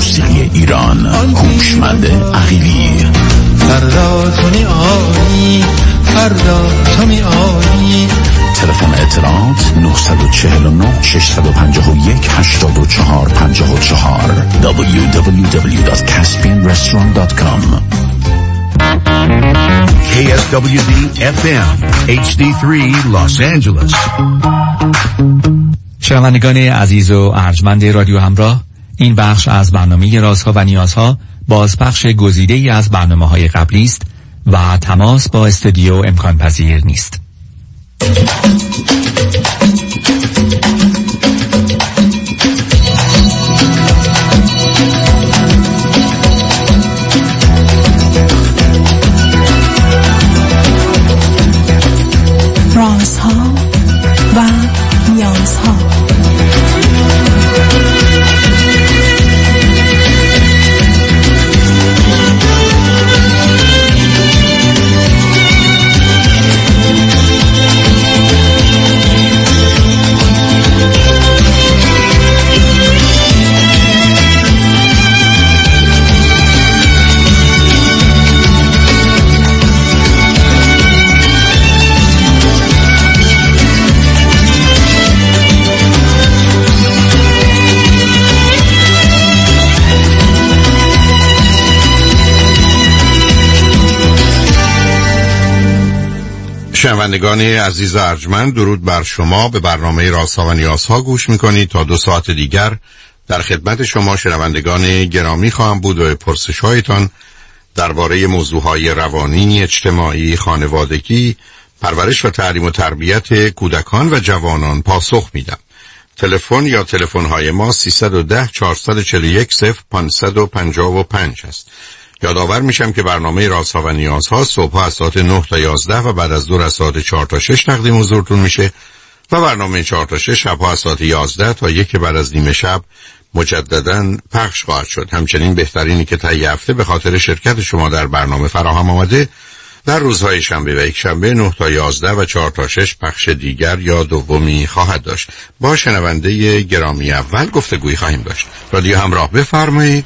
موسیقی ایران. هوشمند عقیلی. فردا تو می آیی، فردا تو می آیی. تلفن اطلاعات 949 651 8454 www.caspianrestaurant.com. KSWB FM HD3 Los Angeles. شنوندگان عزیز و ارجمند رادیو همراه، این بخش از برنامه رازها و نیازها بازپخش گزیده‌ای از برنامه‌های قبلی است و تماس با استودیو امکان پذیر نیست. رازها و نیازها. شنوندگان عزیز و ارجمند، درود بر شما. به برنامه رازها و نیازها گوش میکنید. تا 2 ساعت دیگر در خدمت شما شنوندگان گرامی خواهم بود و پرسش‌هایتان درباره موضوعهای روانی، اجتماعی، خانوادگی، پرورش و تعلیم و تربیت کودکان و جوانان پاسخ میدم. تلفن یا تلفن‌های ما 310 441 0555 است. یادآور میشم که برنامه رازها و نیازها صبح از ساعت 9 تا 11 و بعد از ظهر از ساعت 4 تا 6 تقدیم حضورتون میشه و برنامه 4 تا 6 شبها از ساعت 11 تا 1 بعد از نیم شب مجددا پخش خواهد شد. همچنین بهترینی که طی هفته به خاطر شرکت شما در برنامه فراهم آمده در روزهای شنبه و یک شنبه 9 تا 11 و 4 تا 6 پخش دیگر یا دومی خواهد داشت. با شنونده گرامی اول گفتگویی خواهیم داشت. رادیو همراه، بفرمایید.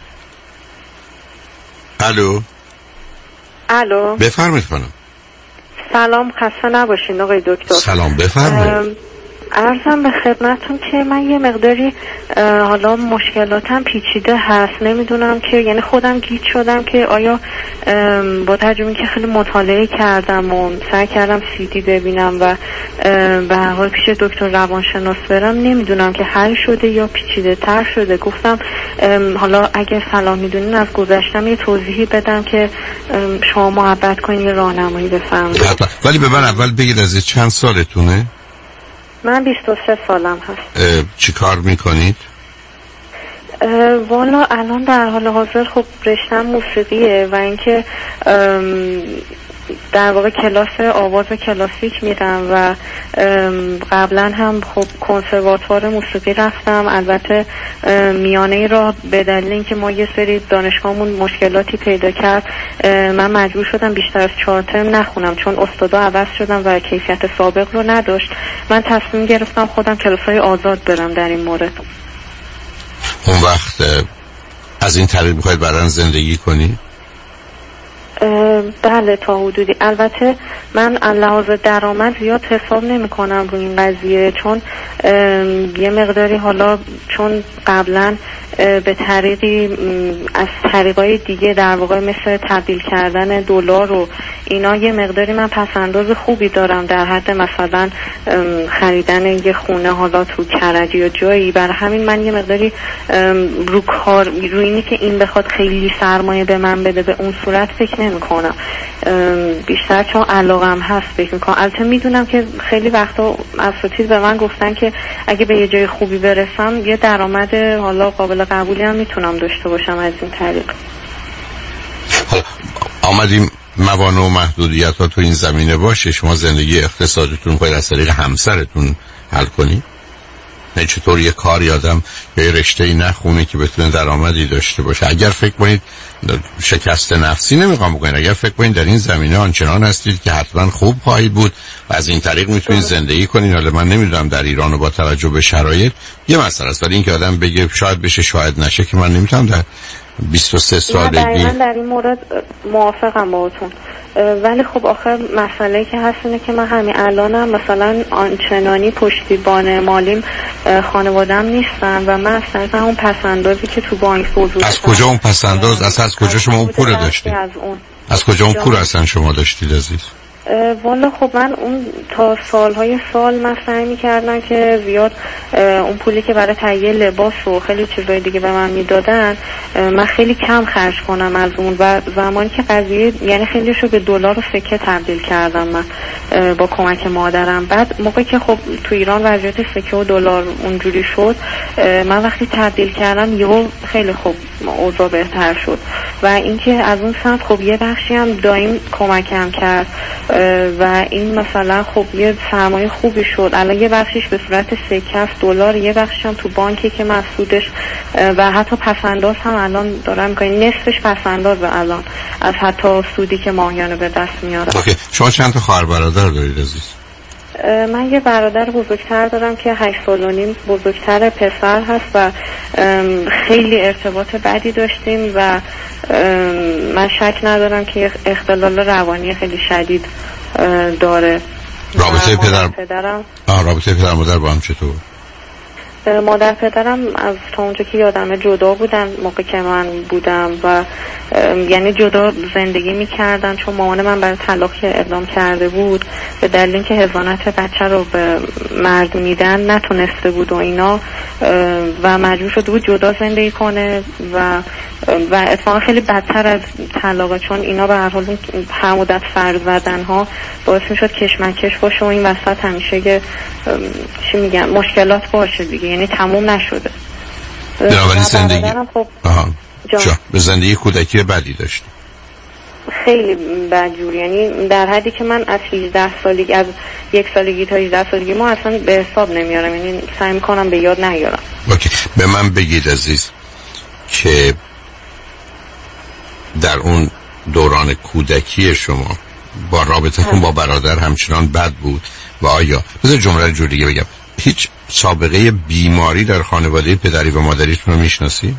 الو بفرمایید خانم. سلام، خسته نباشین آقای دکتر. سلام، بفرمایید. عرضم به خدمتتون که من یه مقداری حالا مشکلاتم پیچیده هست، نمیدونم که یعنی خودم گیج شدم که آیا با تجربه که خیلی مطالعه کردم و سعی کردم CD ببینم و به هر حال پیش دکتر روانشناس برم، نمیدونم که حل شده یا پیچیده تر شده. گفتم حالا اگه صلاح میدونین از گذشتم یه توضیحی بدم که شما محبت کنین یه راهنمایی بفرمایید. ولی به من اول بگید از چند سالتونه؟ من 23 سالم هست. چی کار میکنید؟ والا الان در حال حاضر خب رشتم موسیقیه و اینکه در واقع کلاس آواز کلاسیک میرم و قبلا هم خب کنسرواتوار موسیقی رفتم. البته میانه راه به دلیل اینکه ما یه سری دانشگاهمون مشکلاتی پیدا کرد من مجبور شدم بیشتر از 4 ترم نخونم چون استادا عوض شدم و کیفیت سابق رو نداشت. من تصمیم گرفتم خودم کلاس‌های آزاد برم در این مورد. اون وقت از این طریق میخواید بعداً زندگی کنی؟ بله تا حدودی. البته من لحاظ درآمد زیاد حساب نمی کنم روی این قضیه چون یه مقداری حالا چون قبلا به طریقی از طریقای دیگه در واقع مثل تبدیل کردن دلار و اینا یه مقداری من پسنداز خوبی دارم در حد مثلا خریدن یه خونه حالا تو کرج یا جایی. برای همین من یه مقداری رو کار روی اینی که این بخواد خیلی سرمایه به من بده به اون صورت فکر نمی کنم. بیشتر چون علاقم هست فکر میکنم. البته میدونم که خیلی وقتا اساتید به من گفتن که اگه به یه جای خوبی برسم یه درآمد حالا قابل قبولی هم میتونم داشته باشم از این طریق. حالا آمدیم موانع و محدودیت ها تو این زمینه باشه، شما زندگی اقتصادیتون باید از طریق همسرتون حل کنی؟ نه چطور یه کار یادم یا یه رشته‌ای نخونه که بتونه درآمدی داشته باشه. اگر فکر کنید شکست نفسی نمیخوام بکنید، اگر فکر کنید در این زمینه آنچنان هستید که حتما خوب خواهید بود و از این طریق میتونید زندگی کنید، حالا من نمیدونم در ایران و با توجه به شرایط یه مسئله است، ولی اینکه آدم بگه شاید بشه شاید نشه که من نمیتونم در 23 سالگی. من در این مورد موافقم باهاتون، ولی خب آخر مسئله که هست اینه که من همین الانم مثلا آنچنانی پشتیبان مالیم خانوادم نیستن و من اصلا اون پسندازی که تو بانک بزرگ. از کجا اون پسنداز؟ از کجا شما اون پول داشتید؟ از کجا اون پول اصلا شما داشتید عزیز؟ والا خب من اون تا سالهای سال من سعی می‌کردم که زیاد اون پولی که برای تهیه لباس و خیلی چیزای دیگه به من میدادن من خیلی کم خرج کنم از اون، و زمانی که قضیه یعنی خیلیشو به دلار و سکه تبدیل کردم من با کمک مادرم. بعد موقعی که خب تو ایران وضعیت سکه و دلار اونجوری شد، من وقتی تبدیل کردم یهو خیلی خوب اوضاع بهتر شد و اینکه از اون سمت خب یه بخشی هم دایم کمکم کرد و این مثلا خب یه سرمایه خوبی شد. الان یه بخشش به صورت سکه است دلار، یه بخشش هم تو بانکی که مسعودش و حتی پسنداز هم الان دارم میکنم، نصفش پسندازه الان از حتی سودی که ماهیانه به دست میاره. اوکی. شما چند تا خواهر برادر دارید عزیز؟ من یه برادر بزرگتر دارم که 8 سال و نیم بزرگتر پسر هست و خیلی ارتباط بدی داشتیم و من شک ندارم که اختلال روانی خیلی شدید داره. رابطه پدرم رابطه پدر مادر با هم چطور؟ مادر پدرم از تا اونجا که یادمه جدا بودن موقع که من بودم و یعنی جدا زندگی میکردن، چون مامان من برای طلاق اقدام کرده بود به دلیل اینکه حضانت بچه رو به مرد میدن نتونسته بود و اینا و مجبور شده بود جدا زندگی کنه و اتفاقا خیلی بدتر از طلاقه، چون اینا به هر حال هر مدت فرض زدن ها باعث میشد کشمکش باشه و این وسط همیشه که چی میگن مشکلات باشه دیگه، یعنی تموم نشده. بنابراین زندگی خب به زندگی کودکی بدی داشت، خیلی بدجور، یعنی در حدی که من از 18 سالگی از 1 سالگی تا 18 سالگی ما اصلا به حساب نمیارم، یعنی سعی میکنم به یاد نیارم. اوکی. به من بگید عزیز که در اون دوران کودکی شما با رابطتون با برادر همچنان بد بود و آیا بذار جمله جور دیگه بگم، هیچ سابقه بیماری در خانواده پدری و مادریتون رو میشناسی؟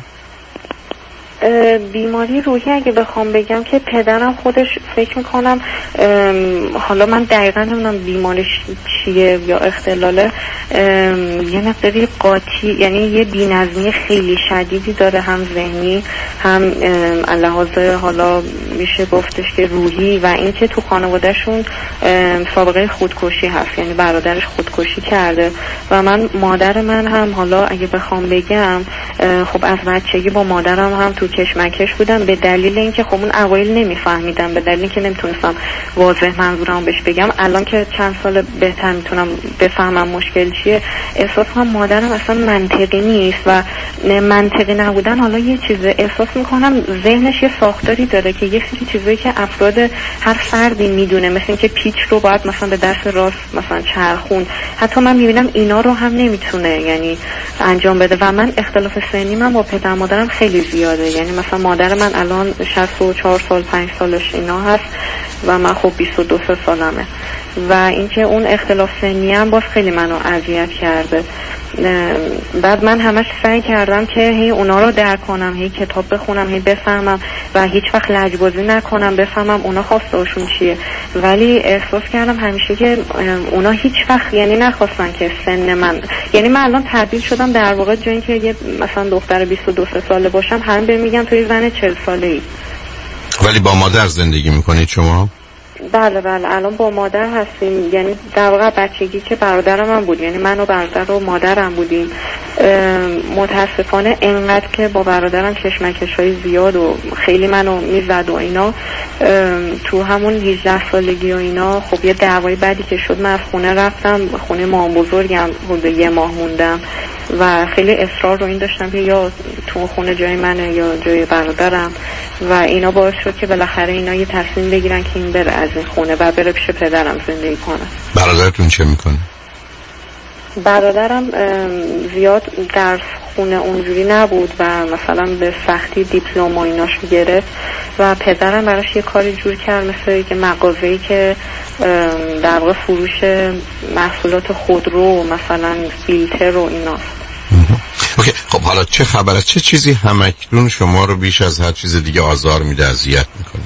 بیماری روحی اگه بخوام بگم که پدرم خودش فکر میکنم حالا من دقیقا نمیدونم بیماریش چیه یا اختلاله، یه مقداری قاطی، یعنی یه بی‌نظمی خیلی شدیدی داره، هم ذهنی هم لحاظ حالا میشه گفتش که روحی، و اینکه تو خانوادهشون سابقه خودکشی هست، یعنی برادرش خودکشی کرده و مادر من هم حالا اگه بخوام بگم خب از بچگی با مادرم هم تو کشمکش بودم به دلیل اینکه خب اون اوایل نمیفهمیدم، به دلیل اینکه نمیتونستم واضح منظورم بهش بگم. الان که چند سال بهتر میتونم بفهمم مشکل چیه، احساس کنم مادرم اصلا منطقی نیست و منطقی نبودن حالا یه چیزه، احساس میکنم ذهنش یه ساختاری داره که یه سری چیزایی که افراد هر فردی میدونه، مثل اینکه پیچ رو باید مثلا به دست راست مثلا چرخون، حتی من میبینم اینا رو هم نمیتونه یعنی انجام بده. و من اختلاف سنی من با پدر مادرم خیلی زیاده، یعنی مثلا مادر من الان 64 سال 5 سالش اینا هست و من خب 22 سالمه و اینکه اون اختلاف سنی هم باز خیلی منو اذیت کرده. بعد من همش سعی کردم که هی اونا رو درک کنم، هی کتاب بخونم، هی بفهمم و هیچ وقت لجبازی نکنم، بفهمم اونا خواستهاشون چیه، ولی احساس کردم همیشه که اونا هیچ وقت یعنی نخواستن که سن من، یعنی من الان تبدیل شدم در واقع جایی که یه مثلا دختر 22 ساله باشم همه بهم میگن توی زن 40 ساله‌ای. ولی با مادر زندگی میکنید شما؟ بله الان با مادر هستیم، یعنی در واقع بچگی که برادرم هم بود، یعنی من و برادر و مادرم بودیم. متاسفانه انقدر که با برادرم کشمکش‌های زیاد و خیلی منو میزد و اینا، تو همون 18 سالگی و اینا خب یه دعوای بعدی که شد من از خونه رفتم، خونه مام بزرگم حدود 1 ماه موندم و خیلی اصرار رو این داشتم که یا تو خونه جای منه یا جای برادرم و اینا باعث شد که بالاخره اینا یه تصمیم بگیرن که این بره از این خونه و بره پیش پدرم زندگی کنه. برادرتون چه میکنه؟ برادرم زیاد درس خونه اونجوری نبود و مثلا به سختی دیپلم و ایناش گرفت و پدرم براش یه کاری جور کرد مثل یه مغازه‌ای که در واقع فروش محصولات خودرو مثلا فیلتر و ایناست. اوکی. خب حالا چه خبره؟ چه چیزی همکنون شما رو بیش از هر چیز دیگه آزار میده، اذیت میکنه؟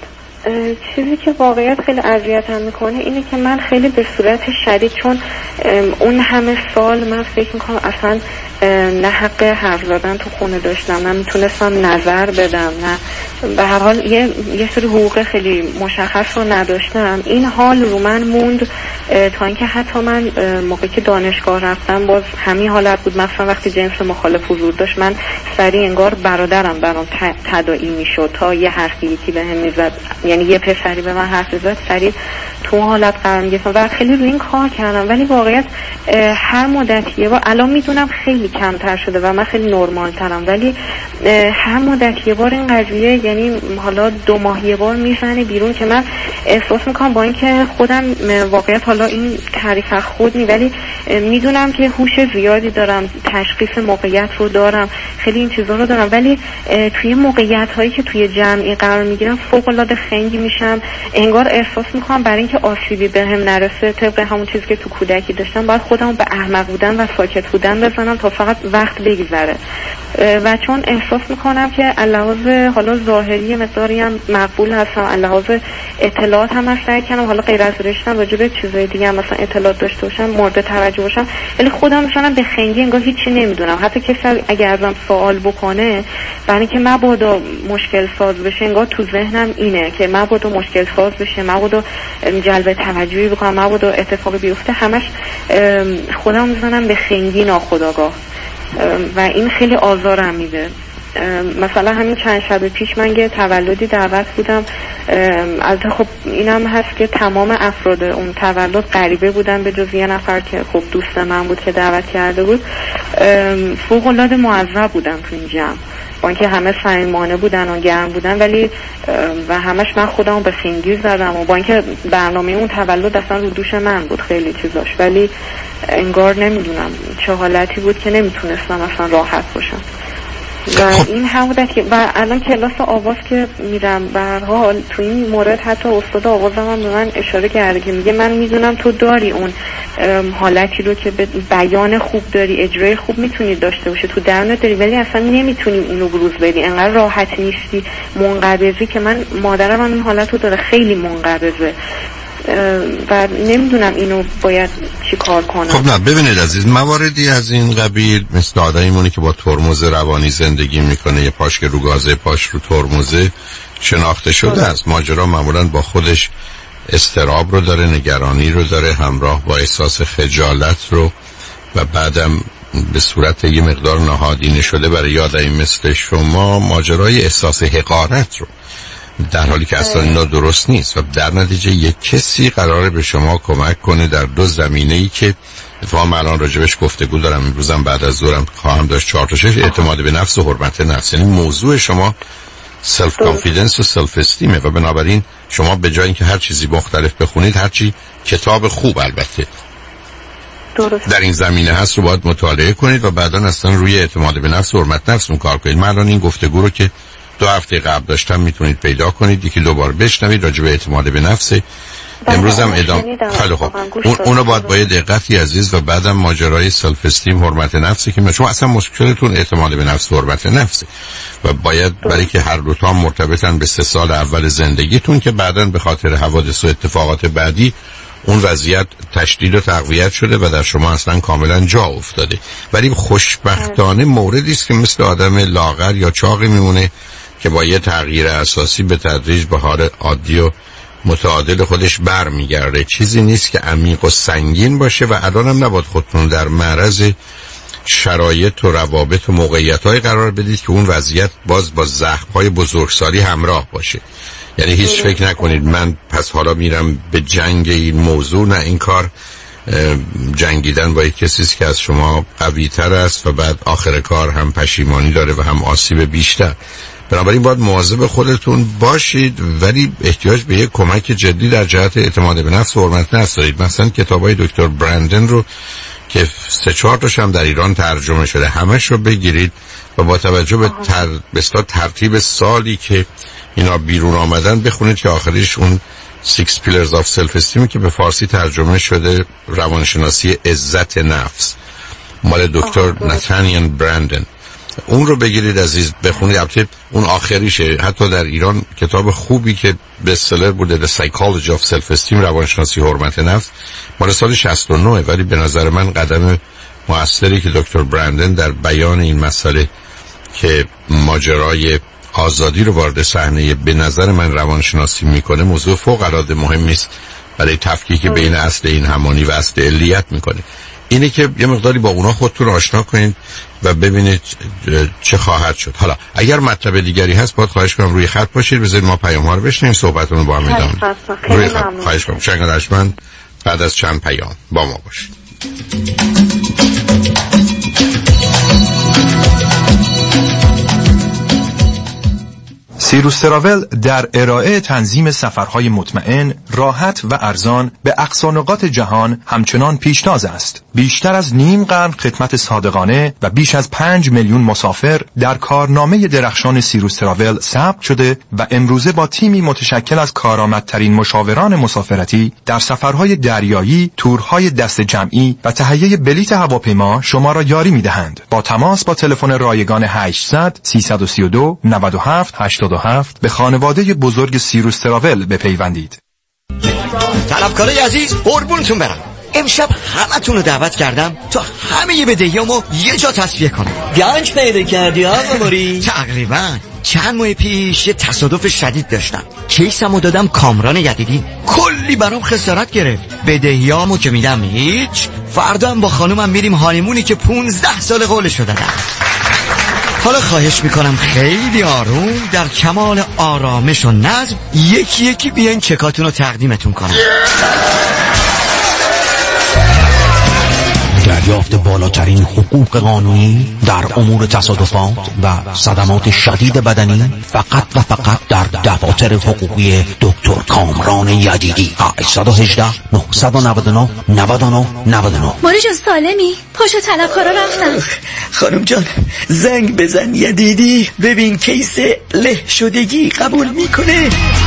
چیزی که واقعیت خیلی اذیتم میکنه اینه که من خیلی به صورت شدید، چون اون همه سال من فکر میکنم اصلا نه حق حرف زدن تو خونه داشتم، نه میتونستم نظر بدم، نه به هر حال یه سری حقوق خیلی مشخص رو نداشتم. این حال رو من موند تا اینکه حتی من موقعی که دانشگاه رفتم باز همین حالت بود. مثلا وقتی جنس مخالف حضور داشت من سریع انگار برادرم برام تداعی میشد تا یه حرفی یکی بهم میزد، یعنی یه پسری به من حرف زد سریع تو حالت قرار میگرفتم و خیلی روی این کار کردم. ولی واقعیت هر مدتی و الان میدونم خیلی کمتر شده و من خیلی نرمال ترم، ولی هر مدت یه بار این قضیه، یعنی حالا 2 ماه یه بار میزنه بیرون که من احساس میکنم با اینکه خودم واقعیت حالا این تعریف از خود نی، ولی میدونم که هوش زیادی دارم، تشخیص موقعیت رو دارم، خیلی این چیزا رو دارم، ولی توی موقعیت هایی که توی جمعی قرار میگیرم فوق العاده خنگی میشم. انگار احساس میکنم برای اینکه آسیبی بهم نرسه، طبق همون چیزی که تو کودکی داشتم، باید خودم به احمق بودن و ساکت بودن بزنم تا فقط وقت بگذره. و چون احساس میکنم که علاوه حالا ظاهری مقداری هم مقبول هستم، علاوه اطلاعات هم سعی کنم حالا غیر از رشتم راجع به چیزای دیگه هم مثلا اطلاعات داشته باشم، مورد توجه باشم، ولی خودم مثلا به خنگی انگار هیچی نمیدونم. حتی کسی اگر ازم سوال بکنه برای اینکه مبادا مشکل ساز بشه، انگار تو ذهنم اینه که مبادا مشکل ساز بشه، مبادا جلب توجهی بکنم، مبادا اتفاقی بیفته، همش خودم میزنم به خنگی ناخودآگاه و این خیلی آزارم میده. مثلا همین چند شب پیش من یه تولدی دعوت بودم، البته خب اینم هست که تمام افراد اون تولد غریبه بودن به جز یه نفر که خب دوست من بود که دعوت کرده بود. فوق العاده معذب بودم تو این جمع، با اینکه همه صمیمانه بودن و گرم بودن، ولی و همش من خودم به خنگی زدم و با اینکه برنامه اون تولد اصلا رو دوش من بود خیلی چیزاش، ولی انگار نمیدونم چه حالتی بود که نمیتونستم اصلا راحت باشم. و این همون که و الان کلاس آواز که میرم به هر حال تو این مورد حتی استاد آوازم هم به من اشاره کرده که میگه من میدونم تو داری اون حالتی رو که بیان خوب داری، اجرای خوب میتونی داشته باشه، تو درونت داری، ولی اصلا نمیتونی اینو بروز بدی، انقدر راحت نیستی، منقبضی که من مادرم هم این حالت رو داره، خیلی منقبضه و نمیدونم اینو باید چی کار کنم. خب نه ببینید عزیز، مواردی از این قبیل مثل آدمیمونی که با ترمز روانی زندگی میکنه، یه پاش که رو گازه پاش رو ترمزه شناخته شده است. ماجرا معمولا با خودش استراب رو داره، نگرانی رو داره، همراه با احساس خجالت رو، و بعدم به صورت یه مقدار نهادینه شده برای آدمی مثل شما ماجرای احساس حقارت رو، در حالی که اصلا اینا درست نیست. و در نتیجه یک کسی قراره به شما کمک کنه در 2 زمینه‌ای که اتفاقا الان راجبش گفتگو دارم، امروزم بعد از ظهرم خواهم داشت 4 تا 6. اعتماد به نفس و حرمت نفس، یعنی موضوع شما سلف کانفیدنس و سلف استیمه، و بنابراین شما به جای اینکه هر چیزی مختلف بخونید، هر چی کتاب خوب البته در این زمینه هست رو باید مطالعه کنید و بعداً اصلا روی اعتماد به نفس و حرمت نفس کار کنید. من الان این گفتگو رو که 2 هفته قبل داشتم میتونید پیدا کنید، یکی 2 بار بشنوید راجع به اعتماد به نفس. امروز هم ادامه. خیلی خوب، اونو باید با دقتی عزیز، و بعدم ماجرای سلف استیم حرمت نفسی که شما اصلا مشکلتون اعتماد به نفس و حرمت نفسه و باید برای که هر دو تا مرتبطن به 3 سال اول زندگیتون که بعداً به خاطر حوادث و اتفاقات بعدی اون وضعیت تشدید و تقویت شده و در شما اصلا کاملا جا افتاده. ولی خوشبختانه موردی است که مثل آدم لاغر یا چاقی میمونه که با یه تغییر اساسی به تدریج به حال عادی و متعادل خودش برمیگرده. چیزی نیست که عمیق و سنگین باشه و الان هم نباید خودتون در معرض شرایط و روابط و موقعیت‌های قرار بدید که اون وضعیت باز با زخم‌های بزرگسالی همراه باشه. یعنی هیچ فکر نکنید من پس حالا میرم به جنگ این موضوع. نه، این کار جنگیدن با یک کسی است که از شما قوی‌تر است و بعد آخر کار هم پشیمانی داره و هم آسیب بیشتر. بنابراین باید مواظب خودتون باشید، ولی احتیاج به یک کمک جدی در جهت اعتماد به نفس و حرمت نفس دارید. مثلا کتابای دکتر برندن رو که 3-4 تاش هم در ایران ترجمه شده. همش رو بگیرید و با توجه به ترتیب سالی که اینا بیرون آمدن بخونید که آخریش اون 6 Pillars of Self-Esteem که به فارسی ترجمه شده روانشناسی عزت نفس، مال دکتر ناتانیل برندن. اون رو بگیرید عزیز بخونید. البته اون آخریشه. حتی در ایران کتاب خوبی که bestseller بوده The Psychology of Self-Esteem، روانشناسی حرمت نفس، مال سال 69، ولی به نظر من قدم موثری که دکتر برندن در بیان این مسئله که ماجرای آزادی رو وارد صحنه به نظر من روانشناسی میکنه، موضوع فوق العاده مهمی است برای تفکیک بین اصل این همانی و اصل علیت میکنه. اینه که یه مقداری با اونا خودتون آشنا کنید و ببینید چه خواهد شد. حالا اگر مطلب دیگری هست باید خواهش کنم روی خط باشید، بذارید ما پیام ها رو بشنیم، صحبتون رو با هم ادامه بدیم. روی خط خواهش کنم. شنگدشمن بعد از چند پیام با ما باشید. سیروس تراول در ارائه تنظیم سفرهای مطمئن، راحت و ارزان به اقصا نقاط جهان همچنان پیشتاز است. بیشتر از نیم قرن خدمت صادقانه و بیش از 5 میلیون مسافر در کارنامه درخشان سیروس تراول ثبت شده و امروزه با تیمی متشکل از کارآمدترین مشاوران مسافرتی در سفرهای دریایی، تورهای دست جمعی و تهیه بلیط هواپیما شما را یاری می‌دهند. با تماس با تلفن رایگان 800 332 97 87 به خانواده بزرگ سیروس تراول بپیوندید. طلبکارای عزیز، قربونتون برم. امشب همتون رو دعوت کردم تا همه بدهیامو یه جا تصفیه کنم. گنج پیدا کردی آقا موری؟ تقریبا چند ماه پیش یه تصادف شدید داشتم. کیسمو دادم کامران یدیدی، کلی برام خسارت گرفت. بدهیامو که میدم هیچ. فردا هم با خانومم میریم هانیمونی که 15 سال قولشو دادم. حالا خواهش میکنم خیلی آروم در کمال آرامش و نظم یکی یکی بیاین چکاتون رو تقدیمتون کنم. دریافت بالاترین حقوق قانونی در امور تصادفات و صدمات شدید بدنی فقط و فقط در دفاتر حقوقی دکتر کامران یدیدی. 818 999 99 99. موری جان سالمی؟ پاشو طلبکارا رفتن. خانم جان زنگ بزن یدیدی ببین کیس له شدگی قبول میکنه.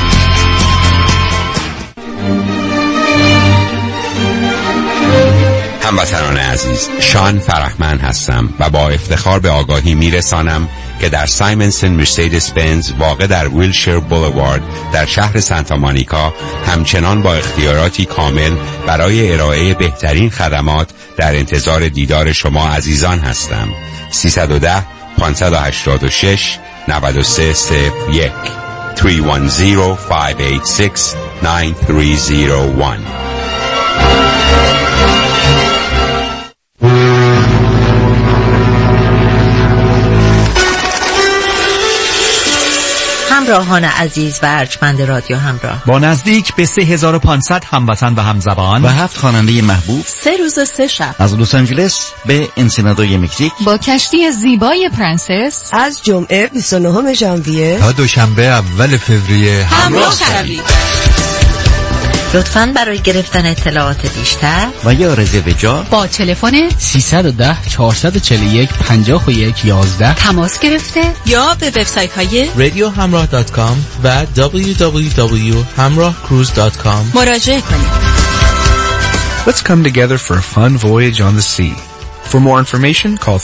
هموطنان عزیز، شان فرحمند هستم و با افتخار به آگاهی میرسانم که در سایمنسن مرسدس بنز واقع در ویلشیر بولوارد در شهر سانتا مونیکا همچنان با اختیاراتی کامل برای ارائه بهترین خدمات در انتظار دیدار شما عزیزان هستم. 310 586 9301 310 586 9301. همراهان عزیز و ارجمند رادیو همراه، با نزدیک به 3500 هموطن و همزبان و 7 خواننده محبوب، 3 روز و 3 شب از لس آنجلس به انسنادوی مکزیک، با کشتی زیبای پرنسس از جمعه 29 ژانویه تا دوشنبه اول فوریه همراه شوید. لطفاً برای گرفتن اطلاعات بیشتر و یا رزرو جا با تلفن 310 441 51 11 تماس گرفته یا به وبسایت های radiohamrah.com و www.hamrahcruise.com مراجعه کنید. Let's come together for a fun voyage on the sea. For more information, call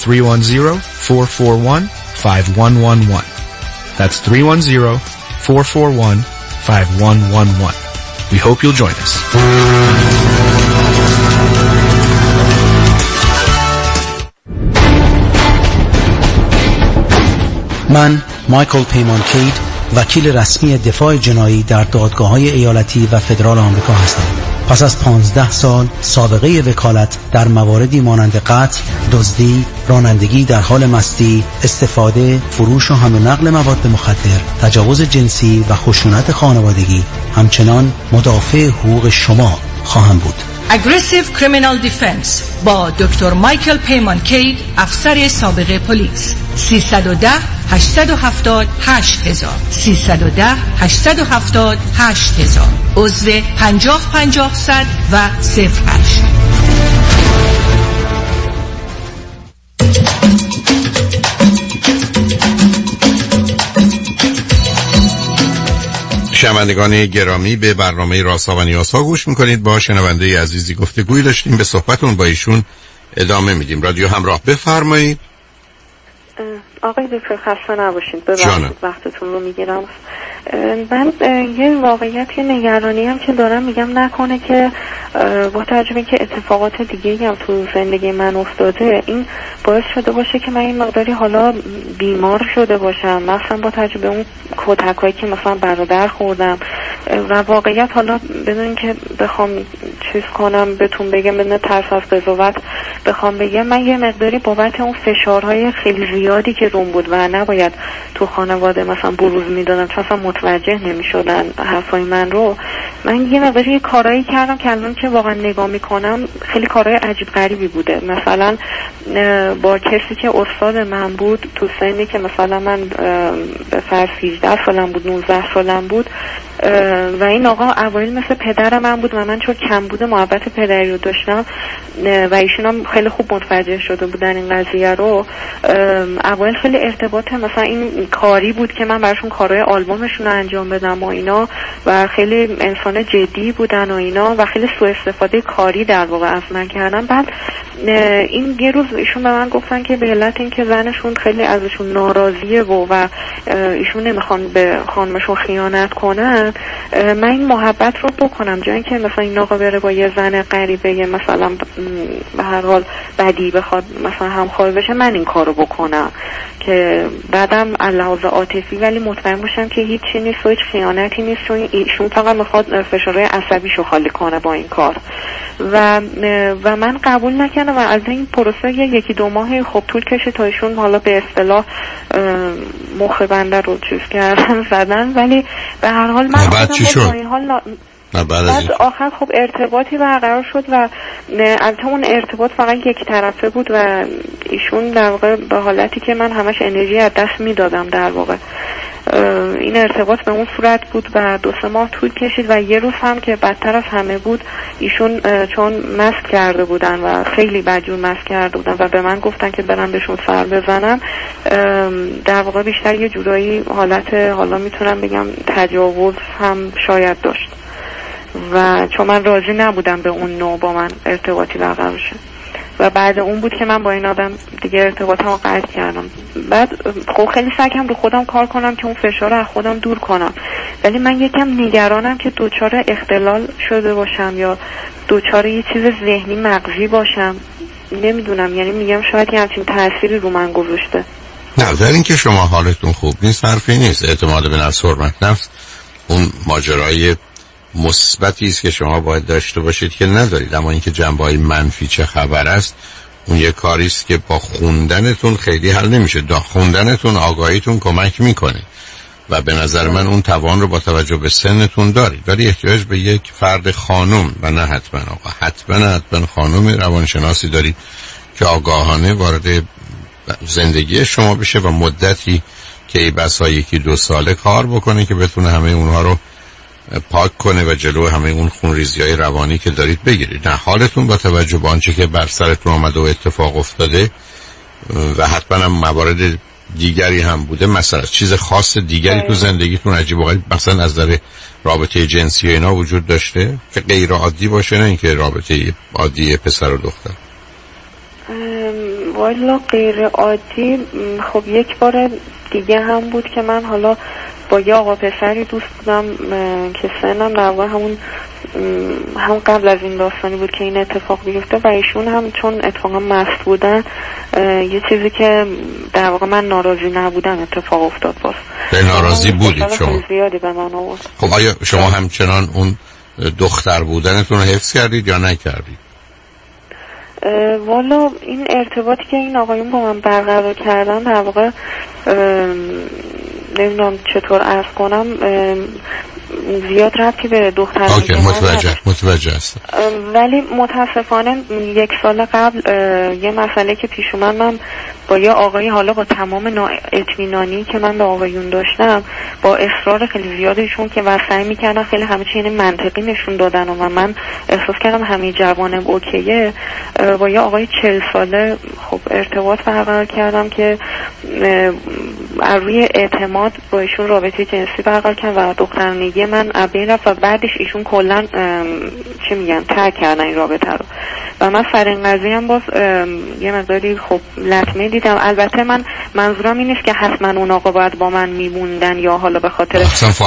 310-441-5111. That's 310-441-5111. We hope you'll join us. من مایکل پیمان کید، وکیل رسمی دفاع جنایی در دادگاه‌های ایالتی و فدرال آمریکا هستم. پس از 15 سال سابقه وکالت در مواردی مانند قتل، دزدی، رانندگی در حال مستی، استفاده، فروش و حمل و نقل مواد مخدر، تجاوز جنسی و خشونت خانوادگی، همچنان مدافع حقوق شما خواهم بود. Aggressive Criminal Defense با دکتر مایکل پیمان کید، افسر سابق پلیس. 310 870 8000 310 870 8000 عضو 50 50 100 و 08. شنوندگان گرامی، به برنامه رازها و نیازها گوش میکنید. با شنونده عزیزی گفتگویی داشتیم، به صحبتون با ایشون ادامه میدیم. رادیو همراه، بفرمایید. آقای دکتر خسته نباشید، ببخشید وقتتون رو میگیرم. من یه واقعیت، یه نگرانی هم که دارم، میگم نکنه که با توجه که اتفاقات دیگه هم تو زندگی من افتاده، این باعث شده باشه که من این مقداری حالا بیمار شده باشم، مثلا با توجه به اون کتکایی که مثلا برادر خوردم. و واقعیت حالا بدون که بخوام چیز کنم بهتون بگم، بدون ترس از قضاوت بخوام بگم، من یه مقداری بابت اون فشارهای خیلی زیادی که روم بود و نباید تو خانواده مثلا بروز میدادم، چون اصلا متوجه نمیشدن حرفای من رو، من یه مقداری یه کارایی کردم که الان که واقعا نگاه میکنم خیلی کارهای عجیب غریبی بوده. مثلا با کسی که استاد من بود تو سنی که مثلا من به فرض 18 سالم بود، 19 سالم بود، و این آقا اوایل مثل پدر من بود و من چون کمبود محبت پدری رو داشتم و ایشون هم خیلی خوب متوجه شده بودن این قضیه رو، اوایل خیلی ارتباط مثلا این کاری بود که من براشون کارهای آلبومشون رو انجام بدم و اینا، و خیلی انسان جدی بودن و اینا، و خیلی سوء استفاده کاری در واقع از من کردن. بعد این یه روز ایشون به من گفتن که به علت این که زنشون خیلی ازشون ناراضیه و ایشون نمیخوان به خانمشون خیانت کنن، من این محبت رو بکنم، جای اینکه مثلا این آقا بره با یه زن غریبه مثلا به هر حال بدی بخواد مثلا همخواه بشه، من این کارو بکنم که بعدم لحاظ عاطفی ولی مطمئن باشم که هیچی نیست و هیچ خیانتی نیست، چون ایشون فقط میخواد فشارهای عصبیشو خالی کنه با این کار. و من قبول نکردم و از این پروسه یکی دو ماه خب طول کشید تا ایشون حالا به اصطلاح مخ بنده رو چیز کردن زدن، ولی به هر حال من بعد چی شد؟ بعد آخر خب ارتباطی برقرار شد و البته اون ارتباط فقط یک طرفه بود و ایشون در واقع به حالتی که من همش انرژی از دست میدادم در واقع. این ارتباط به اون صورت بود و 2-3 ماه طول کشید و یه روز هم که بدتر از همه بود، ایشون چون مست کرده بودن و خیلی بدجور مست کرده بودن و به من گفتن که برم بهشون سر بزنم، در واقع بیشتر یه جورایی حالت حالا میتونم بگم تجاوز هم شاید داشت و چون من راضی نبودم به اون نوع با من ارتباطی برقرار بشه و بعد اون بود که من با این آدم دیگه ارتباطمو قطع کردم. بعد خب خیلی سعی کردم رو خودم کار کنم که اون فشار رو از خودم دور کنم، ولی من یکم نگرانم که دچار اختلال شده باشم یا دچار یه چیز ذهنی مغزی باشم، نمیدونم، یعنی میگم شاید یه همچین تأثیری رو من گذاشته. نه، در این که شما حالتون خوب نیست حرفی نیست. اعتماد به نفس، حرمت نفس، اون ماجرای مثبتی است که شما باید داشته باشید که ندارید. اما اینکه جنبه‌های منفی چه خبر است، اون یه کاری است که با خوندنتون خیلی حل نمیشه. خوندنتون آگاهیتون کمک میکنه و به نظر من اون توان رو با توجه به سنتون دارید، ولی احتیاج به یک فرد خانم و نه حتما آقا، حتما خانم روانشناسی دارید که آگاهانه وارد زندگی شما بشه و مدتی که ای بسا 1-2 ساله کار بکنه که بتونه همه اونها رو پاک کنه و جلو همه اون خونریزی‌های روانی که دارید بگیرید. نه، حالتون با توجه به آنچه که بر سرتون آمده و اتفاق افتاده و حتما هم موارد دیگری هم بوده، مثلا چیز خاص دیگری تو زندگیتون عجیب و غریب مثلا از نظر رابطه جنسی و اینا وجود داشته که غیر عادی باشه، نه اینکه رابطه عادی پسر و دختر؟ والا غیر عادی. خب یک بار دیگه هم بود که من حالا با یه آقا پسری دوست بودم که سنم در واقع همون قبل از این داستانی بود که این اتفاق بیفته و ایشون هم چون اتفاقا مست بودن یه چیزی که در واقع من ناراضی نبودم اتفاق افتاد. باز به ناراضی بودید شما؟ زیادی به من آورد. خب آیا شما همچنان اون دختر بودنتون رو حفظ کردید یا نکردید؟ والا این ارتباطی که این آقایون با من برقرار کردن در واقع نمیدونم چطور عرض کنم، زیاد ربطی به دختر متوجه هستم. ولی متاسفانه 1 سال قبل یه مسئله که پیش اومد، من با یه آقایی حالا با تمام اطمینانی که من به آقایون داشتم با اصرار خیلی زیادشون که وسعی میکردن خیلی همه چی یعنی منطقی نشون دادن و من احساس کردم همه جوانم اوکیه، با یه آقای 40 ساله خب ارتباط برقرار کردم که از روی اعتماد با ایشون رابطه جنسی برقرار کردم و دخترانگی من از بین رفت و بعدش ایشون کلا چی میگن ترک کردن این رابطه رو و من سر این قضیه هم باز یه مقداری خب لطمه دیدم. البته من منظورم این نیست که حتما اون آقا باید با من میموندن یا حالا به خاطر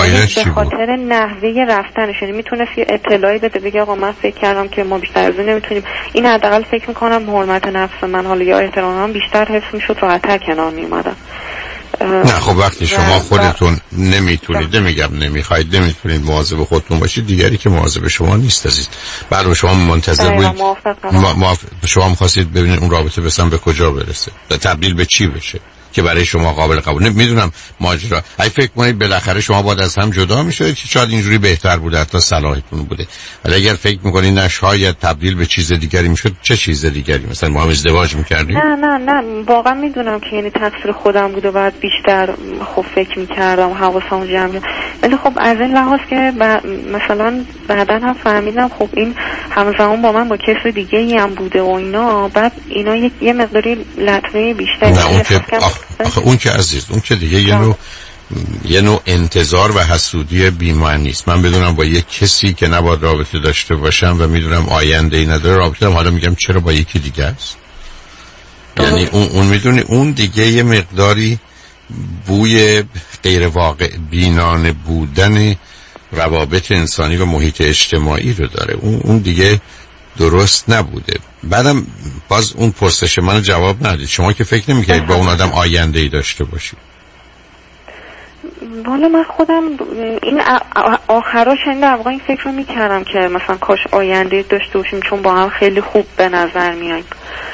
نحوه رفتنش، یعنی میتونست یه اطلاعی بده بگه آقا من فکر کردم که ما بیشتر از این نمیتونیم. این حداقل فکر میکنم حرمت نفس من حالا یا احترامم بیشتر حفظ میشد، راحت‌تر کنار میومدم. نه خب وقتی شما خودتون نمیتونید، نمیگم نمیخواید، نمیتونید مواظب خودتون باشید، دیگری که مواظب شما نیست عزیز. بعد شما منتظر بودید شما می‌خواستید ببینید اون رابطه بسن به کجا برسه، تبدیل به چی بشه که برای شما قابل قبول. میدونم ماجرا ای فکر کنید بالاخره شما باید از هم جدا میشید که شاید اینجوری بهتر بوده، حتی صلاحتون بوده، ولی اگر فکر میکنید نه شاید تبدیل به چیز دیگری میشد، چه چیز دیگری؟ مثلا ما هم ازدواج میکردیم؟ نه واقعا میدونم که یعنی تقصیر خودم بوده، باید بیشتر خب فکر میکردم، حواسم جمع، ولی خب از این لحاظ که مثلا بعداً هم فهمیدم خب این همزمان با من با کس دیگه ای هم بوده و اینا، بعد اینا یه مقداری لطمه بیشتری اون که عزیز، اون که دیگه یه نوع انتظار و حسودی بی‌معنی است. من بدونم با یک کسی که نباید رابطه داشته باشم و میدونم آینده ای نداره رابطه دارم، حالا میگم چرا با یکی دیگه است؟ یعنی اون میدونی اون دیگه یه مقداری بوی غیر واقع بینانه بودن روابط انسانی و محیط اجتماعی رو داره. اون دیگه درست نبوده. بعدم باز اون پرسش منو جواب ندید. شما که فکر نمی‌کردید با اون آدم آینده‌ای داشته باشید؟ والا من خودم این آخراش در واقع این فکر رو می‌کردم که مثلا کاش آینده داشته باشیم، چون با هم خیلی خوب به نظر میایم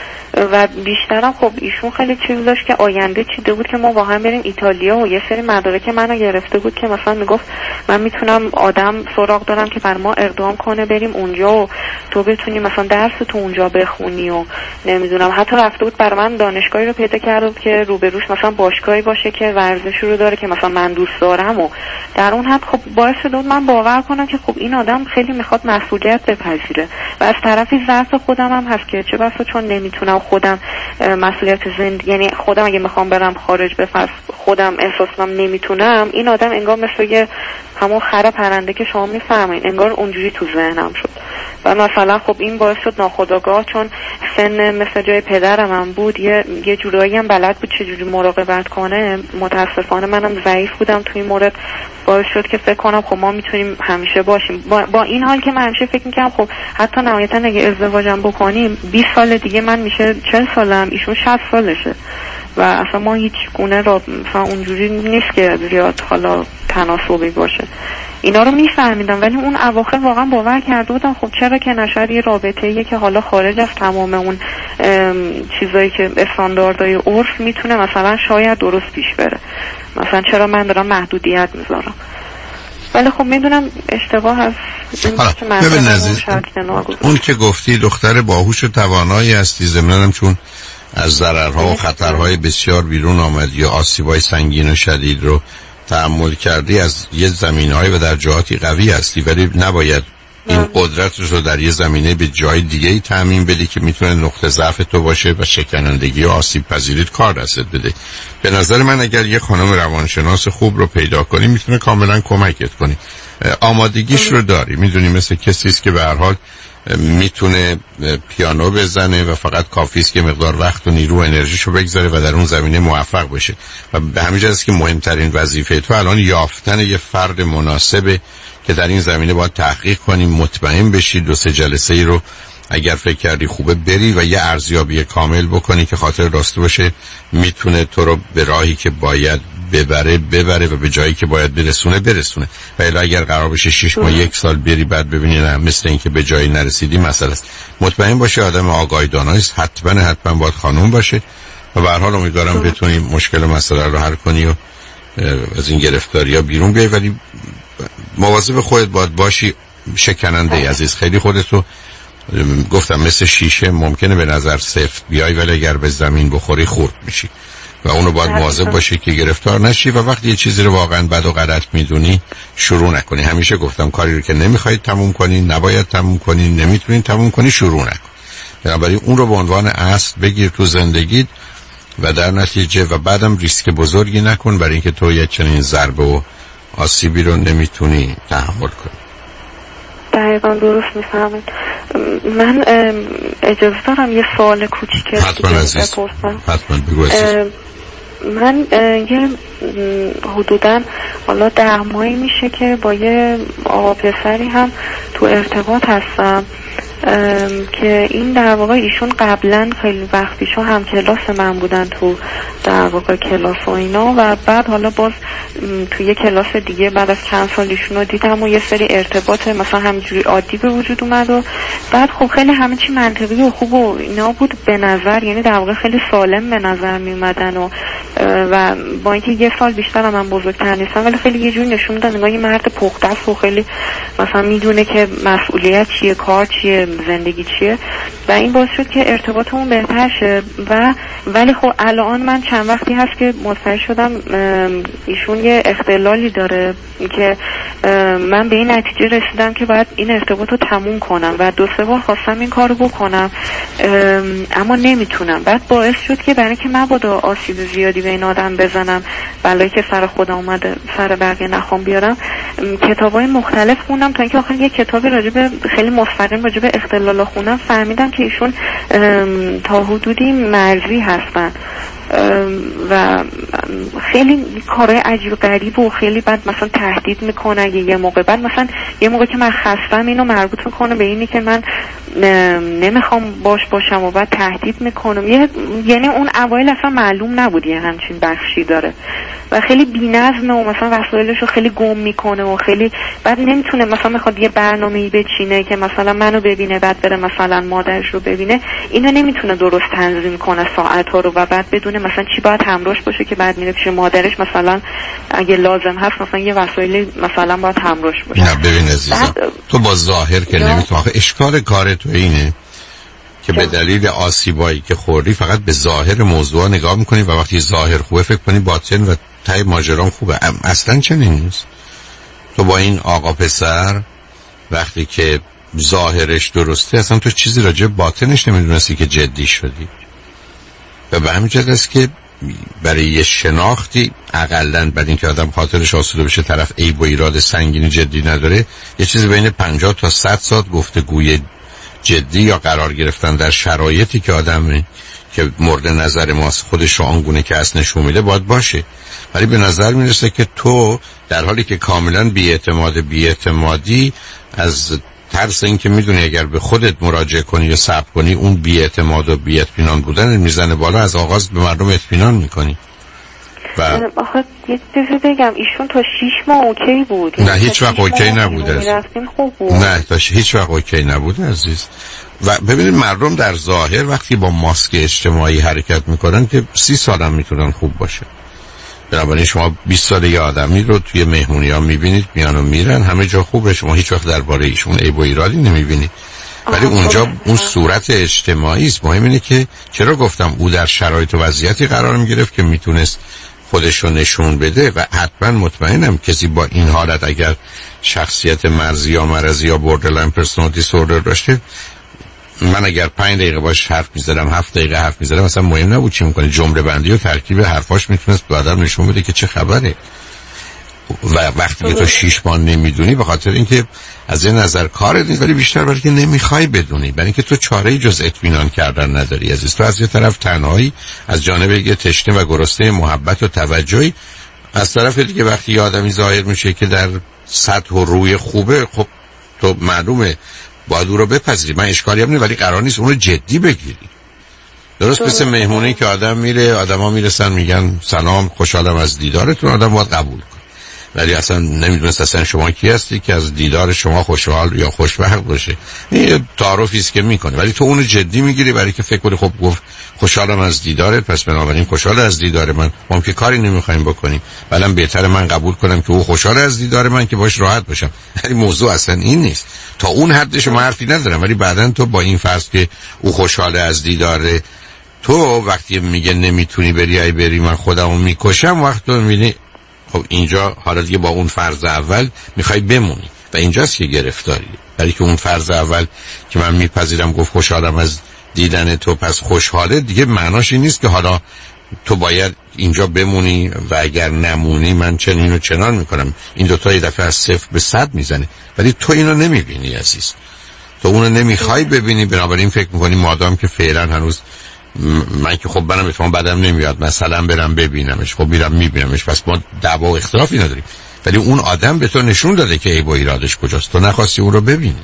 و بیشترم خب ایشون خیلی چیز داشت که آینده چیده بود که ما با هم بریم ایتالیا و یه سری مدارک منو گرفته بود که مثلا میگفت من میتونم آدم سراغ دارم که بر ما اقدام کنه بریم اونجا و تو بتونی مثلا درس تو اونجا بخونی و نمیدونم. حتی رفته بود بر من دانشگاهی رو پیدا کرده بود که روبروش مثلا باشگاهی باشه که ورزش رو داره که مثلا من دوست دارم و در اون حد خب باعث شده بود من باور کنم که خب این آدم خیلی میخواد مسئولیت بپذیره و از طرفی ضعف خودم هم هست که چه بسا چون نمیتونم خودم مسئولیت زندگی، یعنی خودم اگه میخوام برم خارج بفرض خودم احساس کنم نمیتونم، این آدم انگار مثل یه همون خر پرنده که شما میفهمین، انگار اونجوری تو ذهنم شد و مثلا خب این باعث شد ناخودآگاه چون سن مثل جای پدرم هم بود یه جورایی هم بلد بود چجوری مراقبت کنه. متاسفانه منم ضعیف بودم تو این مورد، باعث شد که فکر کنم خب ما میتونیم همیشه باشیم. با این حال که من همیشه فکر میکنم خب حتی نهایتا اگه ازدواجم بکنیم 20 سال دیگه من میشه 40 سالم، ایشون 60 سالشه و اصلا ما هیچ گونه را مثلا اونجوری نیست که زیاد حالا تناسبی باشه. اینا رو میفهمیدم ولی اون اواخر واقعا باور کرده بودم خب چرا که نشد یه رابطه‌ایه که حالا خارج از تمام اون چیزایی که استانداردهای عرف میتونه مثلا شاید درست پیش بره، مثلا چرا من دارم محدودیت میذارم. ولی خب میدونم اشتباه هست. ببین عزیز، اون که گفتی دختر باهوش و توانایی هستی، ضمناً چون از ضررها و خطرهای بسیار بیرون آمد یا آسیبای سنگین و شدید رو تحمل کردی، از یه زمینه‌های و در جهاتی قوی هستی، ولی نباید این قدرت رو در یه زمینه به جای دیگه‌ای تضمین بدی که میتونه نقطه ضعف تو باشه و شکنندگی و آسیب پذیریت کار دستت بده. به نظر من اگر یه خانم روانشناس خوب رو پیدا کنی میتونه کاملا کمکت کنی. آمادگیش رو داری، میدونی مثل کسی است که به هر حال میتونه پیانو بزنه و فقط کافی است که مقدار وقت و نیرو و انرژیشو بگذاره و در اون زمینه موفق بشه. و به همین جهت است که مهمترین وظیفه تو الان یافتن یه فرد مناسبه که در این زمینه باید تحقیق کنی، مطمئن بشی، 2-3 جلسه ای رو اگر فکر کردی خوبه بری و یه ارزیابی کامل بکنی که خاطر داشته باشه میتونه تو رو به راهی که باید ببره و به جایی که باید برسونه. و الا اگر قرار بشه 6 ماه 1 سال بری بعد ببینی نه مثل این که به جایی نرسیدی مسئله است. مطمئن باشه آدم آگاه دانایی است، حتما باید خانم باشه و به هر حال امیدوارم بتونی مشکل مسئله رو حل کنی و از این گرفتاری‌ها بیرون بیای، ولی مواظب خودت باید باشی. شکننده عزیز، خیلی خودتو گفتم مثل شیشه ممکنه به نظر سفت بیای ولی اگر به زمین بخوری خورد میشی و اونو باید مواظب باشی که گرفتار نشی و وقتی یه چیزی رو واقعا بد و غلط میدونی شروع نکنی. همیشه گفتم کاری رو که نمیخواید تموم کنی، نباید تموم کنی، نمیتونی تموم کنی، شروع نکن. بنابراین اون رو به عنوان اصل بگیر تو زندگیت و در نتیجه و بعدم ریسک بزرگی نکن برای اینکه تو یک چنین ضربه و آسیبی رو نمیتونی تحمل کنی. دقیقا درست میفهمید. من اجازه دارم یه سوال کوچیک بپرسم؟ حتما بگو عزیز. من یه حدوداً حالا 10 ماهی میشه که با یه آقا پسری هم تو ارتباط هستم که این در واقع ایشون قبلا خیلی وقت پیش هم کلاس من بودن تو در واقع کلاس و اینا و بعد حالا باز تو یه کلاس دیگه بعد از چند سال ایشون رو دیدم و یه سری ارتباط مثلا همینجوری عادی به وجود اومد و بعد خب خیلی همه چی منطقی و خوب و اینا بود به نظر، یعنی در واقع خیلی سالم به نظر می اومدن و با اینکه یه سال بیشتر هم من بزرگتر نیستم ولی خیلی یه جوری نشون میدن انگار یه مرد پخته است و خیلی مثلا میدونه که مسئولیت چیه، کار چیه، زندگی چیه و این باعث شد که ارتباطمون بهتر شه ولی خب الان من چند وقتی هست که مطمئن شدم ایشون یه اختلالی داره که من به این نتیجه رسیدم که باید این ارتباط رو تموم کنم و 2-3 بار خواستم این کارو بکنم اما نمیتونم. بعد باعث شد که برای که مبادا آسیب زیادی به این آدم بزنم بلایی که سر خودم اومده سر بقیه نخوام بیارم کتابای مختلف خوندم تا اینکه آخر یه کتابی راجب خیلی مستقیم راجب اختلال خوندم فهمیدم که ایشون تا حدودی مرزی هستن و خیلی کارهای عجیب غریب و خیلی بعد مثلا تهدید میکنه یه موقع بعد مثلا یه موقع که من خستم اینو مربوط میکنه به اینی که من نمیخوام باشم و بعد تهدید میکنم یعنی اون اوایل اصلا معلوم نبود یه همچین بخشی داره و خیلی بی‌نظمه و مثلا وسایلشو خیلی گم میکنه و خیلی بعد نمیتونه مثلا میخواد یه برنامه‌ای بچینه که مثلا منو ببینه بعد بره مثلا مادرش رو ببینه اینو نمیتونه درست تنظیم کنه ساعت‌ها رو و بعد بدونه مثلا چی باید همراهش باشه که بعد میره پیش مادرش مثلا اگه لازم هست مثلا یه وسایلی مثلا باید همراهش باشه. نه ببین عزیزم تو با ظاهر که نمیتونی آخه اشکال کار تو اینه که به دلیل آسیبایی که خوردی فقط به ظاهر موضوع نگاه میکنی و وقتی ظاهر خوبه فکر کنی باطن و تای ماجرام خوبه. اصلا چنین نیست. تو با این آقا پسر وقتی که ظاهرش درسته اصلا تو چیزی راجع به باطنش نمیدونستی که جدی شدی و به همین جهت است که برای یه شناختی اقلن بعد اینکه آدم خاطرش آسوده بشه طرف عیب و ایراد سنگینی جدی نداره یه چیزی بین 50 تا 100 ساعت گفتگوی جدی یا قرار گرفتن در شرایطی که آدم که مورد نظر ماست خودش رو آنگونه که از نشون میده باید باشه. ولی به نظر میرسه که تو در حالی که کاملا بی‌اعتمادی از ترس این که میدونی اگر به خودت مراجعه کنی یا صبر کنی اون بی‌اعتماد و بی‌اطمینان بودن میزنه بالا از آغاز به مردم اطمینان میکنی. آخه یه چیزی بگم ایشون تا 6 ماه اوکی بود. نه هیچ وقت اوکی نبوده. نه تا هیچ وقت اوکی نبوده عزیز. و ببینید مردم در ظاهر وقتی با ماسک اجتماعی حرکت میکنن که 30 سال هم میتونن خوب باشه. بنابراین شما 20 سال یه آدمی رو توی مهمونی‌ها میبینید میان و میرن همه جا خوبه شما هیچ وقت درباره ایشون عیب و ایرادی نمیبینید ولی اونجا اون صورت اجتماعی است. مهم اینه که چرا گفتم او در شرایط و وضعیتی قرار میگرفت که میتونست خودش رو نشون بده و حتما مطمئنم کسی با این حالت اگر شخصیت مرزی یا مرضی یا بوردرلاین پرسونالیتی دیسوردر داشته من اگر 5 دقیقه باش حرف می‌زدم 7 دقیقه حرف می‌زدم مثلا مهم نبود چی می‌کنه جمله بندی و ترکیب حرفاش میتونست به آدم نشون بده که چه خبره و وقتی که تو 6 ماه نمیدونی به خاطر اینکه از این نظر کارت نیست ولی بیشتر برای که نمیخوای بدونی برای اینکه تو چاره‌ای جز اطمینان کردن نداری عزیز. تو از یه طرف تنهایی از جانب یه تشنه و گرسنه محبت و توجهی از طرف دیگه وقتی یه آدمی ظاهر میشه که در سطح و روی خوبه خب تو معلومه باید او رو بپذیری. من اشکالی هم نیست ولی قرار نیست اون رو جدی بگیری. درست مثل مهمونی که آدم میره آدما میرسن میگن سلام خوشحالم از دیدارتون آدم باید قبول کنه ولی اصلا نمیدونست اصلا شما کی هستی که از دیدار شما خوشحال یا خوشبخت باشه. این تعارفی است که میکنه ولی تو اون رو جدی میگیری برای که فکر کنی خب گفت خوشحالم از دیدارت پس بنابراین خوشحال از دیدار من ما که کاری نمیخوایم بکنیم ولی بهتره من قبول کنم که او خوشحال از دیدار من که باش راحت باشم. ولی موضوع اصلا این نیست. تا اون حدش ما حرفی ندارم ولی بعدن تو با این فرض که او خوشحال از دیدار تو وقتی میگه نمیتونی بری من خودمو میکشم وقت تو میبینی خب اینجا حالا دیگه با اون فرض اول میخوای بمونی و اینجاست که گرفتاری. برای که اون فرض اول که من میپذیرم گفت خوشحالم از دیدن تو پس خوشحاله دیگه معناش این نیست که حالا تو باید اینجا بمونی و اگر نمونی من چنین و چنان میکنم. این دوتا یه دفعه از 0 به 100 میزنه، ولی تو اینو نمیبینی عزیز، تو اونو نمیخوای ببینی. بنابراین فکر میکنی مادام که فعلا هنوز من که خب منم اتفاقا بدم نمیاد مثلا برم ببینمش، خب میرم میبینمش، پس ما دعوا و اختلافی نداریم. ولی اون آدم به تو نشون داده که عیب و ایرادش کجاست، تو نخواستی اون رو ببینی.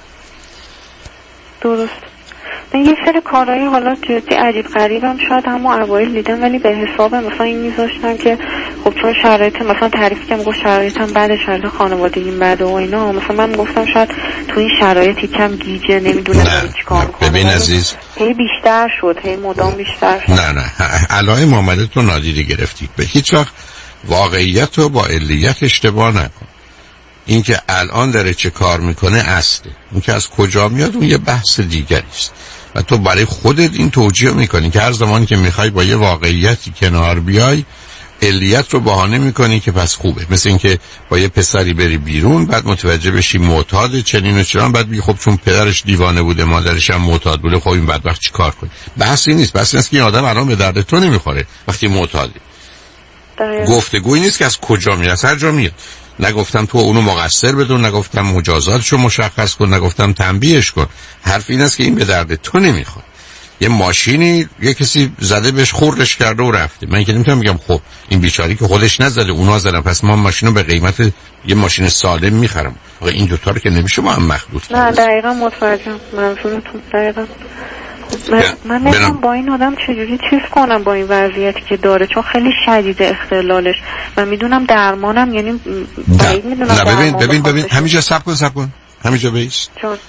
درست. من یه سری کارهایی حالا جدی عجیب غریبم شاید اما اوایل دیدم، ولی به حساب مثلا این میذاشتم که خب چون شرایط مثلا تعریفی که میگفت شرایطم بعد شرایط خانوادگیم بعد و اینا، مثلا من گفتم شاید تو این شرایطی کم گیجه نمیدونم چیکار کنم. ببین عزیز، هی بیشتر شد، هی مدام بیشتر شد. نه علائم معاملات رو نادیده گرفتی. به هیچ وقت واقعیت رو با علیت اشتباه نکن. این که الان داره چه کار میکنه اصله، این که از کجا میاد اون یه بحث دیگری است و تو برای خودت این توجیه میکنی که هر زمانی که میخوای با یه واقعیتی کنار بیای علیت رو بهانه میکنی که پس خوبه. مثل این که با یه پسری بری بیرون بعد متوجه بشی معتاد چنین و چنان، بعد بگی خب چون پدرش دیوانه بوده مادرش هم معتاد بوده خب این بدبخت چی کار کنه. بحثی نیست، بحثی نیست که این آدم الان به درد تو نمیخوره وقتی معتاده. گفتگویی نیست که از کجا میاد، از هر جا میاد. نگفتم تو اونو مقصر بدون، نگفتم مجازاتشو مشخص کن، نگفتم تنبیهش کن. حرف این است که این به درد تو نمیخوره. یه ماشینی یه کسی زده بهش خوردش کرده و رفته، من که نمیتونم بگم خب این بیچاری که خودش نزده اونا زدن پس ما ماشینو به قیمت یه ماشین سالم میخرم. آقا این دوتا رو که نمیشه با هم مخلوط کرد. نه دقیقاً متوجهم منظورتون. دقیقاً من نمیدونم با این آدم چجوری چیز کنم با این وضعیتی که داره، چون خیلی شدیده اختلالش و میدونم درمانم، یعنی بعید میدونم. نه ببین همینجا صبر کن همینجا بیست.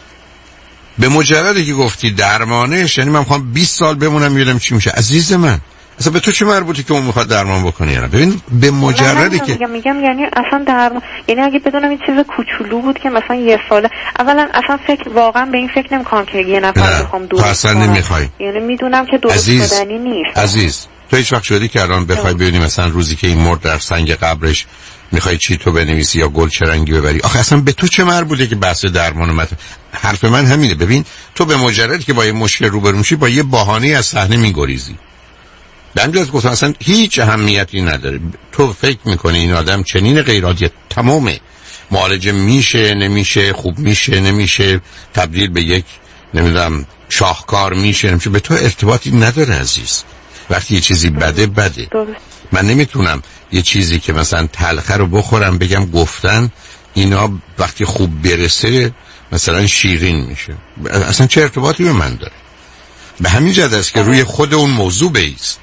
به مجردی که گفتی درمانش، یعنی من میخوام 20 سال بمونم میبینم چی میشه. عزیز من اصلا به تو چه مربوطه که اون میخواد درمان بکنه یا نه؟ ببین به مجردی که میگم یعنی اصلا درمان، یعنی اگه بدونم این چیز کوچولو بود که مثلا یه ساله، اولا اصلا واقعا به این فکر نمیکنم که یه نفر بخوام درست اصلا نمیخوای. یعنی میدونم که درست شدنی نیست. عزیز تو هیچ وقت شدی که الان بخوای ببینی مثلا روزی که این مرد در سنگ قبرش میخوای چی تو بنویسی یا گل چه رنگی ببری؟ آخه اصلا به تو چه مربوطه که بحث درمان حرف من همینه. ببین تو به مجردی که با یه مشکل روبرو میشی با یه بهانه از صحنه میگریزی. بنده گفتم اصلا هیچ اهمیتی نداره. تو فکر میکنی این آدم چنین غیرعادیه، تمامه، معالجه میشه نمیشه، خوب میشه نمیشه، تبدیل به یک نمیدونم شاهکار میشه نمیشه، به تو ارتباطی نداره عزیز. وقتی یه چیزی بده من نمیتونم یه چیزی که مثلا تلخه رو بخورم بگم گفتن اینا وقتی خوب برسه مثلا شیرین میشه. اصلا چه ارتباطی به من داره؟ به همین جهت است که روی خود اون موضوع بیست،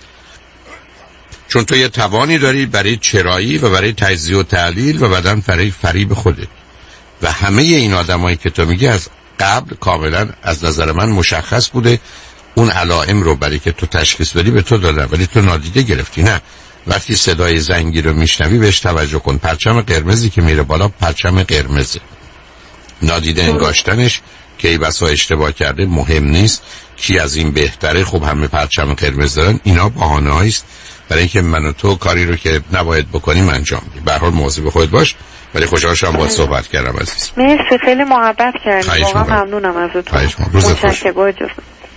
چون تو یه توانی داری برای چرایی و برای تجزیه و تحلیل و بعداً برای فریب خودت. و همه این آدمایی که تو میگی از قبل کاملا از نظر من مشخص بوده اون علائم رو برای که تو تشخیص بدی به تو دادن ولی تو نادیده گرفتی. نه، وقتی صدای زنگی رو میشنوی بهش توجه کن. پرچم قرمزی که میره بالا پرچم قرمزه، نادیده انگاشتنش که ای بسا اشتباه کرده مهم نیست، کی از این بهتره. خب همه پرچم قرمز دارن. اینا بهانه‌ای است برای اینکه من و تو کاری رو که نباید بکنیم انجام بدیم. به هر حال مواظب خودت باش. ولی خوشحال شدم باهات صحبت کردم عزیز. مرسی، خیلی محبت کردید، واقعا ممنونم ازتون. متشکرم. با اجازه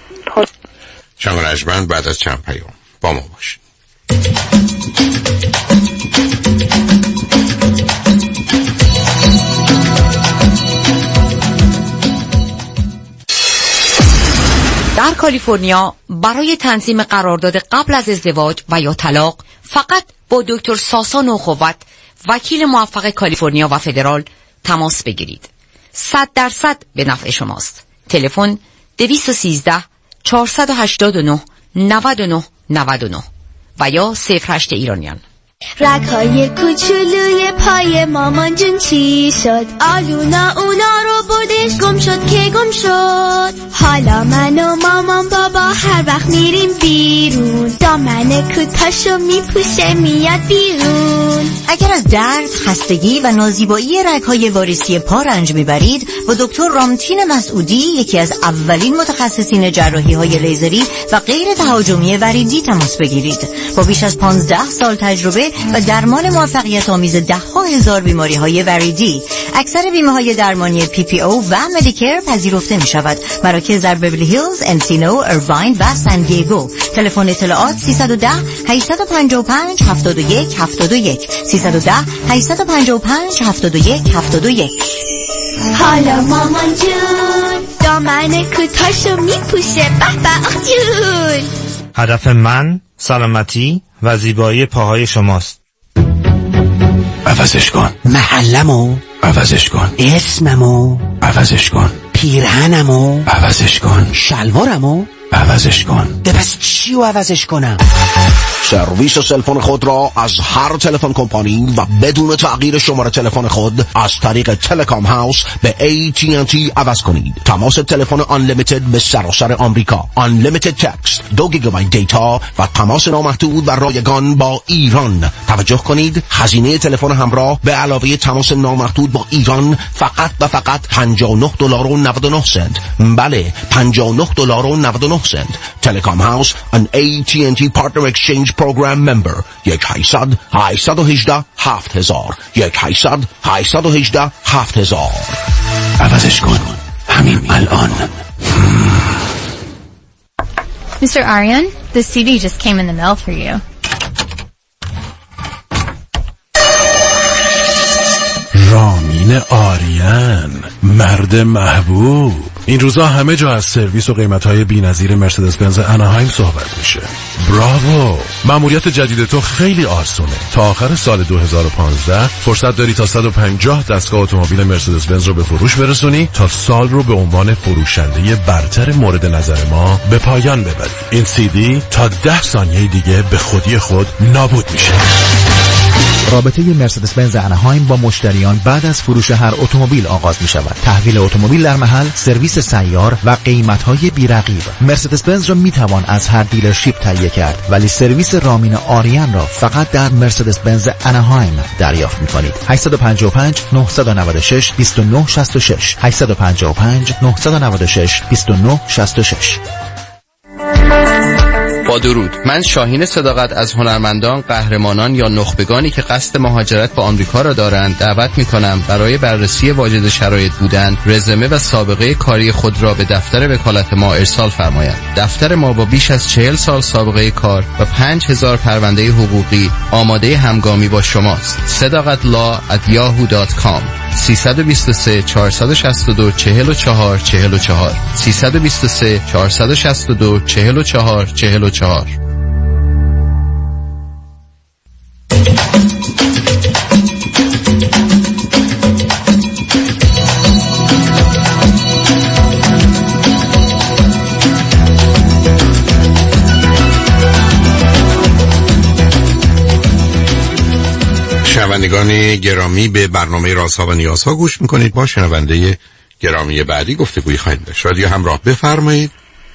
شنگ رجمند بعد از چند پیام با ما باشید. در کالیفرنیا برای تنظیم قرارداد قبل از ازدواج و یا طلاق فقط با دکتر ساسا نوخوت، وکیل موفق کالیفرنیا و فدرال تماس بگیرید. 100% به نفع شماست. تلفن 213 489 99 99 و یا 08 ایرانیان. رگ‌های کوچولوی پای مامان جون چی شد؟ آلونا اونا رو بردش، گم شد که گم شد. حالا من و مامان بابا هر وقت میریم بیرون، دامن کوتاشو میپوشه میاد بیرون. اگر از درد، خستگی و نازیبایی رگ‌های واریسی پا رنج میبرید، با دکتر رامتین مسعودی، یکی از اولین متخصصین جراحی‌های لیزری و غیر تهاجمی وریدی تماس بگیرید. با بیش از 15 سال تجربه شده و درمان موفقیت آمیز 10,000 بیماری های وریدی. اکثر بیمه های درمانی PPO و مدیکر پذیرفته می شود. مراکز در بیولی هیلز، انسینو، ارواین و سان دیگو. تلفن اطلاعات 310 855 71 71 310 855 71 71. حالا مامان جون دامن کوتاهشو میپوشه. به به جون. هدف من سلامتی و زیبایی پاهای شماست. عوضش کن. محلمو عوضش کن. اسممو عوضش کن. پیرهنمو عوضش کن. شلوارمو عوضش کن. پس چیو عوضش کنم؟ سرویس سلفون خود را از هر تلفن کمپانی و بدون تغییر شماره تلفن خود از طریق تلکام هاوس به AT&T عوض کنید. تماس تلفن انلیمیتد به سراسر آمریکا، انلیمیتد تکست، 2 گیگابایت دیتا و تماس نامحدود و رایگان با ایران. توجه کنید هزینه تلفن همراه به علاوه تماس نامحدود با ایران فقط و فقط $59.99. بله، $59.99. تلکام هاوس ان AT&T Partner Exchange Program member. 1-800-818-7000 1-800-818-7000. عوضش کن همین الان. Mr. Aryan, the CD just came in the mail for you. رامین آریان، مرد محبوب. این روزا همه جا از سرویس و قیمت‌های بی‌نظیر مرسدس بنز اناهایم صحبت میشه. براوو! مأموریت جدید تو خیلی آسونه. تا آخر سال 2015 فرصت داری تا 150 دستگاه اتومبیل مرسدس بنز رو به فروش برسونی تا سال رو به عنوان فروشنده برتر مورد نظر ما به پایان ببری. این CD تا 10 ثانیه دیگه به خودی خود نابود میشه. رابطه مرسدس بنز اناهایم با مشتریان بعد از فروش هر اتومبیل آغاز می شود. تحویل اتومبیل در محل، سرویس سیار و قیمت‌های بی‌رقیب. مرسدس بنز را می توان از هر دیلرشیپ تهیه کرد، ولی سرویس رامین آریان را فقط در مرسدس بنز اناهایم دریافت می کنید. 855 996 2966 855 996 2966. با درود، من شاهین صداقت از هنرمندان، قهرمانان یا نخبگانی که قصد مهاجرت به آمریکا را دارند دعوت می‌کنم برای بررسی واجد شرایط بودن، رزومه و سابقه کاری خود را به دفتر وکالت ما ارسال فرمایند. دفتر ما با بیش از 40 سال سابقه کار و 5000 پرونده حقوقی آماده همگامی با شماست. sadaqatlaw@yahoo.com 323 462 44 44 323 462 44 44. شنوندگان گرامی، به برنامه رازها و نیازها گوش میکنید. با شنونده گرامی بعدی گفتگویی خواهیم داشت. رادیو همراه، بفرمایید.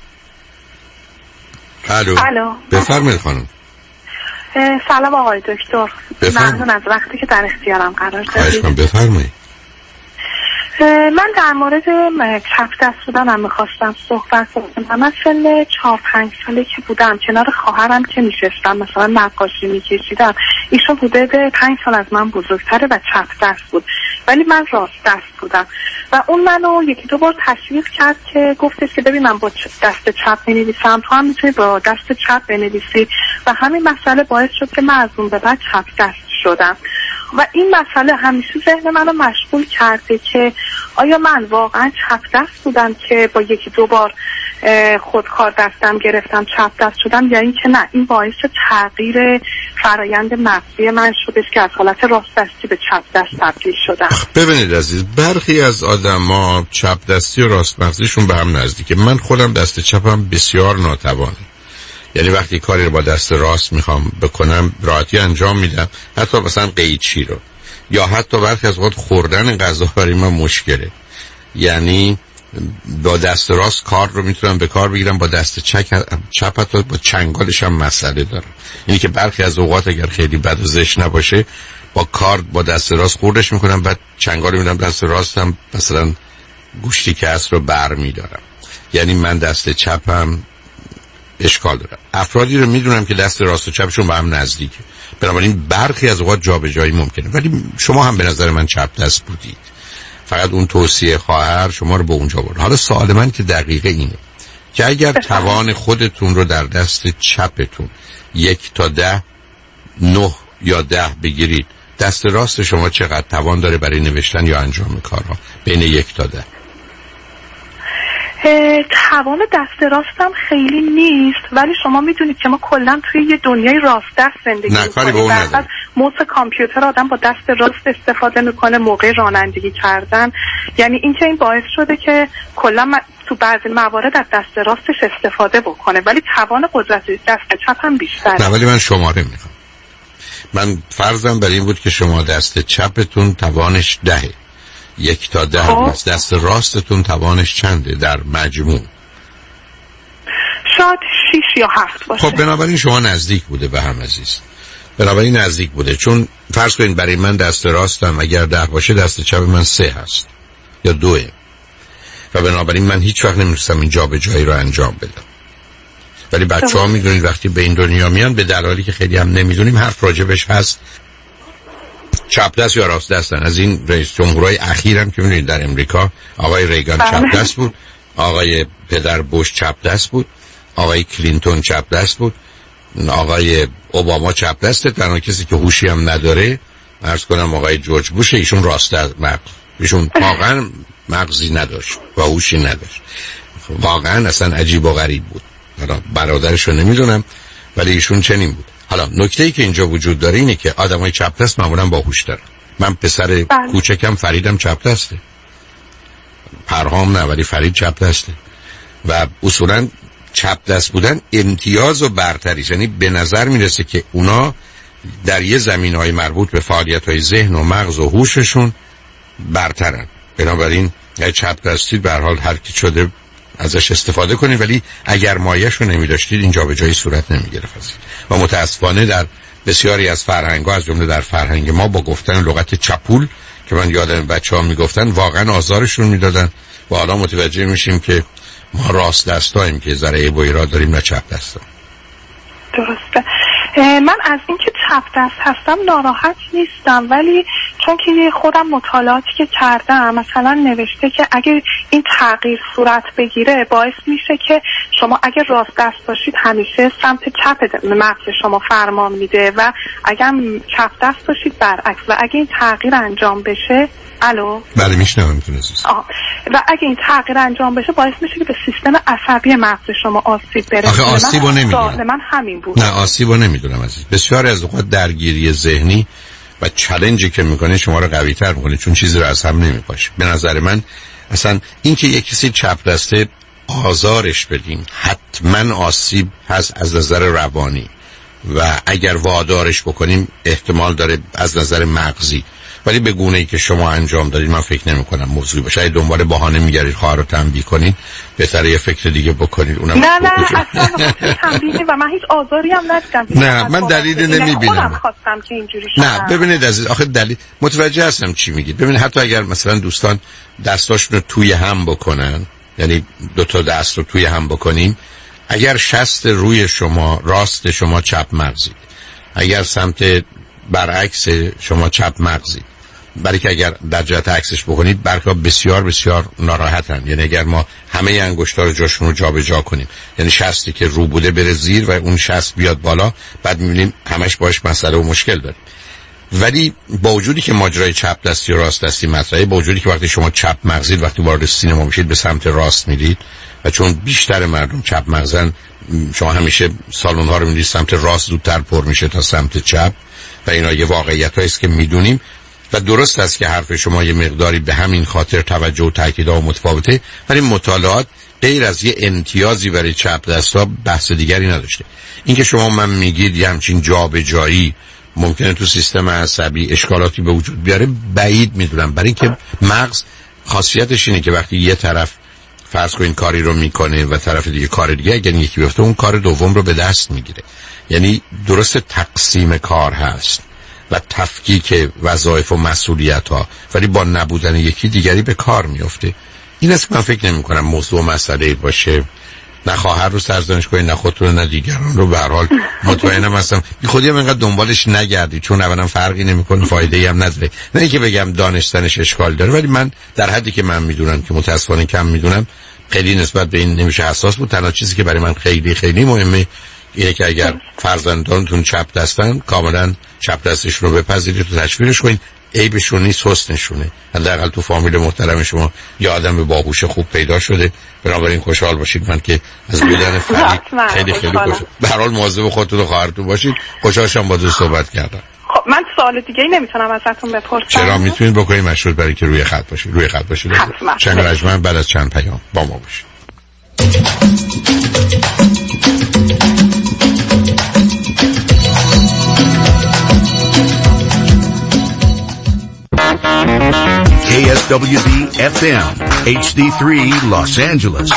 الو. بفرمایید خانم. سلام آقای دکتر، ممنون از وقتی که در اختیارم قرار دادید. بفرمایید. من در مورد کف دست بودنم میخواستم صحبت کنم. من سن 4-5 ساله که بودم کنار خواهرم که میشستم مثلا نقاشی میکشیدم، ایشون حدود 5 سال از من بزرگتره و چپ دست بود، ولی من راست دست بودم و اون منو 1-2 بار تشویق کرد که گفتش که ببین من با دست چپ مینویسم، تو هم میتونی با دست چپ بنویسی و همین مسئله باعث شد که من از اون به بعد چپ دست شدم و این مسئله همیشه ذهن منو مشغول کرده که آیا من واقعا چپ دست بودم که با 1-2 بار خودکار دستم گرفتم چپ دست شدم، یا این که نه، این باعث تغییر فرایند مغزی من شدش که از حالت راست دستی به چپ دست تبدیل شدم. ببینید عزیز، برخی از آدما چپ دستی و راست مغزیشون به هم نزدیکه. من خودم دست چپم بسیار ناتوانه، یعنی وقتی کاری رو با دست راست میخوام بکنم راحتی انجام میدم، حتی مثلا قیچی رو، یا حتی برخی از وقت خوردن غذا برای من مشکله. یعنی با دست راست کار رو میتونم به کار بگیرم، با دست چپ حتی با چنگالش هم مسئله دارم. یعنی که برخی از اوقات اگر خیلی بد و زشت نباشه با کار با دست راست خوردش میکنم، بعد چنگال میدم دست راستم مثلا گوشتی که هست رو بر میدارم. یعنی من دست چپم اشکال داره. افرادی رو میدونم که دست راست و چپشون به هم نزدیکه، بنابراین برخی از اوقات جابجایی ممکنه، ولی شما هم به نظر من چپ دست بودید، فقط اون توصیه خواهر شما رو به اونجا برد. حالا سوال من که دقیقه اینه که اگر توان خودتون رو در دست چپتون 1 تا 10 9 یا 10 بگیرید، دست راست شما چقدر توان داره برای نوشتن یا انجام کارها بین 1 تا 10؟ توان دست راستم خیلی نیست، ولی شما میدونید که ما کلا توی یه دنیای راست دست زندگی میکنیم. از موس کامپیوتر آدم با دست راست استفاده میکنه موقع رانندگی کردن، یعنی اینکه این باعث شده که کلا تو بعضی موارد از دست راستش استفاده بکنه، ولی توان قدرت دست چپم بیشتره. نه ولی من شماره میخوام. من فرضم بر این بود که شما دست چپتون توانش 10، 1 تا 10 است. دست راستتون توانش چنده در مجموع؟ شاید 6 یا 7 باشه. خب بنابراین شما نزدیک بوده به هم عزیز، بنابراین نزدیک بوده، چون فرض کنید برای من دست راستم اگر 10 باشه دست چپ من 3 هست یا 2، و بنابراین من هیچ وقت نمی‌تونم این جابجایی رو انجام بدم. ولی بچه‌ها میدونید وقتی به این دنیا میان به دلایلی که خیلی هم نمیدونیم حرف راجبش هست، چپ دست یا راست دستن. از این رئیس جمهورای اخیرم که میدونید در امریکا آقای ریگان چپ دست بود، آقای پدر بوش چپ دست بود، آقای کلینتون چپ دست بود، آقای اوباما چپ دسته، تنها کسی که هوشی هم نداره عرض کنم آقای جورج بوش، ایشون راست دست، ایشون واقعا مغزی نداشت و هوشی نداشت، واقعا اصلا عجیب و غریب بود. حالا برادرش رو نمیدونم ولی ایشون چنین بود. حالا نکته‌ای که اینجا وجود داره اینه که آدمای چپ دست معمولا باهوش دارن. من پسر کوچکم فریدم چپ دسته، پرهام نه ولی فرید چپ دسته، و اصولا چپ دست بودن امتیاز و برتری، یعنی به نظر میرسه که اونا در یه زمینهای مربوط به فعالیت‌های ذهن و مغز و هوششون برترن. بنابراین چپ دستید به هر حال هر کی شده ازش استفاده کنید، ولی اگر مایه‌اش رو نمی‌داشتید اینجا به جایی صورت نمی‌گرفت. و متأسفانه در بسیاری از فرهنگ‌ها از جمله در فرهنگ ما با گفتن لغت چپول که من یادم بچه‌ها میگفتن واقعا آزارشون میدادن و حالا متوجه میشیم که ما راست دستاییم که ذره عیب و ایراد داریم نه چپ دستا. درسته. من از اینکه چپ دست هستم ناراحت نیستم، ولی چون که خودم مطالعاتی که کردم مثلا نوشته که اگه این تغییر صورت بگیره باعث میشه که شما اگه راست دست باشید همیشه سمت چپ مغز شما فرمان میده و اگه چپ دست باشید برعکس، و اگه این تغییر انجام بشه الو بله میشنومتون عزیز. و اگه این تغییر انجام بشه باعث میشه که به سیستم عصبی مغز شما آسیب برسه. آخه آسیبو نمیدونم. من همین بود. نه آسیبو نمیدونم عزیز. بسیار از اوقات درگیری ذهنی و چالنجی که میکنه شما رو قوی تر میکنه، چون چیزی رو از هم نمیپاشه. به نظر من اصلا این که یک کسی چپ دسته آزارش بدیم حتما آسیب هست از نظر روانی، و اگر وادارش بکنیم احتمال داره از نظر مغزی، ولی به گونه‌ای که شما انجام دادید من فکر نمی‌کنم موضوعی باشه. اگه دنبال بهانه می‌گردید خواهر رو تنبیه کنید، بهتره یه فکر دیگه بکنید. اونم نه اصلا تنبیه و من هیچ آزاری هم ندیدم. نه من دلیلی نمی‌بینم. خواستم که اینجوری شد. نه ببینید عزیز، آخه دلیل متوجه هستم چی میگید. ببینید حتی اگر مثلا دوستان دستاشون رو توی هم بکنن، یعنی دو تا دست رو توی هم بکنیم، اگر شست روی شما راست شما چپ مغزید، اگر سمت برعکس شما چپ مغزید، برای که اگر در جهت عکسش بکنید برخا بسیار بسیار ناراحتن. یعنی اگر ما همه انگشت‌ها رو جاشون رو جابجا کنیم، یعنی شستی که رو بوده بره زیر و اون شست بیاد بالا، بعد می‌بینیم همش باش مسئله و مشکل داریم. ولی با وجودی که ماجرای چپ دستی و راست دستی مطرحه، با وجودی که وقتی شما چپ مغزید وقتی وارد سینما میشید به سمت راست میرید، و چون بیشتر مردم چپ مغزن شما همیشه سالن‌ها رو می‌بینید سمت راست زودتر پر میشه تا سمت چپ، و اینا یه واقعیتایی است که میدونیم. و درست است که حرف شما یه مقداری به همین خاطر توجه و تاکیدها متفاوته، ولی مطالعات غیر از یه امتیازی برای چپ دستا بحث دیگری نداشته. اینکه شما من میگید یه همچین جابجایی ممکنه تو سیستم عصبی اشکالاتی به وجود بیاره، بعید میدونم، برای اینکه مغز خاصیتش اینه که وقتی یه طرف فرض کن این کاری رو میکنه و طرف دیگه کار دیگه، اگر یکی بیفته اون کار دوم رو به دست میگیره. یعنی درست تقسیم کار هست و تفکیک وظایف و مسئولیت ها، ولی با نبودن یکی دیگری به کار میفته. این است که من فکر نمی کنم موضوع مسئله باشه نه خواهر رو سرزنش کنید، نه خودتون نه دیگران رو. به هر حال مطمئنم هستم بی خودی هم اینقدر دنبالش نگردید، چون اولا فرقی نمیکنه، فایده‌ای هم نداره. نه اینکه بگم دانستنش اشکال داره، ولی من در حدی که من میدونم که متأسفانه کم میدونم، خیلی نسبت به این نمیشه حساس بود. تنها چیزی که برای من خیلی خیلی مهمه اینه که اگر فرزندانتون چپ دستن، کاملا چپ دستشون رو بپذیرید و تشویقش کنید. عیبشون نیست، حسنشونه. حداقل تو فامیل محترم شما یه آدم باهوش خوب پیدا شده، بنابراین خوشحال باشید. من که از بودن فرید خیلی خوشحال. به هر حال مواظب خودتون و خواهرتون باشید. خوشحالم با تو صحبت کردم. خب من سوال دیگه نمیتونم ازتون بپرسم؟ چرا، میتونید بکنید، مشروط برای که روی خط باشید. چند رجمن بعد از چند پیام با ما باشید. KSWB FM HD3 Los Angeles.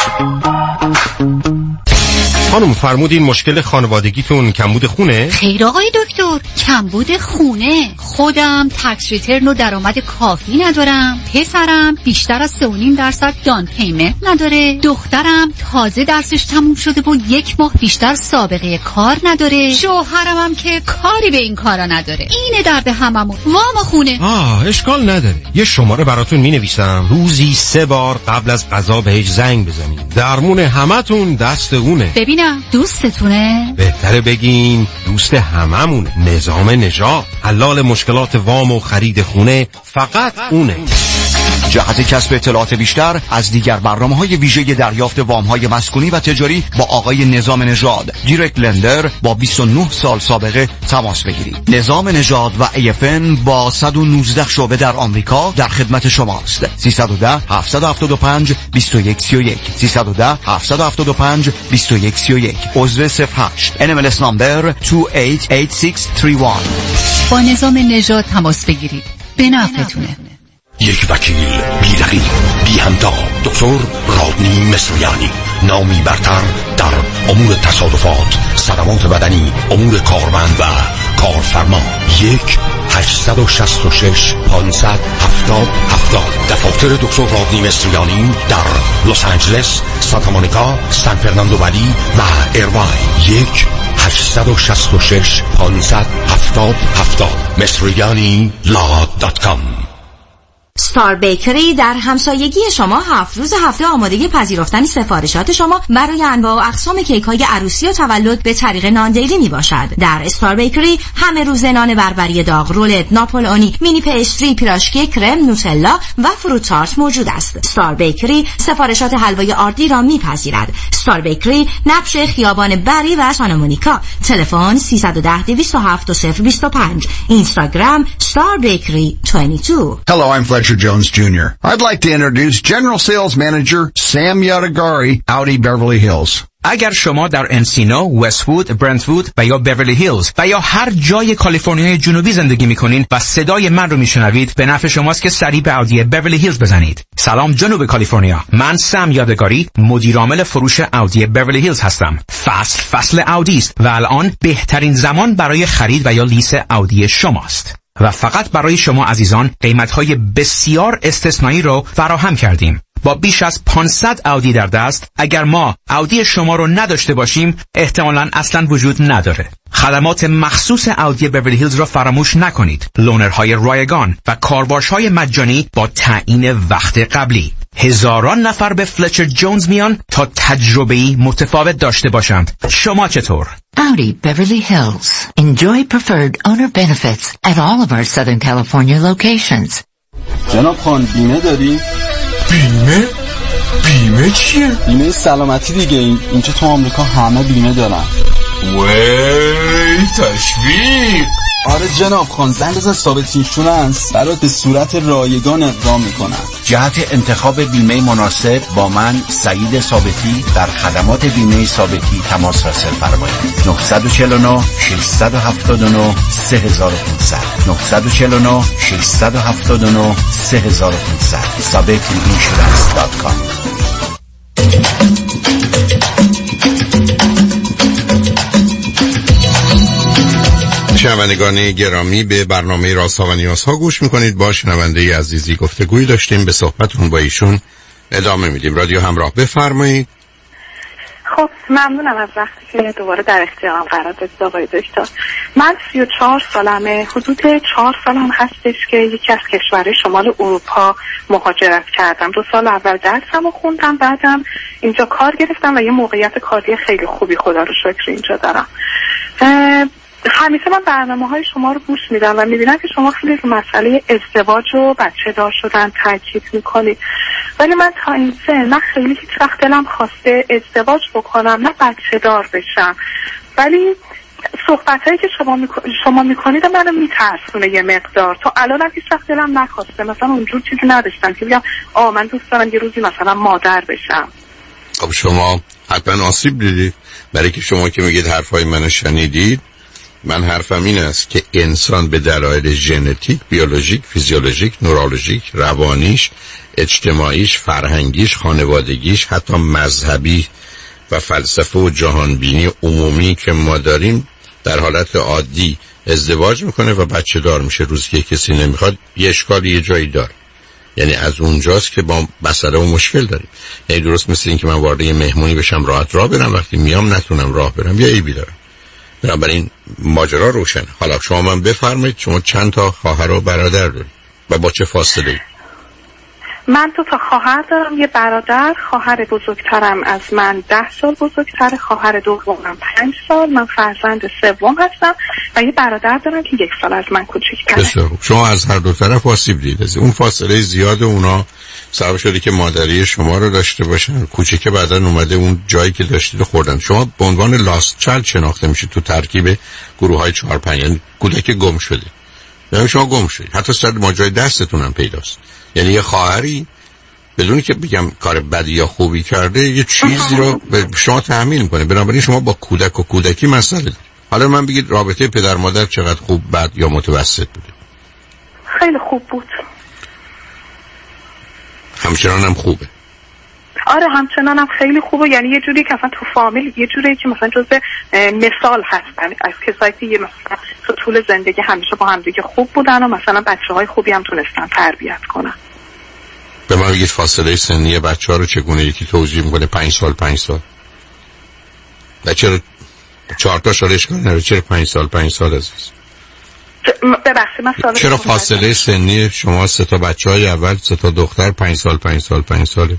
خانم فرمودین مشکل خانوادگیتون کمبود خونه؟ خیر آقای دکتر، کمبود خونه. خودم تکس ریترن و درآمد کافی ندارم. پسرم بیشتر از 3.5% دان پیمنت نداره. دخترم تازه درسش تموم شده و 1 ماه بیشتر سابقه کار نداره. شوهرم هم که کاری به این کارا نداره. اینه درد هممون. وام خونه. اشکال نداره. یه شماره براتون مینویسم. روزی 3 بار قبل از غذا بهش زنگ بزنید. درمون همتون دست اونه. ببینم دوستتونه؟ بهتره بگین دوست هممونه. نظام نژاد، حلال مشکلات وام و خرید خونه فقط اونه. جهت کسب اطلاعات بیشتر از دیگر برنامه‌های ویژه دریافت وام‌های مسکونی و تجاری با آقای نظام نژاد، دایرکت لندر با 29 سال سابقه تماس بگیرید. نظام نژاد و AFN با 119 شعبه در آمریکا در خدمت شماست. 310 775 2131 310 775 2131 عضو 08 NMLS نمبر 288631. با نظام نژاد تماس بگیرید. به نفعتونه. یک وکیل بی رقیب بی همتا، دکتر رادنی مصریانی، نامی برتر در امور تصادفات، صدمات بدنی، امور کارمند و کارفرما. 1-866-570-7070. دفاتر دکتر رادنی مصریانی در لس آنجلس، سانتا مونیکا، سان فرناندو ولی و ایرواین. 1-866-570-7070. مصریانی.com. ستار بیکری در همسایگی شما 7 روز هفته آماده پذیرفتن سفارشات شما برای انواع و اقسام کیک های عروسی و تولد به طریق نان دیلی می باشد. در استار بیکری همه روز نان بربری داغ، رولت، ناپولئونی، مینی پیستری، پیراشکی، کرم، نوتلا و فروت تارت موجود است. استار بیکری سفارشات حلوای آردی را میپذیرد. استار بیکری نبش خیابان بری و سانتا مونیکا. تلفن 310-207-025. اینستاگرام استار بیکری 22. Hello, I'm Fletcher Jones Jr. I'd like to introduce General Sales Manager Sam Yadagari, Audi Beverly Hills. اگر شما در انسینو، وست‌وود، برنت‌وود و یا بیورلی هیلز و یا هر جای کالیفرنیای جنوبی زندگی می‌کنین و صدای من رو میشنوید، به نفع شماست که سریع به اودی بیورلی هیلز بزنید. سلام جنوب کالیفرنیا، من سم یادگاری، مدیر عامل فروش اودی بیورلی هیلز هستم. فصل اودی است و الان بهترین زمان برای خرید و یا لیس اودی شماست. و فقط برای شما عزیزان قیمت‌های بسیار استثنایی رو فراهم کردیم. با بیش از 500 اودی در دست، اگر ما اودی شما رو نداشته باشیم احتمالاً اصلاً وجود نداره. خدمات مخصوص اودی بیورلی هیلز را فراموش نکنید. لونرهای رایگان و کارواش‌های مجانی با تعیین وقت قبلی. هزاران نفر به فلچر جونز میان تا تجربه‌ای متفاوت داشته باشند. شما چطور؟ Audi Beverly Hills. Enjoy preferred owner benefits at all of our Southern California locations. جناب خان بیمه داری؟ بیمه؟ بیمه چیه؟ بیمه سلامتی دیگه. اینجا تو آمریکا همه بیمه دارن. وی تشویق. آره جناب خان، زنگ بزن ثابت اینشورنس برات به صورت رایگان اقدام میکنن. جهت انتخاب بیمه مناسب با من سعید ثابتی در خدمات بیمه ثابتی تماس رسل فرمایید. 949 679 3500 949 679 3500 sabetiinsurance.com. شنوندگان گرامی، به برنامه رازها و نیازها گوش میکنید. با شنونده عزیزی گفتگویی داشتیم، به صحبتون با ایشون ادامه میدیم. رادیو همراه، بفرمایید. خب ممنونم از وقتی که دوباره در اختیارم قرار دادید آقای دکتر. من 34 سالمه، حدود 4 سالم هستش که یکی از کشورهای شمال اروپا مهاجرت کردم. 2 سال اول درسمو خوندم، بعدم اینجا کار گرفتم و یه موقعیت کاری خیلی خوبی خدا رو شکر اینجا دارم. همیشه من برنامه‌های شما رو گوش میدم و میبینم که شما خیلی رو مسئله ازدواج و بچه دار شدن تاکید میکنید، ولی من تا این سن نه خیلی هیچ وقت دلم خواسته ازدواج بکنم نه بچه دار بشم، ولی صحبتایی که شما میکنید منو میترسونه یه مقدار. تا الان هیچ وقت دلم نخواسته، مثلا اونجور چیزی نداشتم که بگم من دوست دارم یه روزی مثلا مادر بشم. خب شما حتما آسیب دیدید، برای که شما که میگید حرفای منو شنیدید. من حرفم این است که انسان به دلایل ژنتیک، بیولوژیک، فیزیولوژیک، نورولوژیک، روانیش، اجتماعیش، فرهنگیش، خانوادگیش، حتی مذهبی و فلسفه و جهانبینی عمومی که ما داریم در حالت عادی ازدواج میکنه و بچه دار میشه. روزی که کسی نمیخواد یه اشکالی یه جایی داره، یعنی از اونجاست که با مسئله و مشکل داریم. یعنی درست مثل این که من وارد یه مهمونی بشم راحت راه برم، وقتی میام نتونم راه برم یا عیبی دارم. بنابراین ماجرا روشن. حالا شما من بفرمایید شما چند تا خواهر و برادر دارید و با چه فاصله؟ من 2 تا خواهر دارم، یه برادر. خواهر بزرگترم از من 10 سال بزرگتره، خواهر دومم 5 سال، من فرزند سوم هستم و یه برادر دارم که 1 سال از من کوچیک‌تره. بسیار خوب. شما از هر دو طرف آسیب دیدید. اون فاصله زیاد اونا سبب شده که مادری شما رو داشته باشن، کوچیکه بعداً اومده اون جایی که داشتید خوردن. شما به عنوان لاست چایلد شناخته میشید تو ترکیب گروه‌های 4-5، یعنی کودک گم شده. یعنی شما گم شدید، حتی صد ماجرای دستتون هم پیداست. یعنی یه خواهری بدون که بگم کار بدی یا خوبی کرده یه چیزی رو به شما تحمیل میکنه. بنابراین شما با کودک و کودکی مسئله دارید. حالا من بگید رابطه پدر مادر چقدر خوب، بد یا متوسط بوده؟ خیلی خوب بود. همچنان هم خوبه؟ آره همچنان هم خیلی خوبه. یعنی یه جوری که مثلا تو فامیل یه جوری که مثلا جزء مثال هستن از کسایی که مثلا تو طول زندگی همیشه با هم دیگه خوب بودن و مثلا بچه‌های خوبی هم تونستن تربیت کنن. به من بگید فاصله سنی بچه‌ها رو چگونه یکی توضیح میکنه؟ 5 سال 5 سال. چرا 4 تا سالش کنه؟ چرا 5 سال 5 سال عزیز؟ ببخشید من سوال چرا فاصله سنی شما 3 تا بچه‌های اول 3 تا دختر 5 سال 5 سال 5 ساله؟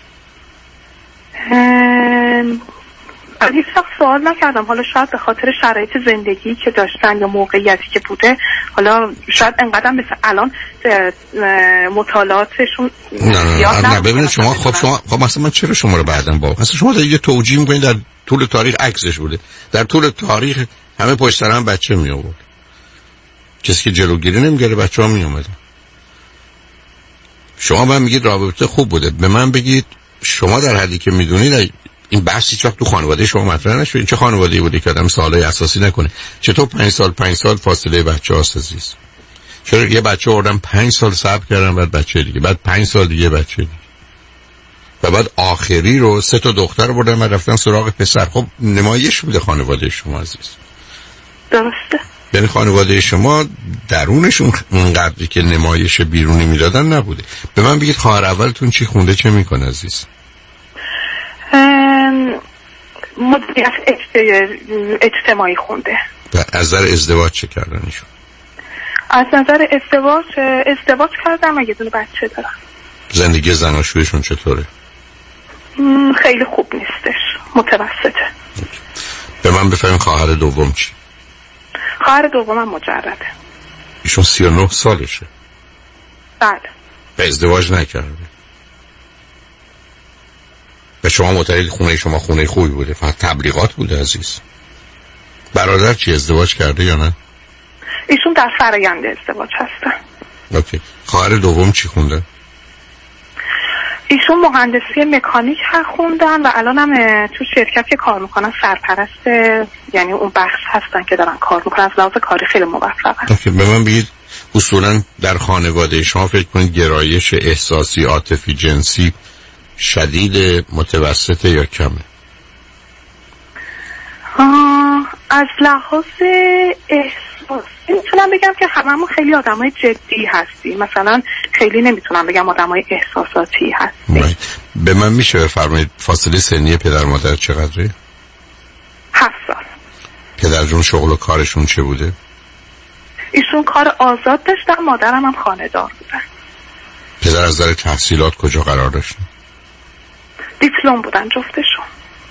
هیچ وقت سوال نکردم. حالا شاید به خاطر شرایط زندگی که داشتن یا موقعیتی که بوده، حالا شاید انقدر مثل الان مطالعاتشون نه ببینید شما خب مثلا من چرا شما رو بعداً با مثلا شما یه توجیه می‌کنید در طول تاریخ عکسش بوده، در طول تاریخ همه پشت سر هم بچه می آورد، کسی که جلوگیری نمی‌کرد بچه‌ها می اومدن. شما من میگید رابطه خوب بوده، به من بگید شما در حدی که میدونید این بحث هیچ وقت تو خانواده شما مطرح نشد. این چه خانواده‌ای بوده که آدم سوالای اساسی نکنه؟ چطور 5 سال فاصله بچه هاست عزیز؟ چرا یه بچه آوردن 5 سال صبر کردن بعد بچه دیگه، بعد 5 سال دیگه بچه دیگه و بعد آخری رو 3 تا دختر بردن و رفتن سراغ پسر. خب نمایش بوده خانواده شما عزیز. درسته. یعنی خانواده شما درونشون اونقدری که نمایش بیرونی میدادن نبوده. به من بگید خواهر اولتون چی خونده چه میکنه عزیز؟ مدیریت اجتماعی خونده. و از نظر ازدواج چه کردن ایشون؟ از نظر ازدواج کردم و یه دونه بچه دارم. زندگی زناشویشون چطوره؟ خیلی خوب نیستش، متوسطه. به من بفرمایید خواهر دوم چی؟ خواهر دومم مجرده. ایشون 39 سالشه. بله. به ازدواج نکرده. و شما معتقد خونه شما خونه خوبی بوده، فقط تبلیغات بوده عزیز. برادر چی ازدواج کرده یا نه؟ ایشون در فرآیند ازدواج هستن. اوکی. خواهر دوم چی خونده؟ ایشون مهندسی مکانیک خوندن و الان هم تو شرکت که کار میکنن سرپرست، یعنی اون بخش هستن که دارن کار میکنن، از لحاظ کاری خیلی موفقن. اوکی. به من بگید اصولا در خانواده شما فکر کنید گرایش احساسی، عاطفی، جنسی شدید، متوسطه یا کمه؟ از لحاظ احساسی میتونم بگم که هممون خیلی آدمای جدی هستیم، مثلا خیلی نمیتونم بگم آدمای احساساتی هستیم. به من میشه بفرمایید فاصله سنی پدر مادر چقدره؟ 7 سال. پدر جون شغل و کارشون چه بوده؟ ایشون کار آزاد داشتن، مادرم هم خانه‌دار بودن. پدر از نظر تحصیلات کجا قرار داشتن؟ دیپلم بودن جفتشون.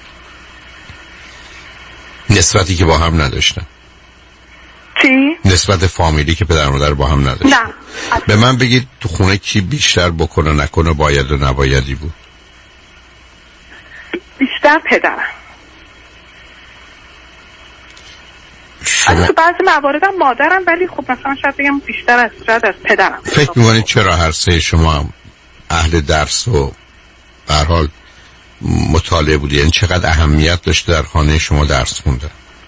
نسبتی که با هم نداشتن؟ چی؟ نسبت فامیلی که پدر مادر با هم نداشتن؟ نه. به من بگید تو خونه کی بیشتر بکنه نکنه باید و نبایدی بود؟ بیشتر پدرم. تو بعضی موارد هم مادرم، ولی خب مثلا شاید بگم بیشتر از پدرم. فکر می‌کنید چرا هر سه شما اهل درس و به هر حال مطالعه بودی؟ یعنی چقدر اهمیت داشته در خانه شما درس خوندن؟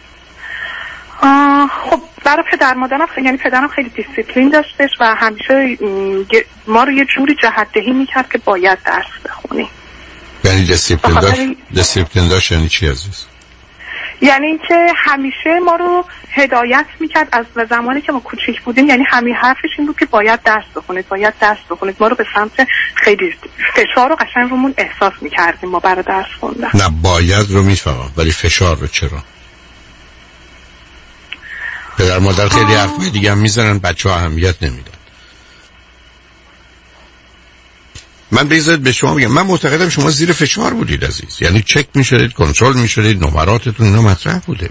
خب برای پدر مادرم یعنی پدرم خیلی دیسیپلین داشتش و همیشه ما رو یه جوری جهت‌دهی میکرد که باید درس بخونیم. یعنی دیسیپلین داشت یعنی چی عزیز؟ یعنی اینکه همیشه ما رو هدایت میکرد از زمانی که ما کوچیک بودیم، یعنی همین حرفش این بود که باید درس بخونید، باید درس بخونید. ما رو به سمت خیلی فشار رو قشنگ رومون احساس میکردیم ما برای درس خوندن. نه باید رو میفهمم ولی فشار رو چرا؟ پدر مادر خیلی حرفای دیگه هم میزنن، بچه ها اهمیت نمیدن. من بذارید به شما بگم، من معتقدم شما زیر فشار بودید عزیز. یعنی چک میشدید، کنترل میشدید، نمراتتون اینا مطرح بوده،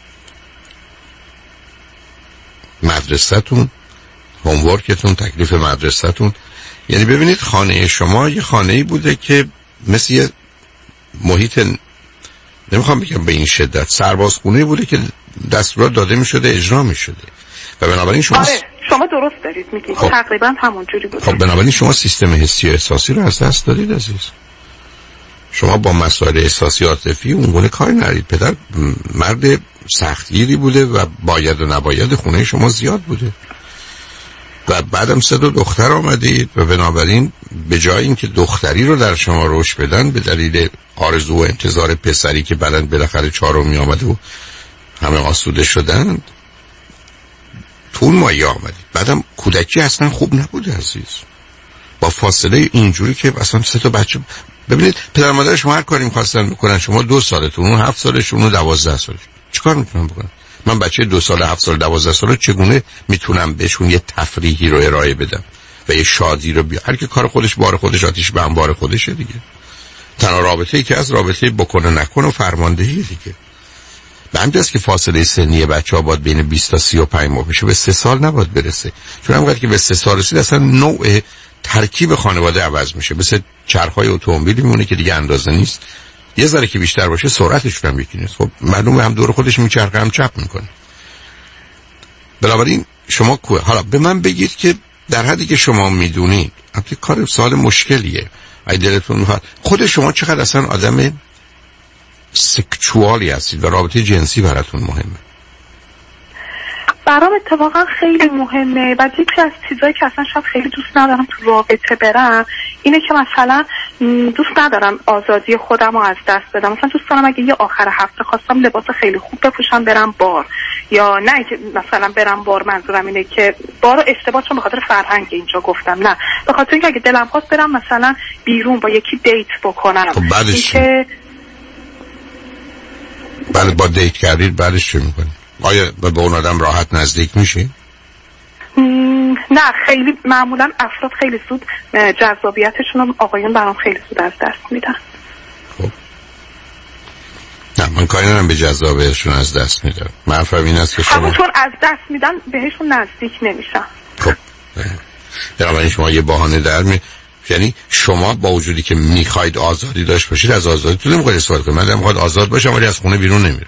مدرسه‌تون، هومورکتون، تکلیف مدرسه‌تون. یعنی ببینید خانه شما یه خانه‌ای بوده که مثل یه محیط، نمیخوام بگم به این شدت، سربازخونه بوده که دستورات داده میشده، اجرا میشده و بنابراین شما شما درست دارید میگید. خب. تقریبا همون جوری بود. خب بنابراین شما سیستم حسی و احساسی رو از دست دادید عزیز. شما با مسائل احساسی عاطفی اونگونه کاری ندارید. پدر مرد سختگیری بوده و باید و نباید خونه شما زیاد بوده و بعدم 3 دختر آمدید و بنابراین به جای اینکه دختری رو در شما رشد بدن به دلیل آرزو و انتظار پسری که بعدن بالاخره 4می آمده و همه آسوده شدند، تو اون مایه آمدید. بعدم کودکی اصلا خوب نبوده عزیز، با فاصله اینجوری که اصلا 3 بچه. ببینید پدر مادر شما هر کاری می‌خواستن بکنن، شما 2 سالتون، اون 7 سالشون، اون 12 سالش، چیکار میتونن بکنن؟ من بچه 2 سال، 7 سال، 12 ساله چگونه میتونم بهشون یه تفریحی رو ارائه بدم و یه شادی رو هر کی کار خودش بار خودش، آتیش به انبار خودشه دیگه. تنها رابطه‌ای که از رابطه بکنه نکنه و فرماندهی دیگه. به همین است که فاصله سنی بچه‌ها باید بین 20 تا 35 ماه بشه، به 3 سال نباید برسه. چون همونقدر که به 3 سال رسید اصلا نوع ترکیب خانواده عوض میشه، مثل چرخ‌های اتومبیلی میمونه که دیگه اندازه نیست. یه ذره که بیشتر باشه سرعتش هم یکی نیست. خب معلومه هم دور خودش میچرخه هم چپ میکنه. بنابراین شما حالا به من بگید که در حدی که شما میدونید، البته کار سوال مشکلیه، اگه دلتون میخواد، خود شما چقدر اصلا آدم سکشوالی هستید و رابطه جنسی براتون مهمه؟ برام اتفاقا خیلی مهمه و یکی از چیزایی که اصلا شاید خیلی دوست ندارم تو رابطه برم اینه که مثلا دوست ندارم آزادی خودم رو از دست بدم. مثلا دوست دارم اگه یه آخر هفته خواستم لباس خیلی خوب بپوشم برم بار، یا نه که مثلا برم بار منظورم اینه که بارو اشتباه چون به خاطر فرهنگ اینجا گفتم، نه به خاطر اینکه اگه دلم خواست برم مثلا بیرون با یکی دیت بکنم. خب بعدش که بعد با دیت کردید بعدش چه میکنید؟ آیا به اون آدم راحت نزدیک میشی؟ نه خیلی، معمولا افراد خیلی زود جذابیتشون رو آقایون برام خیلی زود از دست میدن. خب نه من کاری ندارم به جذابیتشون از دست میدم، منظورم این است که شما همونطور از دست میدن بهشون نزدیک نمیشن. خب بنابراین شما یه بهانه در یعنی شما با وجودی که میخواید آزادی داشت باشید، از آزادیتون نمیخواید استفاده کنید. من میخواد آزاد باشم ولی از خونه بیرون نمیرم.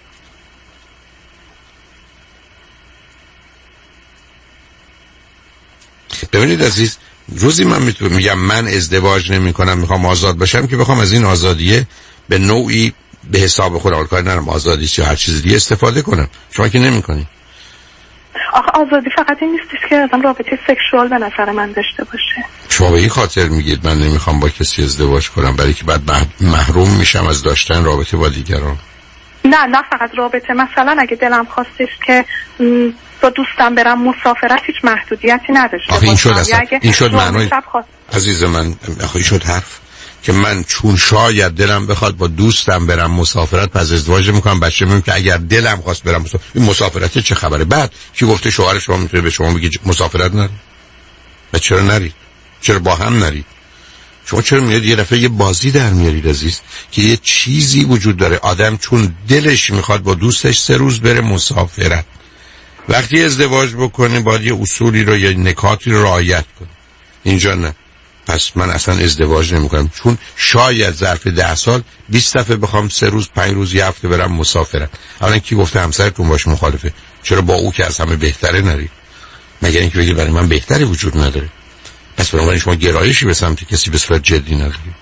ببینید عزیز، روزی من میگم من ازدواج نمی کنم میخوام آزاد باشم که بخوام از این آزادیه به نوعی به حساب خودم کار نرم، آزادی یا هر چیز دیگه استفاده کنم. شما که نمی کنی. آخه آزادی فقط این نیستش که آدم رابطه سکشوال به نظر من داشته باشه. شما به این خاطر میگید من نمیخوام با کسی ازدواج کنم برای که بعد محروم میشم از داشتن رابطه با دیگران؟ نه فقط رابطه، مثلا اگه دلم خواستش که با دوستم برم مسافرت هیچ محدودیتی نداشته. آخه این شد اصلا این شد معنی عزیز من، آخه این شد حرف که من چون شاید دلم بخواد با دوستم برم مسافرت پس ازدواج میکنم بچه میگم که اگر دلم خواست برم این مسافرت چه خبره؟ بعد کی گفته شوهر شما میتونه به شما بگه مسافرت نرید؟ و چرا نرید؟ چرا با هم نرید؟ شما چرا میاد یه دفعه یه بازی در میارید عزیز که یه چیزی وجود داره آدم چون دلش میخواد با دوستش 3 روز بره مسافرت، وقتی ازدواج بکنه باید یه اصولی رو یا نکاتی رو رعایت کنه. اینجا نه. پس من اصلا ازدواج نمیکنم چون شاید ظرف 10 سال 20 دفعه بخوام 3 روز 5 روز یه هفته برم مسافرت. الان کی گفته همسرتون باش مخالفه؟ چرا با او که از همه بهتره نرید؟ مگر اینکه بگید برای من بهتری وجود نداره؟ پس بنابراین شما گرایشی به سمت کسی به صورت جدی ندارید.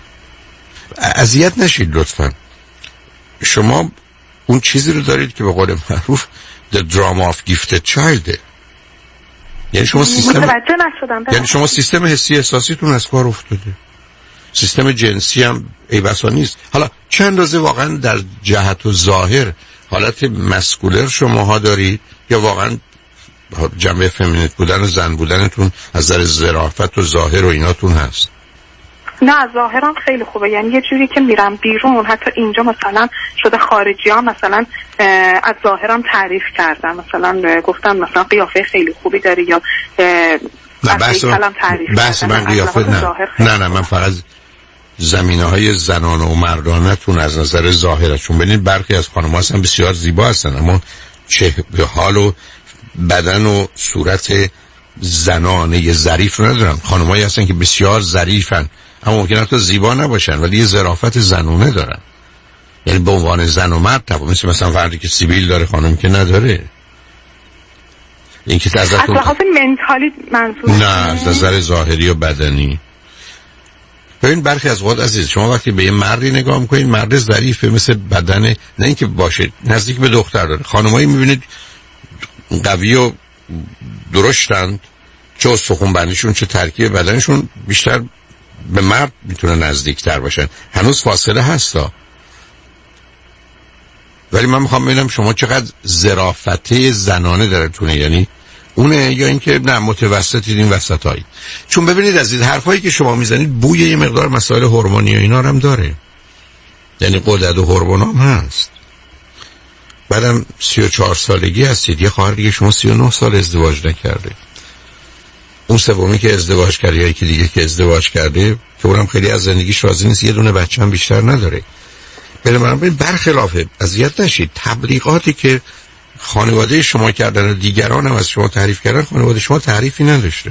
اذیت نشید لطفا. شما اون چیزی رو دارید که به قول معروف the drama of gifted child. یعنی شما سیستم حسی احساسیتون از کار افتاده. سیستم جنسی هم ای بسا نیست. حالا چند اندازه واقعا در جهت و ظاهر حالت مسکولر شماها دارید یا واقعا جنبه فمینیت بودن و زن بودنتون از نظر ظرافت و ظاهر و ایناتون هست؟ نه از ظاهرم خیلی خوبه، یعنی یه جوری که میرم بیرون حتی اینجا مثلا شده خارجی ها مثلا از ظاهرم تعریف کردن، مثلا گفتن مثلا قیافه خیلی خوبی داری یا بحث من قیافه نه من فقط زمینه های زنانه و مردانه تون از نظر ظاهره، چون ببینید برخی از خانم‌ها هستن بسیار زیبا هستن اما چهره حال و بدن و صورت زنانه ظریف رو ندارن. خانم‌هایی هستن که بسیار ظریفن اما ممکنه حتی زیبا نباشن ولی یه ظرافت زنونه دارن. یعنی به عنوان زن و مرد مثلا فردی که سیبیل داره خانم که نداره. این که از لحاظ منتالی منظور نه از نظر ظاهری و بدنی. ببین برخی از اوقات عزیز شما وقتی به یه مردی نگاه میکنید مرد ظریفه مثل بدن نه اینکه باشه نزدیک به دختر داره. خانمایی میبینید قوی و درشتند چه استخون بندیشون چه ترکیب بدنشون بیشتر به مرد میتونه نزدیکتر باشن. هنوز فاصله هستا ولی من میخوام ببینم شما چقدر ظرافت زنانه درتونه، یعنی اونه یا اینکه نه متوسطید این وسطایی. چون ببینید عزیز حرفایی که شما میزنید بوی یه مقدار مسائل هورمونی و اینا هم داره، یعنی غدد و هورمون هم هست. بعدم 34 سالگی هستید، یه خواهر دیگه شما 39 سال ازدواج نکرده، اون سومی که ازدواج کرده یا یکی دیگه که ازدواج کرده که اونم خیلی از زندگیش راضی نیست، یه دونه بچه هم بیشتر نداره. بنابراین برخلاف اذیت نشید. تبلیغاتی که خانواده شما کردن و دیگران هم از شما تعریف کردن خانواده شما تعریفی نداشته.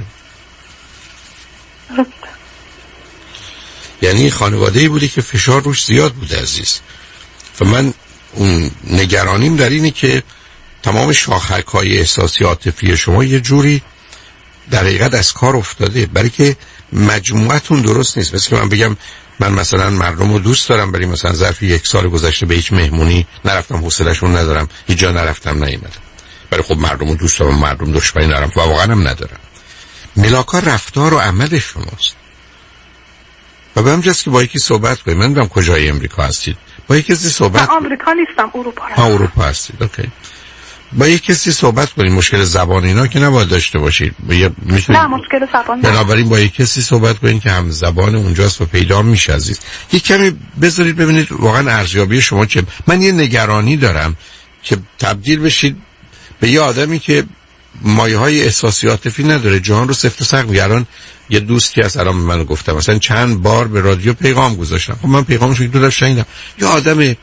یعنی خانواده‌ای بوده که فشار روش زیاد بوده عزیز. و من اون نگرانیم در اینه که تمام شاخک‌های احساسی عاطفی شما یه جوری در حقیقت از کار افتاده، برای که مجموعتون درست نیست. مثل که من بگم من مثلا مردم رو دوست دارم ولی مثلا ظرف 1 سال گذشته به هیچ مهمونی نرفتم، حوصله‌شون ندارم، هیچ جا نرفتم نیومدم. ولی خب مردم رو دوست دارم، مردم دشمنی ندارم و واقعا هم ندارم. ملاکا رفتار و عمل شماست. و به همجاست که با یکی صحبت کنید. من میدونم کجای امریکا هستید، با یکی کسی صحبت من آمریکا نیستم، اروپا هستم. اروپا هستید. اوکی. با یک کسی صحبت کنید. مشکل زبان اینا که نباید داشته باشید. نه مشکل زبان نه. بنابراین با یک کسی صحبت کنید که هم زبان اونجاست و پیدا میشه عزیز. یک کمی بذارید ببینید واقعا ارزیابی شما چه. من یه نگرانی دارم که تبدیل بشید به یه آدمی که مایه‌های احساسی عاطفی نداره، جهان رو سفت و سخت می‌گردن. یه دوستی از الان من گفتم مثلا چند بار به رادیو پیغام گذاشتم، خب من پیغامش رو دو شنیدم. یه آدم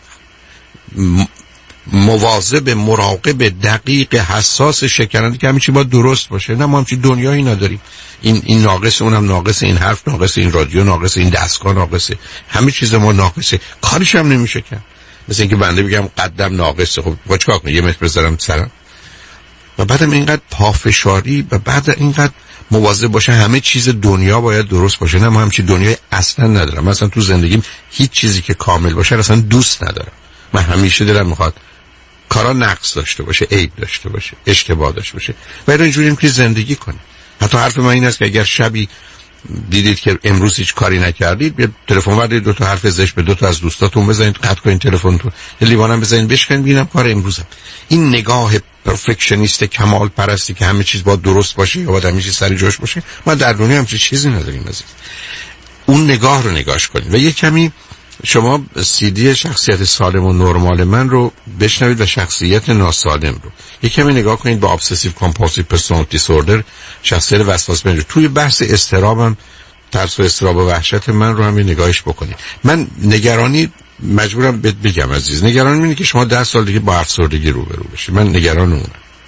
مواظب، مراقب، دقیق، حساس، شکننده که همه چی باید درست باشه. نه ما همچین دنیایی نداریم. این ناقص، اونم ناقص، این حرف ناقص، این رادیو ناقص، این دستگاه ناقصه، همه چیز ما ناقصه، کارش هم نمیشه کرد. مثل اینکه بنده بگم قدم ناقصه، خب با چیکار کنم؟ یه متر بذارم سرم؟ و بعدم اینقدر پافشاری و بعد اینقدر مواظب باشه همه چیز دنیا باید درست باشه. نه ما همچین دنیای اصلا ندارم. مثلا تو زندگیم هیچ چیزی که کامل باشه اصلا دوست ندارم. من همیشه دلم میخواد کارا نقص داشته باشه، عیب داشته باشه، اشتباه داشته باشه. و اینجوری که زندگی کنی. حتی حرف من این است که اگر شبی دیدید که امروز هیچ کاری نکردید، بیا تلفن بردارید 2 تا حرف زشت به 2 تا از دوستاتون بزنید، قطع کنید تلفنتون، یه لیوانم بزنید بشکنید، ببینم کار امروزم. این نگاه پرفکشنیست کمال پرستی که همه چیز باید درست باشه یا باید همه چیز سر جاش باشه، ما در دنیا همچین چیزی نداریم عزیز. اون نگاه رو نگاش کنید و یه کمی شما CD شخصیت سالم و نرمال من رو بشنوید و شخصیت ناسالم رو یه کمی نگاه کنید. با obsessive compulsive personality disorder شخصیت وسواس بینجا توی بحث اضطرابم، ترس و اضطراب و وحشت من رو هم یه نگاهش بکنید. من نگرانی مجبورم بگم عزیز، نگران اینه که شما 10 سال دیگه با افسردگی روبرو بشید. من نگران اونم.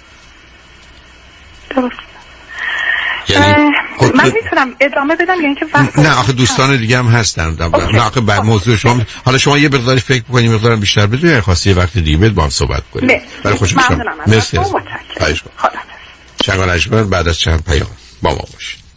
درست. یعنی من میتونم ادامه بدم یعنی که وقت نه آخه دوستان دیگه هم هستن. نه آخه بعد موضوع شما حالا شما یه مقداری فکر بکنید، مقدارم بیشتر بدونید، خواستی یه وقت دیگه با هم صحبت کنیم. برای خوشم شما. مرسی. چنگال اجبر بعد از چند پیام با ما باشید.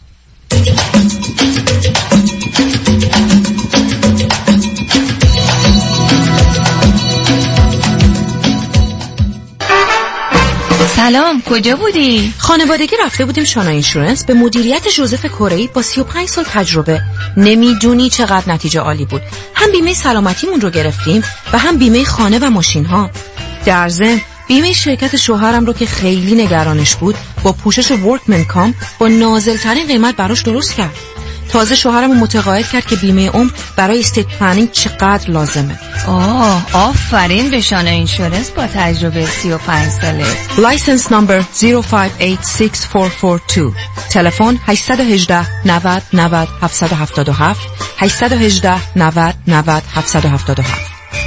سلام، کجا بودی؟ خانوادگی رفته بودیم شانا اینشورنس به مدیریت جوزف کره‌ای با 35 سال تجربه. نمیدونی چقدر نتیجه عالی بود. هم بیمه سلامتیمون رو گرفتیم و هم بیمه خانه و ماشین ها. در ضمن بیمه شرکت شوهرم رو که خیلی نگرانش بود با پوشش ورکمن کام با نازل‌ترین قیمت براش درست کرد. تازه شوهرم متقاعد کرد که بیمه عمر برای استیت پلنینگ چقدر لازمه. آفرین به شانا اینشورنس با تجربه 35 ساله. لایسنس نمبر 05864442. تلفن 818 90 90 777 818 90 90 777.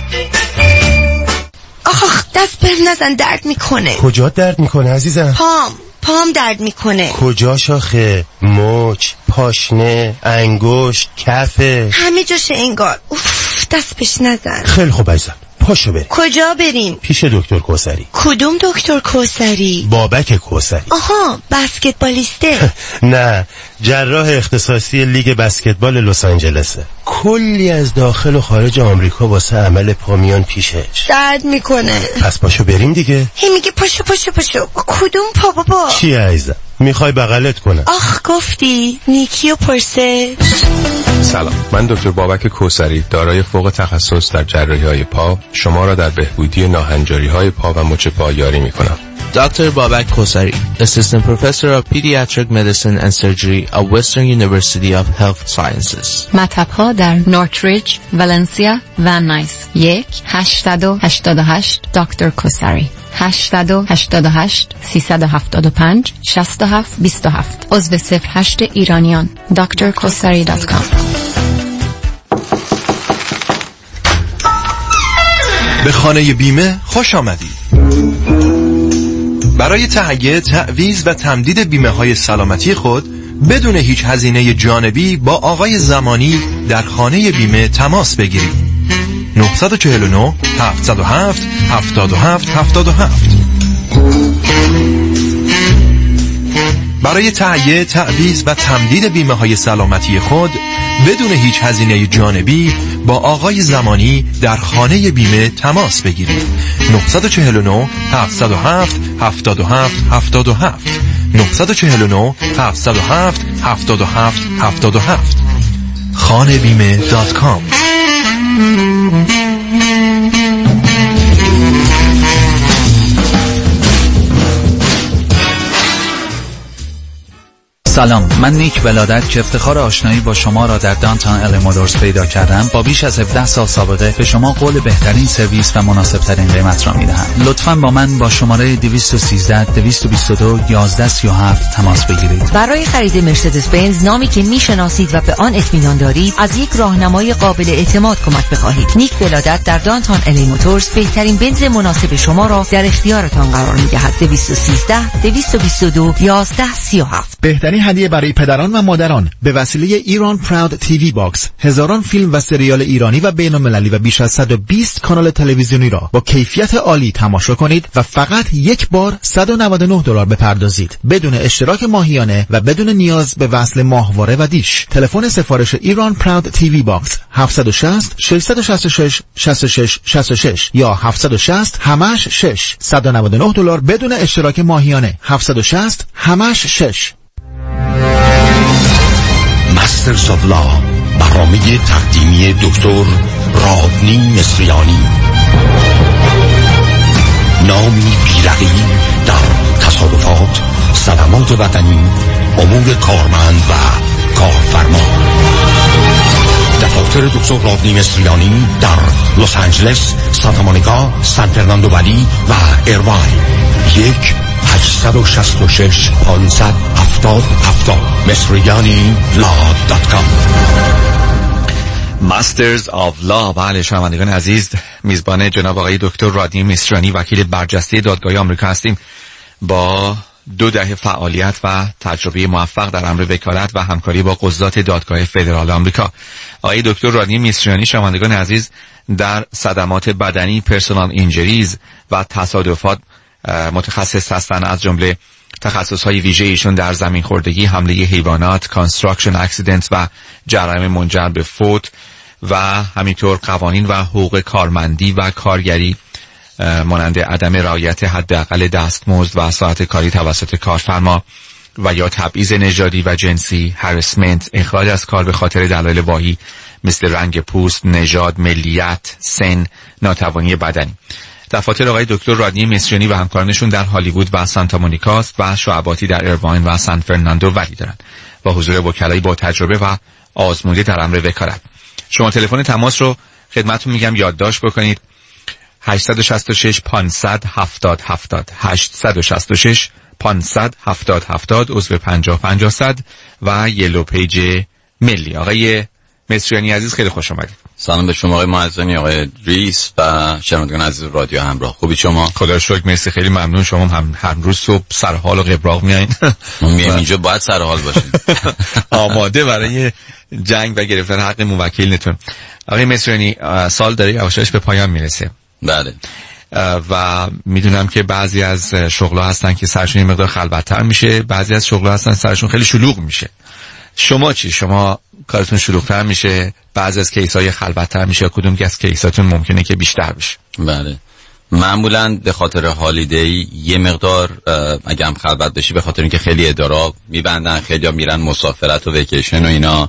آخ دست به نزن، درد میکنه. کجا درد میکنه عزیزم؟ پام درد میکنه. کجا شاخه؟ مچ، پاشنه، انگشت، کفه، همه جاشه انگار. دست بهش نزن. خیلی خوب عزیزم، پاشو بریم. کجا بریم؟ پیش دکتر کوثری. کدوم دکتر کوثری؟ بابک کوثری. آها، بسکتبالیسته. نه، جراح اختصاصی لیگ بسکتبال لس آنجلسه. کلی از داخل و خارج آمریکا واسه عمل پا میان پیشش. درد میکنه. پس پاشو بریم دیگه. هی میگه پاشو. کدوم پا بابا؟ چی عزیزم؟ میخوای بغلت کنم؟ آخ گفتی نیکی و پرسه. سلام، من دکتر بابک کوثری دارای فوق تخصص در جراحی‌های پا شما را در بهبودی ناهنجاری‌های پا و مچ پا یاری می‌کنم. Dr. Babak Kosari, Assistant Professor of Pediatric Medicine and Surgery at Western University of Health Sciences. مطب‌ها در نورتریج، ولنسیا و نایس. 1-888 دکتر کوثری. 888 375 67 27. عضو 08 ایرانیان. drkosari.com. به خانه بیمه خوش آمدید. برای تهیه، تعویض و تمدید بیمه های سلامتی خود بدون هیچ هزینه جانبی با آقای زمانی در خانه بیمه تماس بگیرید. 949 707 77 77. برای تهیه، تعویض و تمدید بیمه های سلامتی خود بدون هیچ هزینه جانبی با آقای زمانی در خانه بیمه تماس بگیرید. 949 707 77 77. 949 707 77 77. khanebime.com. سلام، من نیک ولادت که افتخار آشنایی با شما را در دانتان ال مودرز پیدا کردم با بیش از 17 سال سابقه به شما قول بهترین سرویس و مناسب ترین قیمت را میدهم. لطفاً با من با شماره 213 222 1137 تماس بگیرید. برای خرید مرسدس بنز، نامی که میشناسید و به آن اطمینان دارید، از یک راهنمای قابل اعتماد کمک بخواهید. نیک ولادت در دانتان ال مودرز بهترین بنز مناسب شما را در اختیارتان قرار میدهد. 213 222 1137. بهترین هدیه برای پدران و مادران به وسیله ایران پراود تیوی باکس، هزاران فیلم و سریال ایرانی و بین‌المللی و بیش از 120 کانال تلویزیونی را با کیفیت عالی تماشا کنید و فقط یک بار $199 بپردازید بدون اشتراک ماهیانه و بدون نیاز به وصل ماهواره و دیش. تلفن سفارش ایران پراود تیوی باکس 760 666 66 66 یا 760 همش 6. $199 بدون اشتراک ماهیانه. 760 همش 6. مسترز آف لا، برنامه تقدیمی دکتر رادنی مصریانی. نامی بی‌رقیب در تصادفات، صدمات وطنی، امور کارمند و کارفرما. دفاتر دکتر رادنی مصریانی در لس آنجلس، سانتا مونیکا، سان فرناندو ولی و ایرواین. 1-866-570-7070 مصریانی.com. ماسترز آف لا. بله شنوندگان عزیز، میزبان جناب آقای دکتر رادنی مصریانی وکیل برجسته دادگاه آمریکا هستیم با 2 دهه فعالیت و تجربه موفق در امر وکالت و همکاری با قضات دادگاه فدرال آمریکا. آقای دکتر رادنی مصریانی شنوندگان عزیز در صدمات بدنی، پرسونال اینجریز و تصادفات متخصص هستند، از جمله تخصص‌های ویژه ایشون در زمین خوردگی، حمله حیوانات، کانستراکشن اکسیدنت و جرایم منجر به فوت و همینطور قوانین و حقوق کارمندی و کارگری مانند عدم رعایت حداقل دستمزد و ساعت کاری توسط کارفرما و یا تبعیض نژادی و جنسی، هراسمنت، اخراج از کار به خاطر دلایل واهی مثل رنگ پوست، نژاد، ملیت، سن، ناتوانی بدنی. دفاتر آقای دکتر رادنی مصریانی و همکارانشون در هالیوود و سانتا مونیکا و شعباتی در ایرواین و سان فرناندو ولی دارند با حضور وکلایی با تجربه و آزموده در امر وکالت. شما تلفن تماس رو خدمتتون میگم یادداشت بکنید: 866 500 70 70 866 500 70 70 عضو 50 50 100 و یلو پیج ملی. آقای مصریانی عزیز خیلی خوش آمدید. سلام به شما آقای معظمی، آقای ریس و شنوندگان عزیز رادیو همراه. خوبی شما؟ خدا رو شکر، مرسی، خیلی ممنون. شما هم هر روز صبح سرحال و قبراق میایین. ما میایم اینجا باید سرحال باشیم. آماده برای جنگ و گرفتن حق موکلینتون. آقای مصریانی سال داره یواشاش به پایان میرسه. بله. و میدونم که بعضی از شغل‌ها هستن که سرشون یه مقدار خلوت‌تر میشه، بعضی از شغل‌ها هستن سرشون خیلی شلوغ میشه. شما چی؟ شما کارتون شلوغ‌تر میشه، بعضی از کیس‌های خلوت‌تر میشه، کدوم که از کیساتون ممکنه که بیشتر بشه؟ بله، معمولاً به خاطر هالیدی یه مقدار اگه هم خلوت بشه به خاطر اینکه خیلی ادارا میبندن، خیلی‌ها میرن مسافرت و ویکیشن و اینا،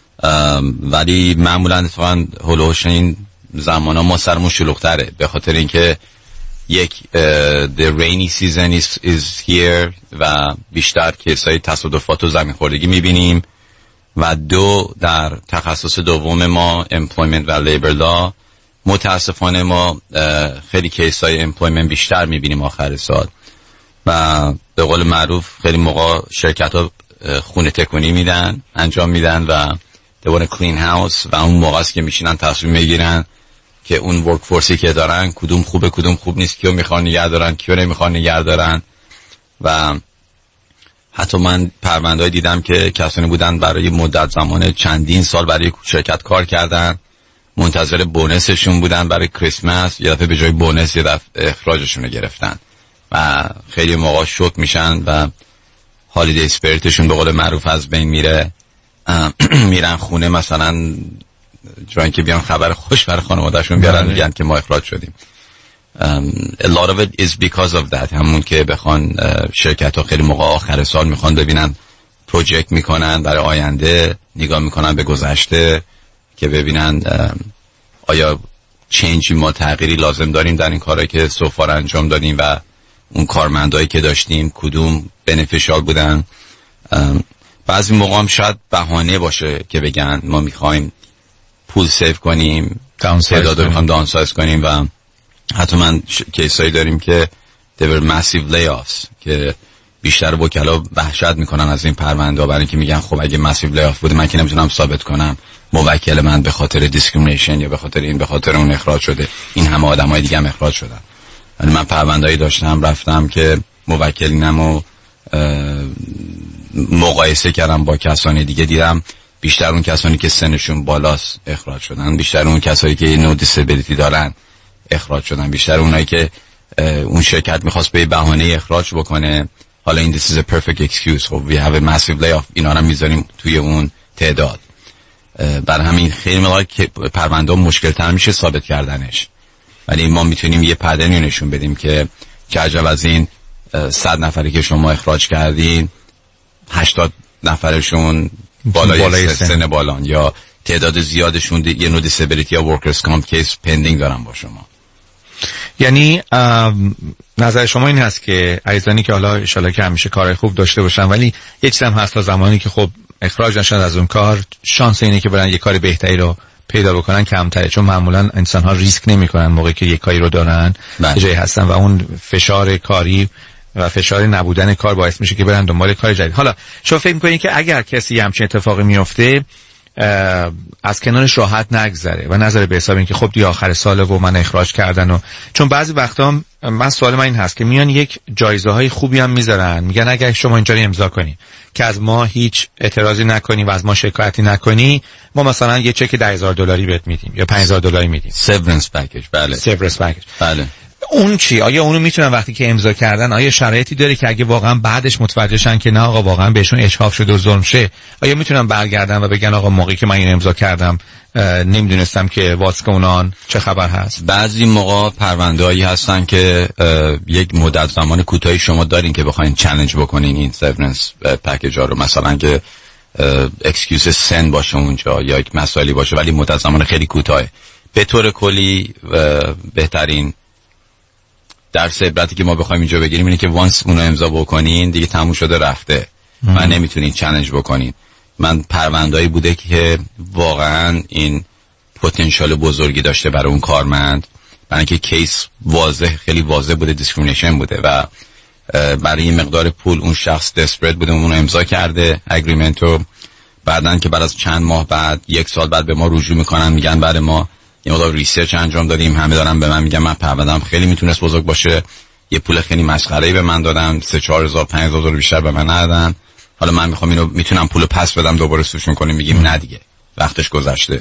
ولی معمولاً اتفاقاً هولوش این زمانا ما سرمون شلوغ‌تره به خاطر اینکه یک the rainy season is here و بیشتر کیسای تصادفات و زمین خوردگی میبینیم و 2 در تخصص دوم ما employment و labor law متاسفانه ما خیلی کیسای employment بیشتر میبینیم آخر سال و به قول معروف خیلی موقع شرکت ها خونه تکونی میدن انجام میدن و دوباره clean house و اون موقع است که میشینن تصمیم میگیرن که اون ورک فورسی که دارن کدوم خوبه کدوم خوب نیست، کیو میخوان نگه دارن کیو نمیخوان نگه دارن. و حتی من پرونده‌ای دیدم که کسانی بودن برای مدت زمان چندین سال برای شرکت کار کردن، منتظر بونسشون بودن برای کریسمس، یه دفعه به جای بونس یه دفعه اخراجشون رو گرفتن و خیلی موقع شوک میشن و هالیدی اسپریتشون به قول معروف از بین میره. میرن خونه مثلا جایی که بیان خبر خوش برای خانواده‌شون بیارن میگن که ما اخراج شدیم. A lot of it is because of that. همون که بخوان شرکت ها خیلی موقع آخر سال میخوان ببینن پروژکت میکنن برای آینده، نگاه میکنن به گذشته که ببینن آیا چینجی ما تغییری لازم داریم در این کارهایی که سوفار انجام دادیم و اون کارمندایی که داشتیم کدوم بنفیشال بودن. بعضی موقع هم شاید بهانه باشه که بگن ما میخوایم پول سیو کنیم، تعداد رو میخوایم داونسایز کنیم و حتی من کیسایی داریم که there were massive layoffs که بیشتر وکلا وحشت میکنن از این پرونده برای اینکه میگن خب اگه massive layoff بوده من که نمیتونم ثابت کنم موکل من به خاطر دیسکریمینیشن یا به خاطر این به خاطر اون اخراج شده، این همه آدمای دیگه هم اخراج شدن. ولی من پرونده‌ای داشتم رفتم که موکلینمو مقایسه کردم با کسانی دیگه، دیدم بیشتر اون کسانی که سنشون بالاست اخراج شدن، بیشتر اون کسایی که نو دیسابیلیتی دارن اخراج شدن، بیشتر اونایی که اون شرکت میخواست به بهانه اخراج بکنه. حالا این this is a perfect excuse، خب we have a massive layoff، اینا رو میذاریم توی اون تعداد. برای همین خیلی موقع که پرونده مشکل تر میشه ثابت کردنش، ولی ما میتونیم یه پدرنی نشون بدیم که عجب از این 100 نفری که شما اخراج کردین 80 نفرشون بالای سن بالان یا تعداد زیادشون یه نوع دیسابیلیتی یا ورکرز کامپ کیس پندینگ دارن با شما. یعنی نظر شما این هست که عزیزانی که حالا ان شاءالله که همیشه کارهای خوب داشته باشن، ولی یه چیز هم هست تا زمانی که خب اخراج نشن از اون کار، شانس اینه که برن یه کار بهتری رو پیدا بکنن کمتره، چون معمولا انسان ها ریسک نمیکنن موقعی که یه کاری رو دارن جایی هستن و اون فشار کاری و فشار نبودن کار باعث میشه که برن دنبال کار جدید. حالا شما فکر میکنید که اگر کسی همچین اتفاقی میفته از کنارش راحت نگذره و نظر به حساب این که خب دیگه آخر ساله و من اخراج کردن و چون بعضی وقتا من سوال من این هست که میان یک جایزه های خوبی هم میذارن، میگن اگر شما اینجا رو امضا کنی که از ما هیچ اعتراضی نکنی و از ما شکایتی نکنی، ما مثلا یه چک $10,000 بهت میدیم یا $5,000 میدیم. سیورنس پکیج. بله. سیورنس پکیج. بله. اون چی؟ آیا اونو میتونن وقتی که امضا کردن، آیا شرایطی داره که اگه واقعا بعدش متوجه شن که نه آقا واقعا بهشون اشهاب شده و ظلم شه، آیا میتونن برگردن و بگن آقا موقعی که من اینو امضا کردم نمیدونستم که واتس گونان چه خبر هست؟ بعضی موقع پرونده‌ای هستن که یک مدت زمان کوتاهی شما دارین که بخواید چالش بکنین این سیورنس پکیج ها رو، مثلا که اکسکیوز سن باشه اونجا یا یک مسائلی باشه، ولی مدت زمان خیلی کوتاهه. به طور کلی بهترین درس عبرتی که ما بخوایم اینجا بگیریم اینه که وانس اونو امضا بکنین دیگه تموم شده رفته و نمیتونین چالش بکنین. من پرونده‌ای بوده که واقعا این پتانسیل بزرگی داشته برای اون کارمند، برای اینکه کیس واضح، خیلی واضح بوده، دیسکریمینیشن بوده و برای این مقدار پول اون شخص دسپرت بوده، اونو امضا کرده اگریمنتو. بعدن که بعد از چند ماه بعد، 1 سال بعد به ما رجوع میکنن، میگن برای ما یه مقدار ریسرچ انجام دادیم، همه دارن به من میگن من پرونده‌ام خیلی میتونست بزرگ باشه، یه پول خیلی مسخره‌ای به من دادن، 3-4 $5,000 بیشتر به من ندادن، حالا من میخوام اینو میتونم پولو پس بدم دوباره سوشون کنیم. میگیم نه دیگه وقتش گذشته.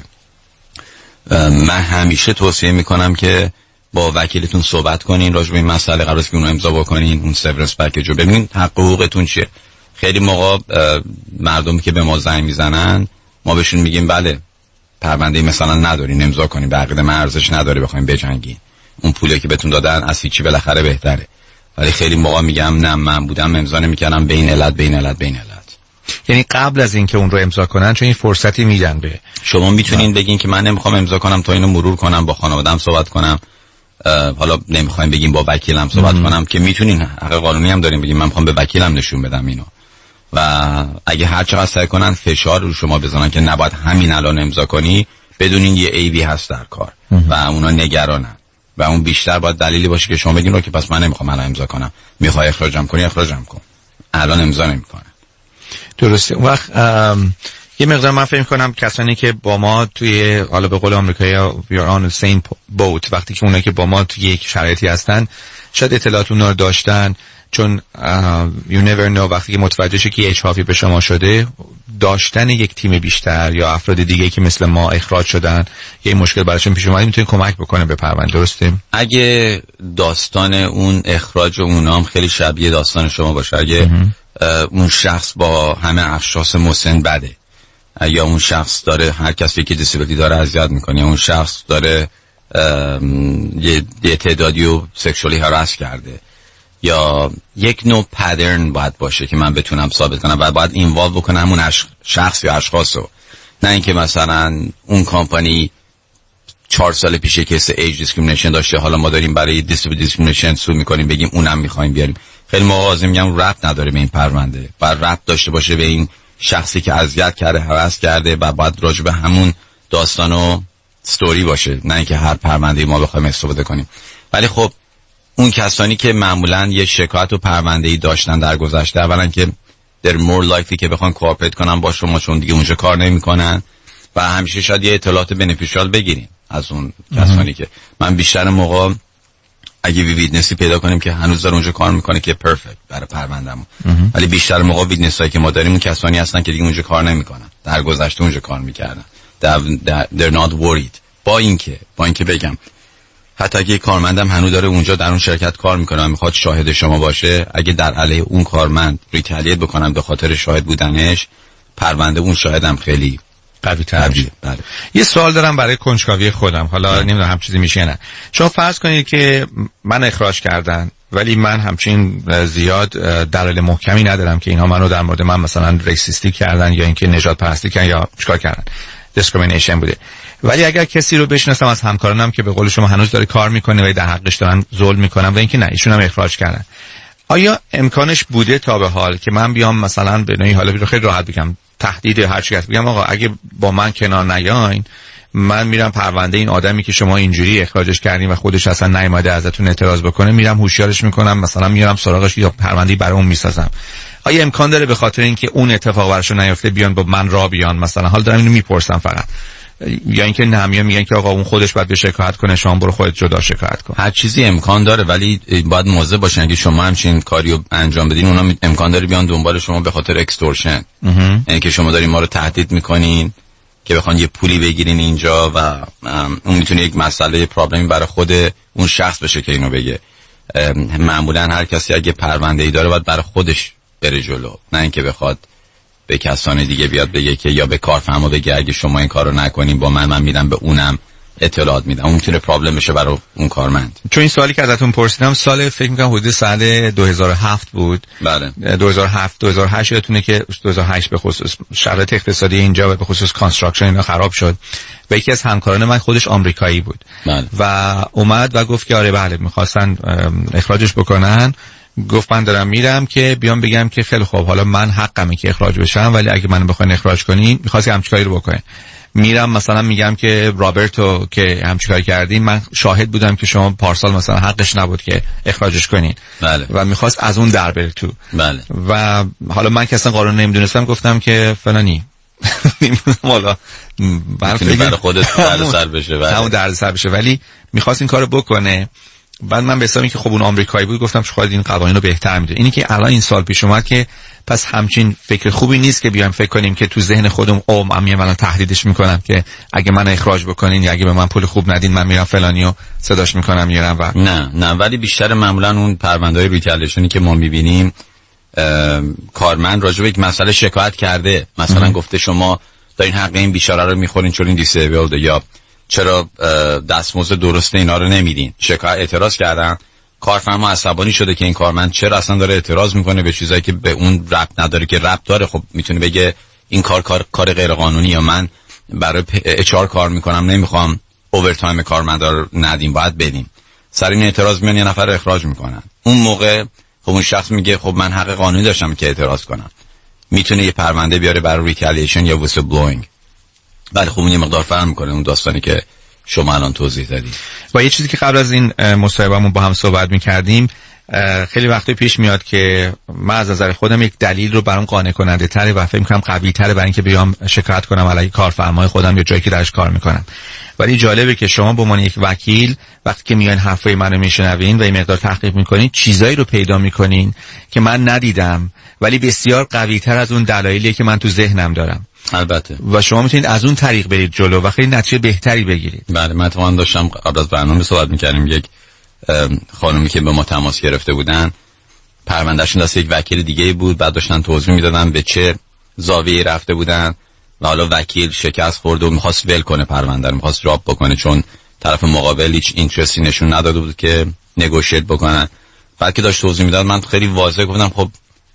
من همیشه توصیه میکنم که با وکیلتون صحبت کنین راجع به این مسئله، قراره که اونو امضا بکنین، اون سیورنس پکیج رو ببینین حق حقوقتون چیه. خیلی موقع مردمی که به ما زنگ میزنن ما بهشون میگیم بله پرونده مثلا ندارین امضا کنین، به عقیده من ارزش نداره بخواید بجنگین، اون پولی که بهتون دادن از هیچی بالاخره بهتره. ولی خیلی موقع میگم نه من بودم امضا نمیکردم، بین علت. یعنی قبل از اینکه اون رو امضا کنن چون این فرصتی میدن به شما، میتونین بگین که من نمیخوام امضا کنم تا اینو مرور کنم، با خانواده‌ام صحبت کنم، حالا نمیخوایم بگیم با وکیلم صحبت کنم که میتونین، حق قانونی هم دارین بگین من میخوام به وکیلم نشون بدم اینو. و اگه هر چقدر سعی کنن فشار رو شما بزنن که نباید همین الان امضا کنی، بدونین یه ایبی هست در کار و اونا نگرانن و اون بیشتر باید دلیلی باشه که شما بگین رو که پس من نمیخوام الان امضا کنم، میخوای اخراجم کنی اخراجم کن، الان امضا نمیکنم. درسته. اون وقت یه مقدار من فکر می‌کنم کسانی که با ما توی حالا به قول آمریکایی‌ها we are on the same boat، وقتی که اونایی که با ما توی یک شرایطی هستن شاید اطلاعات اونا رو داشتن، چون you never know وقتی که متوجه شه که اجحافی به شما شده، داشتن یک تیم بیشتر یا افراد دیگه که مثل ما اخراج شدن یه مشکل براشون پیش اومد میتونه کمک بکنه به پرونده. درسته؟ اگه داستان اون اخراج اونام خیلی شبیه داستان شما باشه، اگه اون شخص با همه افشاس مسن بده، یا اون شخص داره هر کسی که دیسیبلیتی داره اذیت میکنه، یا اون شخص داره یه تعدادی رو سکشوالی هراس کرده، یا یک نوع پدرن باید باشه که من بتونم ثابت کنم و باید اینوالو بکنم همون شخص یا اشخاصو، نه اینکه مثلا اون کامپانی 4 سال پیش کیس ایج دیسکریمینیشن داشته، حالا ما داریم برای دیسیبلیتی دیسکریمینیشن سو میکنیم بگیم اونم میخوایم بیاریم. خیلی مواظب میگم ربط نداره به این پرونده، باید ربط داشته باشه به این شخصی که اذیت کرده، هراس کرده و باید راجع به همون داستان و استوری باشه، نه اینکه هر پرونده ما بخوایم استفاده کنیم. ولی خب اون کسانی که معمولا یه شکایت و پرونده‌ای داشتن در گذشته، اولا که they're more likely که بخوان کوآپریت کنن با شما چون دیگه اونجا کار نمی‌کنن و همیشه شاید یه اطلاعات بنفیشیال بگیریم از اون کسانی که من بیشتر موقع اگه ویدنسی پیدا کنیم که هنوز داره اونجا کار میکنه که پرفکت برای پروندهمون، ولی بیشتر موقع ویدنسایی که ما داریم اون کسانی هستن که دیگه اونجا کار نمیکنن، در گذشته اونجا کار میکردن. they're not worried. با اینکه بگم حتی اگه کارمندم هنوز داره اونجا در اون شرکت کار میکنه و میخواد شاهد شما باشه، اگه در علیه اون کارمند ریتالیت بکنم به خاطر شاهد بودنش، پرونده اون شاهدم خیلی قوی تر میشه. بله. یه سوال دارم برای کنجکاوی خودم، حالا نمیدونم هم چیزی میشه نه. شما فرض کنید که من اخراج کردن ولی من همچین زیاد دلیل محکمی ندارم که اینها منو در مورد من مثلا ریسیستی کردن یا اینکه نژاد پرستی کردن یا چیکار کردن، دیسکریمینیشن بوده. ولی اگر کسی رو بشناسم از همکارانم که به قول شما هنوز داره کار میکنه و در حقش دارن ظلم میکنن و اینکه نه ایشون هم اخراج کردن، آیا امکانش بوده تا به حال که من بیام مثلا به نوعی، حالا خیلی راحت بگم، تهدید هر چی هست، بگم آقا اگه با من کنار نیاین من میرم پرونده این آدمی که شما اینجوری اخراجش کردین و خودش اصلا نیومده ازتون اعتراض بکنه، میرم هوشیارش میکنم، مثلا میارم سراغش یا پرونده‌ای برای اون میسازم. آیا امکان داره به خاطر اینکه اون اتفاق براشون نیفته بیان با من را بیان؟ مثلا حال دارم اینو میپرسم فقط، یا اینکه نه میگن که آقا اون خودش باید به شکایت کنه، شما برو خودت جدا شکایت کن؟ هر چیزی امکان داره، ولی باید مواظب باشن اگه شما همچین کاریو انجام بدین اونا امکان داره بیان دنبال شما به خاطر اکستورشن، یعنی که شما دارین ما رو تهدید میکنین که بخوان یه پولی بگیرین اینجا و اون میتونه یک مسئله پرابلمی برای خود اون شخص بشه که اینو بگه. معمولا هر کسی اگه پرونده‌ای داره باید برای خودش بره جلو، نه اینکه بخواد به کسان دیگه بیاد بگه که یا به کارفرما بگه اگه شما این کارو نکنین با من میدم به اونم اطلاعات میدم. اون میتونه پرابلم بشه برای اون کارمند. چون این سوالی که ازتون پرسیدم سال فکر میکنم حدود سال 2007 بود. بله 2008 یادتونه که 2008 به خصوص شرایط اقتصادی اینجا و به خصوص کانستراکشن اینا خراب شد و یکی از همکاران من خودش آمریکایی بود. بله. و اومد و گفت که آره بله میخواستن اخراجش بکنن. گفت من دارم میرم که بیام بگم که خیلی خوب حالا من حقمه که اخراج بشم، ولی اگه منو بخواین اخراج کنین می‌خواستی همچین کاری رو بکنین. میرم مثلا میگم که رابرتو که همچین کاری کردین من شاهد بودم که شما پارسال مثلا حقش نبود که اخراجش کنین. بله. و می‌خواست از اون در بره تو. بله. و حالا من که اصلا قانون نمیدونستم گفتم که فلانی حالا برای خودت دردسر بشه، همون دردسر بشه، ولی می‌خواست این کارو بکنه. بعد من به حسابی که خب اون آمریکایی بود گفتم شاید این قوانین رو بهتر میدونه. اینی که الان این سال پیش اومد که پس همچین فکر خوبی نیست که بیایم فکر کنیم که تو ذهن خودم من الان تهدیدش میکنم که اگه من اخراج بکنین یا اگه به من پول خوب ندین من میرم فلانیو صداش میکنم میارم. و نه ولی بیشتر معمولا اون پرونده‌های ریتالیشنی که ما میبینیم کارمند راجع به یک مسئله شکایت کرده، مثلا گفته شما دارین حق این بیچاره رو میخورین چون این دیسیبلد، یا چرا دستمزد درست اینا رو نمیدین. شکایت اعتراض کردن، کارفرما عصبانی شده که این کارمند چرا اصلا داره اعتراض میکنه به چیزایی که به اون ربط نداره که ربط داره. خب میتونه بگه این کار غیر قانونی، یا من برای HR کار میکنم نمیخوام اوورتایم کارمندا رو ندیم باید بدیم. سر این اعتراض میان یه نفر رو اخراج میکنن. اون موقع خب اون شخص میگه خب من حق قانونی داشتم که اعتراض کنم، میتونه یه پرونده بیاره برای ریتالیشن یا ویسل بلوینگ. بله خب اون یه مقدار فرق میکنه اون داستانی که شما الان توضیح دادید. و یه چیزی که قبل از این مصاحبهمون با هم صحبت میکردیم، خیلی وقتی پیش میاد که من از نظر خودم یک دلیل رو برام قانع کننده تره و فکر میکنم قوی تره برای اینکه بیام شکایت کنم علیه کارفرمای خودم یا جایی که درش کار میکنم. ولی جالبه که شما به عنوان یک وکیل وقتی که میان حرفای منو میشنوین و این مقدار تحقیق میکنین چیزایی رو پیدا میکنین که من ندیدم ولی بسیار قوی تر از اون دلایلی که من تو ذهنم دارم. البته. و شما میتونید از اون طریق برید جلو و خیلی نتیجه بهتری بگیرید. بله من اتفاقا داشتم قبل از برنامه صحبت میکردیم، یک خانومی که به ما تماس گرفته بودن پروندهشون دست یک وکیل دیگه بود، بعد داشتن توضیح میدادن به چه زاویه‌ای رفته بودن و حالا وکیل شکست خورد و میخواست ول کنه پرونده رو، میخواست دراپ بکنه چون طرف مقابل هیچ اینترستی نشون نداده بود که نگوشیت بکنن. بعد که داشت توضیح میداد من خیلی واضح گفتم خب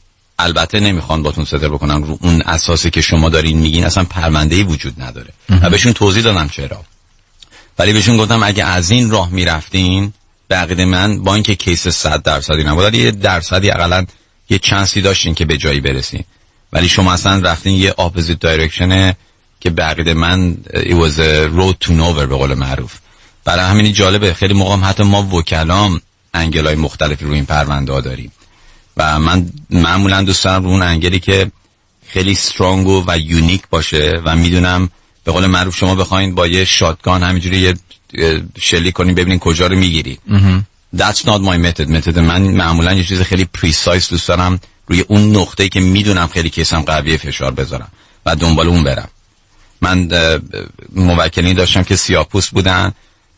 البته نمیخوان باتون صدر بکنن رو اون اساسی که شما دارین میگین اصلا پرونده‌ای وجود نداره. و بهشون توضیح دادم چرا، ولی بهشون گفتم اگه از این راه میرفتین به عقیده من با اینکه کیس 100% نبود ولی یه درصدی حداقل یه چانسی داشتین که به جایی برسین، ولی شما اصلا رفتین یه اپوزیت دایرکشن که به عقیده من it was a road to nowhere به قول معروف. برای همین جالبه خیلی موقع حتی ما وکلام انگل‌های مختلفی روی این پرونده ها داریم و من معمولا دوست دارم رو اون انگلی که خیلی استرانگ و یونیک باشه و میدونم به قول معروف شما بخواید با یه شاتگان همینجوری یه شلیک کنین ببینین کجا رو میگیری. That's not my method. من معمولا یه چیز خیلی پریسایز دوست دارم روی اون نقطه‌ای که میدونم خیلی کیسم قویه فشار بذارم و دنبال اون برم. من موکلین داشتم که سیاه‌پوست بودن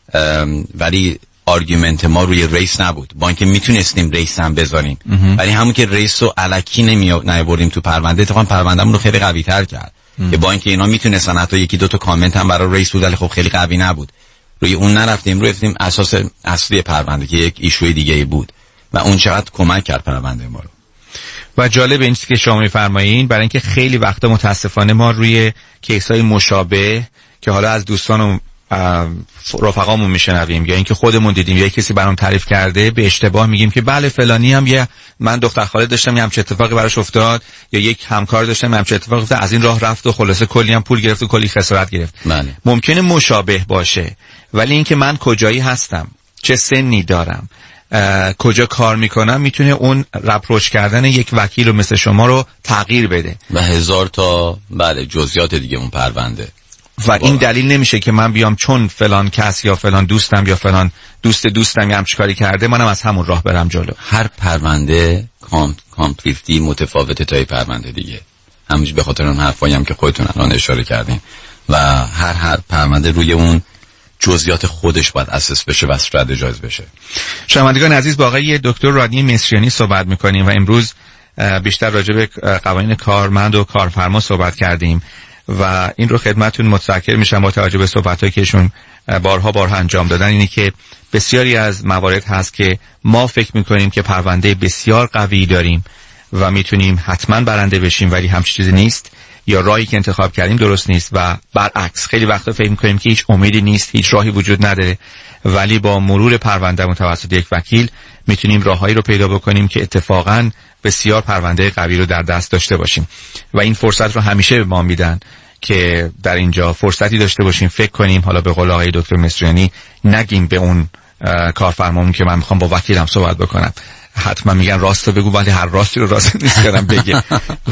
ولی آرگومنت ما روی ریس نبود، با اینکه میتونستیم ریس هم بذاریم ولی همون که ریس رو الکی نمیبردیم تو پرونده اتفاقا پروندهمون رو خیلی قوی تر کرد که با اینکه اینا میتونستن حتی یکی دو تا کامنت هم برای ریس بود ولی خب خیلی قوی نبود، روی اون نرفتیم، رفتیم اساس اصلی پرونده که یک ایشوی دیگه بود و اون چقدر کمک کرد پرونده ما رو. و جالب این که شما میفرمایین برای اینکه خیلی وقتا متاسفانه ما روی کیس‌های مشابه که حالا از دوستان و رفقامون میشنویم یا اینکه خودمون دیدیم یا کسی برام تعریف کرده، به اشتباه میگیم که بله فلانی هم من دختر خاله داشتم یه همچین اتفاقی براش افتاد، یا یک همکار داشتم همچین اتفاقی افتاد، از این راه رفت و خلاصه کلی هم پول گرفت و کلی خسارت گرفت. بله. ممکنه مشابه باشه، ولی اینکه من کجایی هستم، چه سنی دارم، کجا کار میکنم، میتونه اون رپروچ کردن یک وکیل رو مثل شما رو تغییر بده و هزار تا بله جزئیات دیگه اون پرونده. و این دلیل نمیشه که من بیام چون فلان کس یا فلان دوستم یا فلان دوستم یه همچین کاری کرده منم از همون راه برم جلو. هر پرونده کامپلیتی متفاوته تا پرونده دیگه، همونجوری به خاطر اون حرفایی هم که خودتون الان اشاره کردین و هر پرونده روی اون جزئیات خودش باید اساس بشه و استراتژایز بشه. شنوندگان عزیز، با آقای دکتر رادنی مصریانی صحبت میکنیم و امروز بیشتر راجع به قوانین کارمند و کارفرما صحبت کردیم و این رو خدمتتون متذکر میشم با توجه به صحبتایی که ایشون بارها انجام دادن، اینه که بسیاری از موارد هست که ما فکر میکنیم که پرونده بسیار قوی داریم و میتونیم حتما برنده بشیم، ولی همچین چیزی نیست، یا راهی که انتخاب کردیم درست نیست و برعکس خیلی وقتا فکر میکنیم که هیچ امیدی نیست، هیچ راهی وجود نداره، ولی با مرور پرونده توسط یک وکیل میتونیم راههایی رو پیدا بکنیم که اتفاقاً بسیار پرونده قوی رو در دست داشته باشیم و این فرصت رو همیشه به ما میدن که در اینجا فرصتی داشته باشیم فکر کنیم. حالا به قول آقای دکتر مصریانی نگیم به اون کارفرمامون که من میخوام با وکیلم صحبت بکنم، حتما میگن راستو بگو، ولی هر راستی رو راست نیست کردم بگه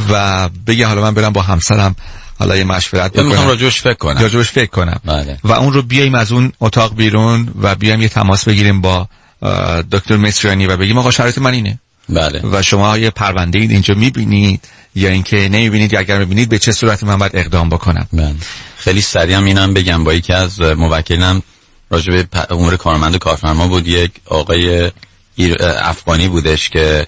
و بگه حالا من برم با همسرم حالا یه مشورت بکنم، میخوام راجبش فکر کنم بله. و اون رو بیایم از اون اتاق بیرون و بیایم یه تماس بگیریم با دکتر مصریانی و بگیم آقا شرایط من اینه بله. و شما یه پرونده اید اینجا میبینید یا اینکه نمیبینید، یا اگر میبینید به چه صورتی من باید اقدام بکنم. بله. خیلی سریع اینم بگم، با یکی از موکلینم راجع به امور کارمند و کارفرما بود، یک آقای افغانی بودش که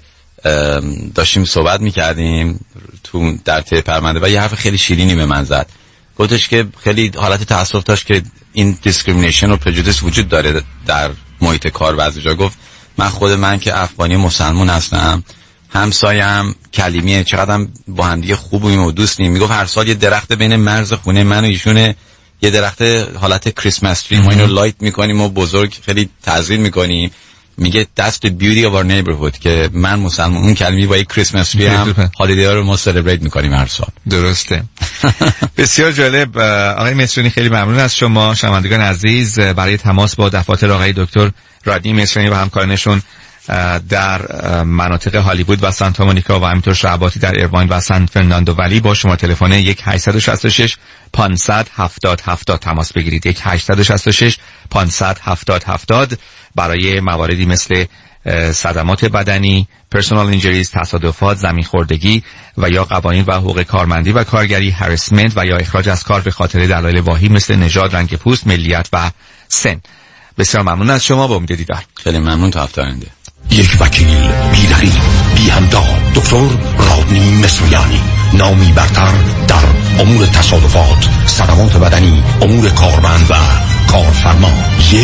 داشتیم صحبت میکردیم تو در طی پرونده و یه حرف خیلی شیرینی به من زد. گفتش که خیلی حالت تأسف داشت که این دیسکریمینیشن و پرجودیس وجود داره در محیط کار و از جا گفت من که افغانی مسلمان هستم، همسایم کلیمیه، چقدر با هم دیگه خوبیم و دوستیم. میگفت هر سال یه درخت بین مرز خونه من و ایشونه، یه درخت حالت کریسمس تری، ما اینو لایت میکنیم و بزرگ خیلی تعظیم میکنیم. میگه that's the beauty of our neighborhood که من مسلمان اون کلمی با یک کریسمس تری هم هالیدی ها رو ما سلبریت میکنیم هر سال. درسته. بسیار جالب. آقای مصریانی خیلی ممنون از شما. شنوندگان عزیز، برای تماس با دفاتر آقای دکتر رادنی مصریانی و همکارانشون در مناطق هالیوود و سانتا مونیکا و همینطور شعباتی در ایرواین و سان فرناندو ولی با شما تلفن 1-866 500 70 70 تماس بگیرید. 1-866 500 70 70 برای مواردی مثل صدمات بدنی، پرسونال اینجریز، تصادفات، زمین خوردگی و یا قوانین و حقوق کارمندی و کارگری، هراسمنت و یا اخراج از کار به خاطر دلایل واهی مثل نژاد، رنگ پوست، ملیت و سن. بسیار ممنون از شما، با امید دیدار. خیلی ممنون. تا هفته آینده. یک وکیل بی رقیب بی همداد، دکتر رادنی مصریانی، نامی برتر در امور تصادفات، صدمات بدنی، امور کارمند و کارفرما.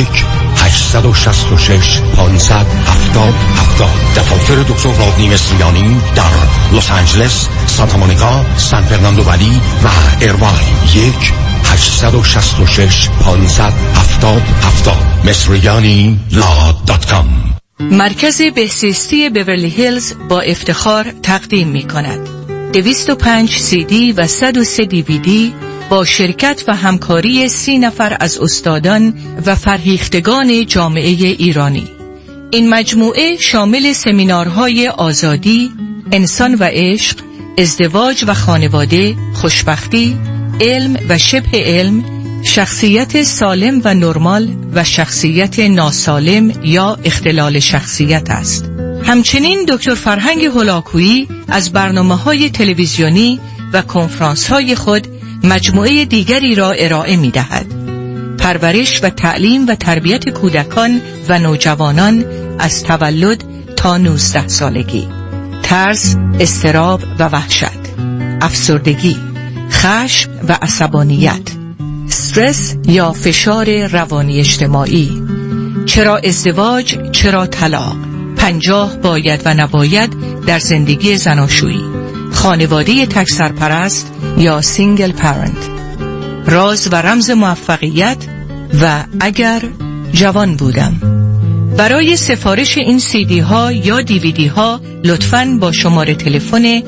1-866 500 70 70. دفاتر دکتر رادنی مصریانی در لس آنجلس، سانتا مونیکا، سان فرناندو ولی و ایرواین. 1-866 500 70 70. مصریانی.com. مرکز بهزیستی بیورلی هیلز با افتخار تقدیم می کند 205 CD و 103 DVD با شرکت و همکاری 30 نفر از استادان و فرهیختگان جامعه ایرانی. این مجموعه شامل سمینارهای آزادی، انسان و عشق، ازدواج و خانواده، خوشبختی، علم و شبه علم، شخصیت سالم و نرمال و شخصیت ناسالم یا اختلال شخصیت است. همچنین دکتر فرهنگ هولاکویی از برنامه‌های تلویزیونی و کنفرانس‌های خود مجموعه دیگری را ارائه می‌دهد. پرورش و تعلیم و تربیت کودکان و نوجوانان از تولد تا 19 سالگی، ترس، اضطراب و وحشت، افسردگی، خشم و عصبانیت، استرس یا فشار روانی اجتماعی، چرا ازدواج، چرا طلاق، 50 باید و نباید در زندگی زناشویی، خانواده تک سرپرست یا سینگل پرنت، راز و رمز موفقیت و اگر جوان بودم. برای سفارش این CD ها یا DVD ها لطفاً با شماره تلفن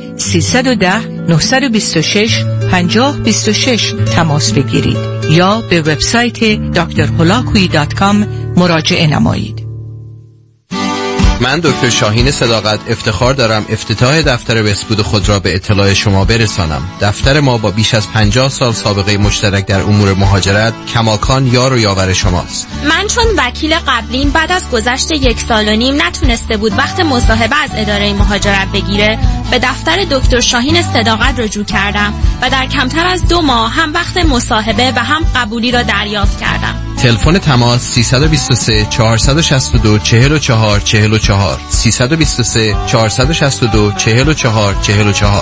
310-926-5026 تماس بگیرید یا به وبسایت drholakui.com مراجعه نمایید. من دکتر شاهین صداقت افتخار دارم افتتاح دفتر بهبود خود را به اطلاع شما برسانم. دفتر ما با بیش از 50 سال سابقه مشترک در امور مهاجرت کماکان یار و یاور شماست. من چون وکیل قبلیم بعد از گذشت 1.5 سال نتونسته بود وقت مصاحبه از اداره مهاجرت بگیره، به دفتر دکتر شاهین صداقت رجوع کردم و در کمتر از 2 ماه هم وقت مصاحبه و هم قبولی را دریافت کردم. تلفن تماس 323 462 44 44 323 462 44 44.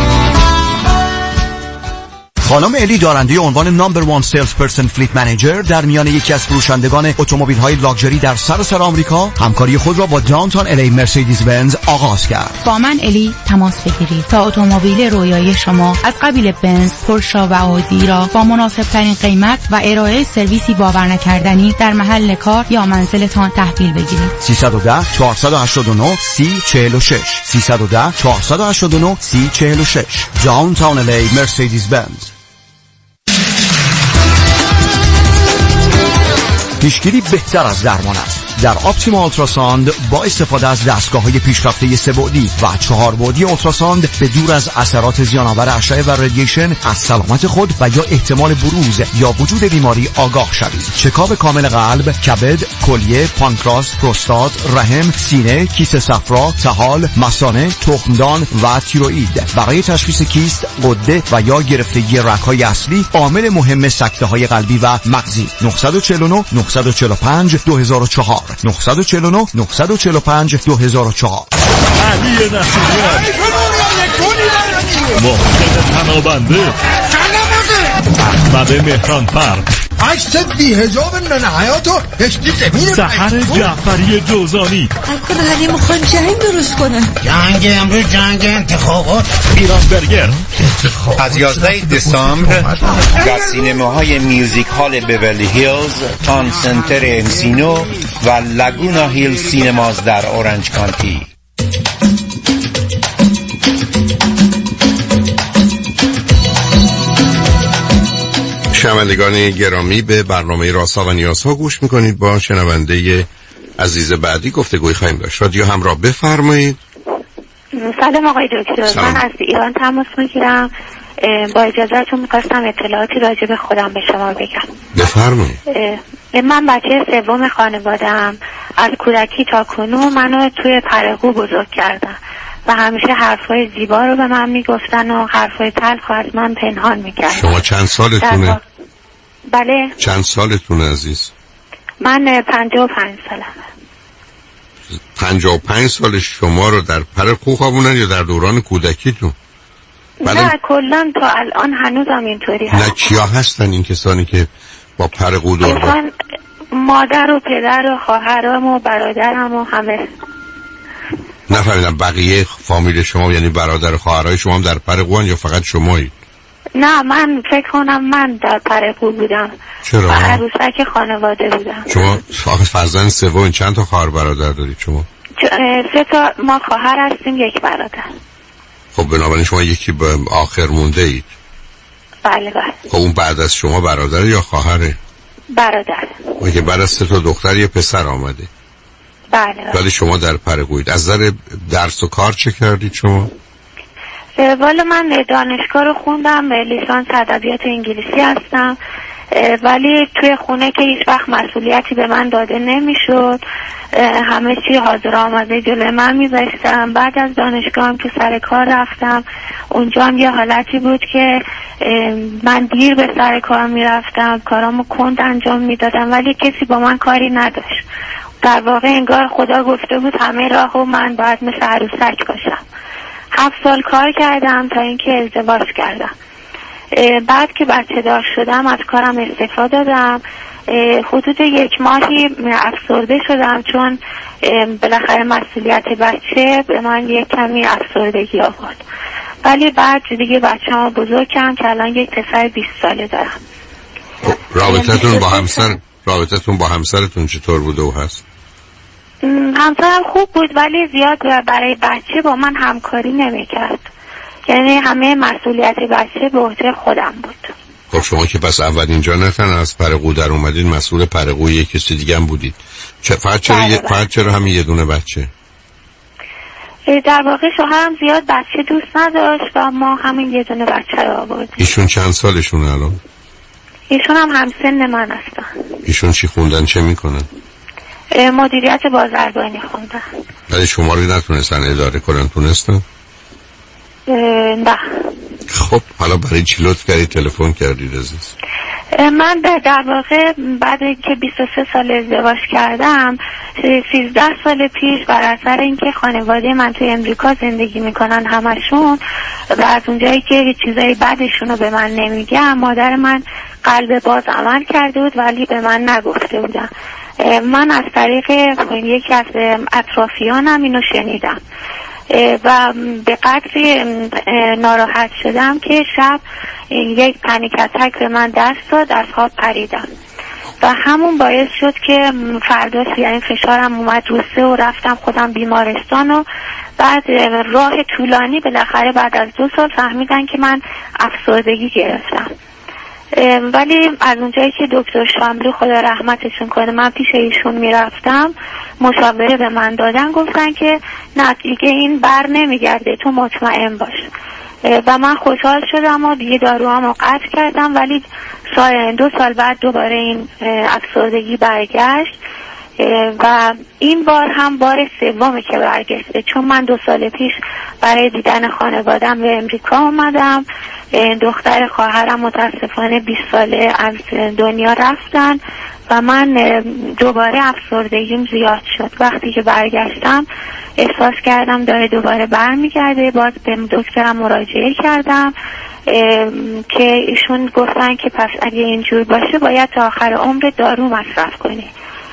خانم الی دارنده عنوان نمبر 1 سیلز پرسن فلیت منیجر در میان یکی از فروشندگان اتومبیل‌های لاکچری در سراسر آمریکا همکاری خود را با داونتاون الی مرسدس بنز آغاز کرد. با من الی تماس بگیرید تا اتومبیل رویایی شما از قبیل بنز، پورشه و اودی را با مناسب ترین قیمت و ارائه سرویسی باور نکردنی در محل کار یا منزلتان تحویل بگیرید. 310 489 3046 310 489 3046 داونتاون الی مرسدس بنز. پیشگیری بهتر از درمان است. در اپتیما اولتراساند با استفاده از دستگاه‌های پیشرفته 3 بعدی و 4 بعدی اولتراساند به دور از اثرات زیان‌آور اشعه و رادییشن از سلامت خود و یا احتمال بروز یا وجود بیماری آگاه شوید. چکاپ کامل قلب، کبد، کلیه، پانکراس، پروستات، رحم، سینه، کیسه صفرا، طحال، مثانه، تخمدان و تیروئید برای تشخیص کیست، غده و یا گرفتگی رگ‌های اصلی عامل مهم سکته‌های قلبی و مغزی. 949 945 2004 949 945 2004. علی نصیریان محسن تنابنده احمد مهرانفر عکس بی حجاب ننه حیاتو هشتی زمین سحر جعفری جوزانی الکل حلی مخوان جنگ درست کنن. جنگ امروز جنگ انتخابات. ایران برگر از 11 دسامبر در سینماهای میوزیک هال بیورلی هیلز، تان سنتر انسینو و لاگونا هیل سینماز در اورنج کانتی. شنوندگان گرامی به برنامه راسا و نیازها گوش میکنید. با شنونده عزیز بعدی گفتگوی خواهیم داشت. رادیو همراه بفرمایید. سلام آقای دکتر، من از ایران تماس میگیرم. با اجازهتون میخواستم اطلاعاتی راجع به خودم به شما بگم. بفرمایید. من بچه 3 خانواده‌ام. از کودکی تا کنون منو توی پره‌قو بزرگ کردن و همیشه حرفای زیبا رو به من میگفتن و حرفای تلخ از من پنهان میکردن. شما چند سالتونه؟ بله. چند سالتونه عزیز؟ من 55 سالمه. 55 سال شما رو در پره‌قو خوابوندن یا در دوران کودکیتون؟ نه کلا تا الان هنوزم اینطوری هست. نه کیا هستن این کسانی که با پره‌قو دور؟ مادر و پدر و خواهرام و برادرم و همه. نفهمیدم بقیه فامیل شما یعنی برادر و خواهرای شما هم در پره‌قوان یا فقط شمایی؟ نه من فکر کنم من در پره‌قو بودم. چرا؟ عروسک خانواده بودم. شما فرزند سوم، چند تا خواهر برادر دارید شما؟ 3 تا ما خواهر هستیم، 1 برادر. خب بنابراین شما یکی به آخر مونده اید. بله بله. خب اون بعد از شما برادر یا خواهره؟ برادر. و که بعد از 3 تا دختر یه پسر آمده. بله بله. ولی شما در پره‌قویید. از نظر درس و کار چه کردید شما؟ والا من دانشگاه رو خوندم، لیسانس ادبیات انگلیسی هستم، ولی توی خونه که هیچ وقت مسئولیتی به من داده نمیشد، همه چی حاضر آمده جلوی من میذاشتم. بعد از دانشگاه هم که سر کار رفتم، اونجا هم یه حالتی بود که من دیر به سر کار میرفتم، کارامو کند انجام میدادم ولی کسی با من کاری نداشت. در واقع انگار خدا گفته بود همه راهو من باید مثل عروسک باشم. 7 سال کار کردم تا اینکه ازدواج کردم. بعد که بچه دار شدم از کارم استعفا دادم. حدود 1 ماهی افسرده شدم چون بالاخره مسئولیت بچه به من یک کمی افسردگی آورد. ولی بعد دیگه بچه‌مو بزرگ کردم که الان یک پسر 20 ساله دارم. رابطتون با همسرتون چطور بوده و هست؟ همسرم خوب بود ولی زیاد برای بچه با من همکاری نمی‌کرد. یعنی همه مسئولیت بچه به عهده خودم بود. خب شما که پس اول اینجا نه تنها از پرقو در اومدین، مسئول پرقوی یک کسی دیگه هم بودید. فقط چرا همین یه دونه بچه؟ در واقع شوهرم زیاد بچه دوست نداشت و ما همین یه دونه بچه رو آوردیم. ایشون چند سالشونه الان؟ ایشون هم همسن من هستن. ایشون چی خوندن، چه میکنن؟ مدیریت بازرگانی خوندن. ولی شما رو نتونستن اداره کنن، تونستن؟ نه. خب حالا برای چی لطف کردی تلفن کردید عزیز؟ من در واقع بعد که 23 سال ازدواج کردم 13 سال پیش بر اثر اینکه خانواده من توی امریکا زندگی میکنن همشون و از اونجایی که چیزای بدشون رو به من نمیگم، مادر من قلب باز عمل کرده بود ولی به من نگفته بودم. من از طریق یکی از اطرافیانم اینو شنیدم و به قدری ناراحت شدم که شب یک پنیک اتک به من دست داد، از خواب پریدم و همون باعث شد که فرداش یعنی فشارم اومد رو 3 و رفتم خودم بیمارستان و بعد راه طولانی بالاخره بعد از 2 سال فهمیدن که من افسردگی گرفتم. ولی از اونجایی که دکتر شاملو خدا رحمتشون کنه من پیش ایشون میرفتم، مشاوره به من دادن، گفتن که نه دیگه این بر نمیگرده، تو مطمئن باش. و من خوشحال شدم و دیگه داروهامو قطع کردم، ولی 2 سال بعد دوباره این افسردگی برگشت و این بار هم بار سومه که برگشته، چون من 2 سال پیش برای دیدن خانوادم به امریکا اومدم. دختر خواهرم متاسفانه 20 ساله از دنیا رفتن و من دوباره افسردگیم زیاد شد. وقتی که برگشتم احساس کردم داره دوباره برمیگرده. باز به دکترم مراجعه کردم که ایشون گفتن که پس اگه اینجور باشه باید تا آخر عمر دارو مصرف کنی.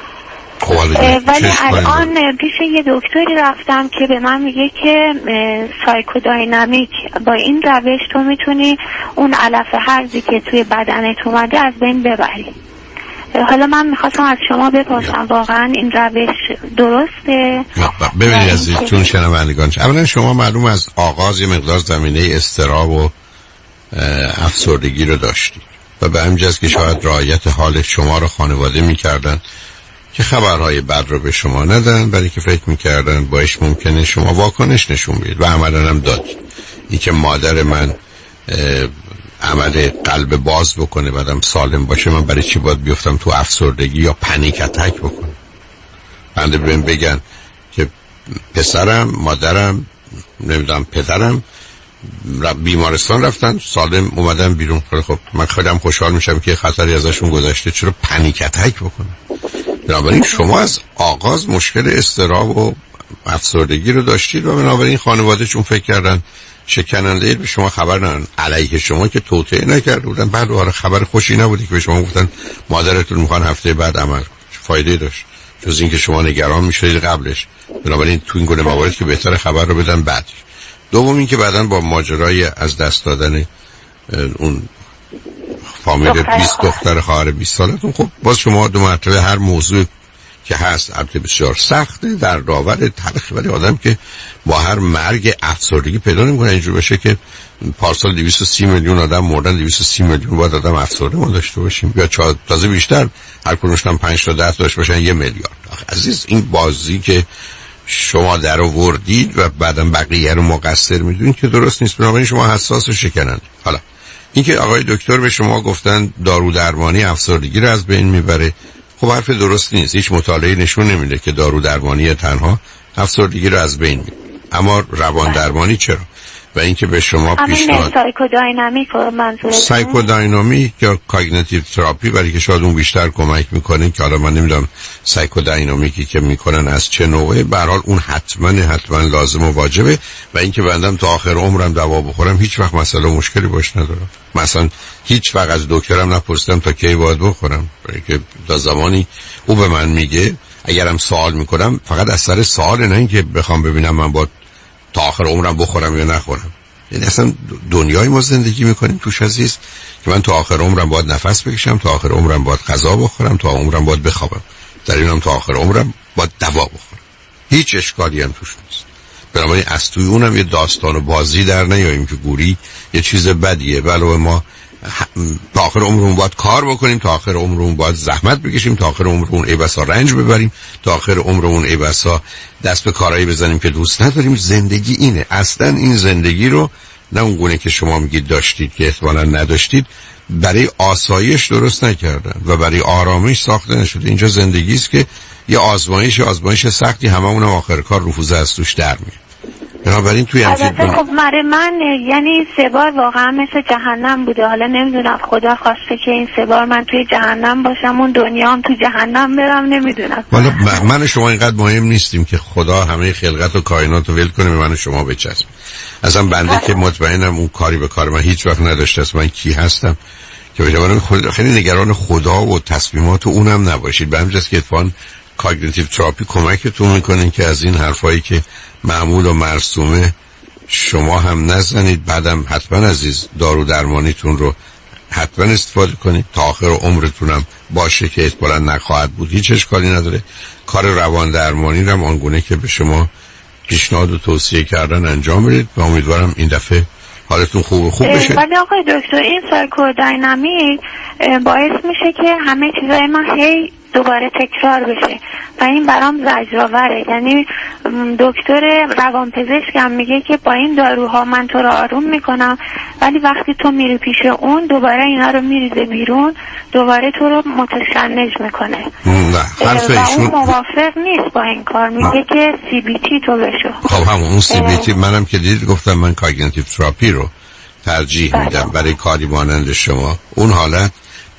ولی الان پیش یه دکتری رفتم که به من میگه که سایکوداینامیک با این روش تو میتونی اون علف هرزی که توی بدنت اومده از بین ببری. حالا من میخواستم از شما بپرسم واقعا این روش درسته؟ ببینید عزیز، چون شنوندگان اولا شما معلوم از آغاز یه مقدار زمینه اضطراب و افسردگی رو داشتید و به همین جاست که شاید رعایت حال شما رو خانواده میکردن که خبرهای بد رو به شما ندن، ولی که فکر میکردن باعث ممکنه شما واکنش نشون بدید و عملا هم داد. این که مادر من عمل قلب باز بکنه بعدم سالم باشه، من برای چی باید بیفتم تو افسردگی یا پنیک اتک بکنم؟ بنده بهم بگن که پسرم، مادرم، نمیدونم پدرم بیمارستان رفتن سالم اومدن بیرون، خب من خودم خوشحال میشم که خطری ازشون گذشته، چرا پنیک اتک بکنم؟ بنابراین شما از آغاز مشکل اضطراب و افسردگی رو داشتید و بنابراین خانواده چون فکر کردن شکننده به شما خبر ندن، علیه شما که توطئه نکرده بودن. بعد دوباره خبر خوشی نبوده که به شما گفتن مادرتون میخوان هفته بعد عمل کنه. فایده داشت جز اینکه شما نگران میشید قبلش. بنابراین تو این گونه موارد که بهتر خبر رو بدن بعد. دوم این که بعدن با ماجرای از دست دادن اون فامیل 20 دختر خواهر 20 سالتون، خب باز شما 2 مرتبه هر موضوع که هست البته بسیار سخته در داور تلخ، ولی آدم که با هر مرگ افسردگی پیدا نمی‌کنه اینجور بشه که پارسال 230 میلیون آدم مردن، 230 میلیون باید آدم افسرده ما داشته باشیم یا تازه بیشتر، هر کدومشون 5 تا 10 داشته باشن 1 میلیارد. عزیز این بازی که شما در آوردید و بعدم بقیه رو مقصر میدونید که درست نیست. بنابراین شما حساس و شکننده. حالا اینکه آقای دکتر به شما گفتن دارو درمانی افسردگی رو از بین میبره، خب حرف درست نیست. هیچ مطالعه نشون نمیده که دارو درمانی تنها افسردگی رو از بین میبره. اما روان درمانی چرا؟ و اینکه به شما پیشنهاد سایکوداینامیک منظورتون؟ سایکوداینامیک یا کاگنیتیو تراپی، برای که شاید اون بیشتر کمک میکنه که حالا من نمیدونم سایکوداینامیکی که میکنن از چه نوعه. به هر حال اون حتما لازم و واجبه و اینکه بندم تا آخر عمرم دوا بخورم هیچ وقت مسئله مشکلی باش ندارم. مثلا هیچ وقت از دکترم نپرسیدم تا کی باید بخورم، برای که تا زمانی او به من میگه اگرم سوال میکنم فقط از سر سوال، نه اینکه بخوام ببینم من باید تا آخر عمرم بخورم یا نخورم. یعنی اصلا دنیای ما زندگی میکنیم توش عزیز که من تا آخر عمرم باید نفس بکشم، تا آخر عمرم باید غذا بخورم، تا عمرم باید بخوابم، در اینم تا آخر عمرم باید دوا بخورم. هیچ اشکالی هم توش نیست. بنابراین از توی اونم یه داستان و بازی در نیاییم که گوری یه چیز بدیه. علاوه ما تا آخر عمرمون باید کار بکنیم، تا آخر عمرمون باید زحمت بکشیم، تا آخر عمرمون ای بسا رنج ببریم، تا آخر عمرمون ای بسا دست به کارهایی بزنیم که دوست نداریم. زندگی اینه. اصلا این زندگی رو نه اون گونه که شما میگید داشتید که احتمالاً نداشتید برای آسایش درست نکردن و برای آرامش ساخته نشده. اینجا زندگی است که یه آزمایش سختی، هممون هم آخر کار رفوزه از توش در میاد. بنابراین توی البته خب من یعنی 3 بار واقعا مثل جهنم بوده. حالا نمیدونم خدا خواسته که این 3 بار من توی جهنم باشم، اون دنیا هم توی جهنم برم، نمیدونم. حالا من و شما اینقدر مهم نیستیم که خدا همه خلقت و کائنات رو ول کنه به من و شما بچسبه. اصلا بنده که مطمئنم اون کاری به کار من هیچ وقت نداشته است. من کی هستم که بجای خیلی نگران خدا و تصمیمات اونم نباشید. به همین جاست که اتفاقاً کاگنیتیو تراپی کمکتون میکنه که از این حرفایی که معمول و مرسومه شما هم نزنید. بعدم حتما عزیز دارو درمانیتون رو حتما استفاده کنید تا آخر عمرتونم باشه که احتمالاً نخواهد بود. هیچ اشکالی نداره. کار روان درمانی رو هم آنگونه که به شما پیشنهاد و توصیه کردن انجام بدید و امیدوارم این دفعه حالتون خوب بشه. ولی آقای دکتر این سایکودینامیک باعث میشه که همه چیزای من هی دوباره تکرار بشه و این برام زجرآوره. یعنی دکتر روانپزشک هم میگه که با این داروها من تو رو آروم میکنم، ولی وقتی تو میری پیش اون دوباره اینا رو میریزه بیرون، دوباره تو رو متشنج میکنه. نه حرف ایشون اون موافق نیست با این کار، میگه که CBT تو بشو. خب همون CBT منم که دید گفتم من کاگنیتیو تراپی رو ترجیح میدم برای کاری مانند شما. اون حالت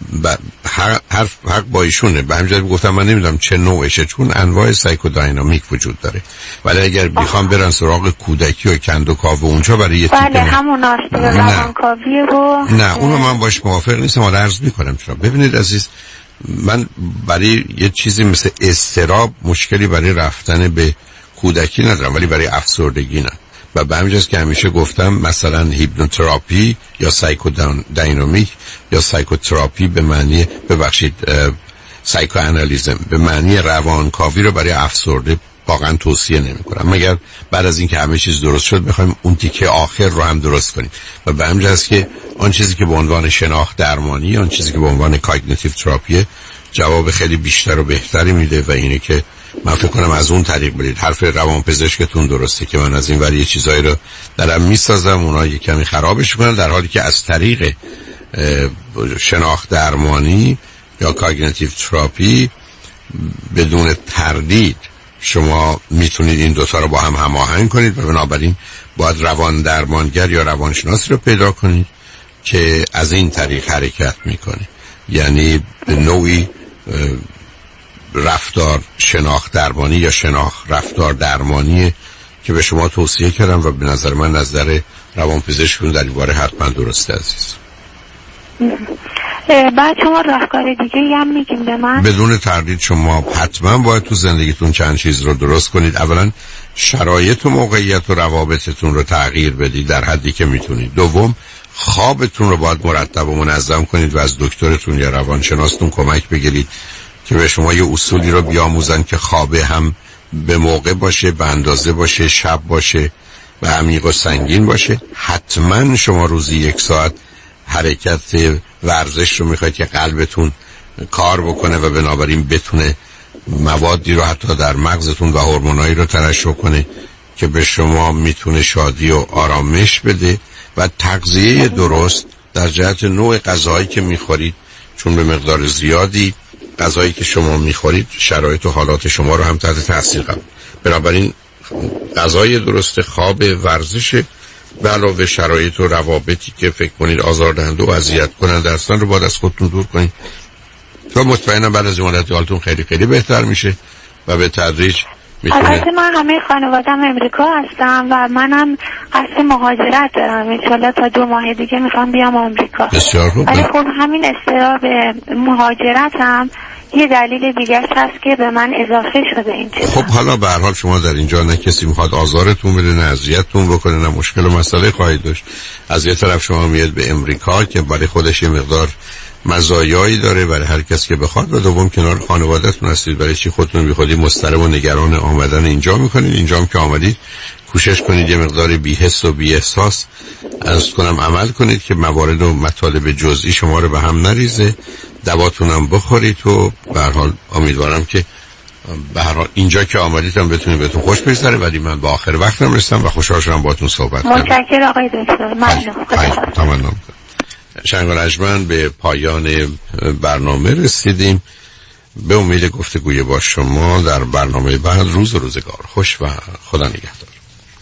حق با ایشونه. به همین گفتم من نمیدونم چه نوعشه، چون انواع سایکودینامیک وجود داره. ولی اگر بخوام برن سراغ کودکی و کندوکاو و اونجا برای یه تیپ همون است روانکاوی رو نه اونو من باش موافق نیستم. ولی عرض میکنم چرا. ببینید عزیز، من برای یه چیزی مثل اضطراب مشکلی برای رفتن به کودکی ندارم، ولی برای افسردگی نه. و به همین جاست که همیشه گفتم مثلا هیپنوتراپی یا سایکودینامیک یا سایکوتراپی به معنی سایکوانالیزم به معنی روانکاوی رو برای افسرده واقعا توصیه نمی‌کنم، مگر بعد از اینکه همه چیز درست شد بخوایم اون تیکه آخر رو هم درست کنیم. و به همین جاست که آن چیزی که به عنوان شناخت درمانی، آن چیزی که به عنوان کاگنیتیو تراپی جواب خیلی بیشتر و بهتری میده و اینه که من فکر کنم از اون طریق برید. حرف روانپزشکتون درسته که من از این وری یه چیزایی رو دارم میسازم، اونا یه کمی خرابش کنن، در حالی که از طریق شناخت درمانی یا کاگنیتیو تراپی بدون تردید شما میتونید این دوتا رو با هم هماهنگ کنید و بنابراین باید روان درمانگر یا روانشناس رو پیدا کنید که از این طریق حرکت میکنه. یعنی به نوعی رفتار شناخت درمانی یا شناخت رفتار درمانی که به شما توصیه کردم و به نظر من نظر روانپزشکتون در این باره حتما درسته عزیز. بعد شما راهکار دیگه هم میگیم به من؟ بدون تردید شما حتما باید تو زندگیتون چند چیز رو درست کنید. اولا شرایط و موقعیت و روابطتون رو تغییر بدید در حدی که میتونید. دوم خوابتون رو باید مرتب و منظم کنید و از دکترتون یا روانشناستون کمک بگیرید که به شما یه اصولی رو بیاموزن که خوابه هم به موقع باشه، به اندازه باشه، شب باشه و عمیق و سنگین باشه. حتما شما روزی 1 ساعت حرکت ورزش رو میخواید که قلبتون کار بکنه و بنابراین بتونه موادی رو حتی در مغزتون و هورمونایی رو ترشح کنه که به شما میتونه شادی و آرامش بده. و تغذیه درست در جهت نوع غذایی که میخورید، چون به مقدار زیادی غذایی که شما میخورید شرایط و حالات شما رو هم تحت تاثیر قرار. بنابراین غذای درست، خواب، ورزش به علاوه شرایط و روابطی که فکر کنید آزاردهنده و اذیت کننده هستن رو باید از خودتون دور کنید. تو مطمئنم بعد از مدت حالتون خیلی خیلی بهتر میشه و به تدریج میتونه. البته من همه خانوادم امریکا هستم و منم قصد مهاجرت دارم. انشالله تا 2 ماه دیگه میخوام بیام امریکا. بسیار خوب. ولی خب همین استراب مهاجرت هم یه دلیل دیگه هست که به من اضافه شده این چیزا. خب حالا به هر حال شما در اینجا نه کسی میخواد آزارتون بده، نه اذیتتون بکنه، نه مشکل و مسئله خواهید داشت. از یه طرف شما میاد به امریکا که برای خودش یه مقدار مزایایی داره برای هر کس که بخواد، و دوم کنار خانواده‌تون هستید. برای چی خودتون بیخودی مضطرب و نگران آمدن اینجا میکنید؟ اینجا هم که آمدید کوشش کنید یه مقدار بی‌حس و بی‌احساس از کنم عمل کنید که موارد و مطالب جزئی شما رو به هم نریزه. دواتونم بخورید و به هر حال امیدوارم که به هر حال اینجا که آمدید هم بتونید بهتون خوش بگذره. ولی من به آخر وقتم رسیدم و خوشحال شدم باهاتون صحبت کردم. متشکرم آقای دکتر. ممنون. شنگ رجمن به پایان برنامه رسیدیم. به امید گفتگوی با شما در برنامه بعد. روز و روزگار خوش و خدا نگهدار.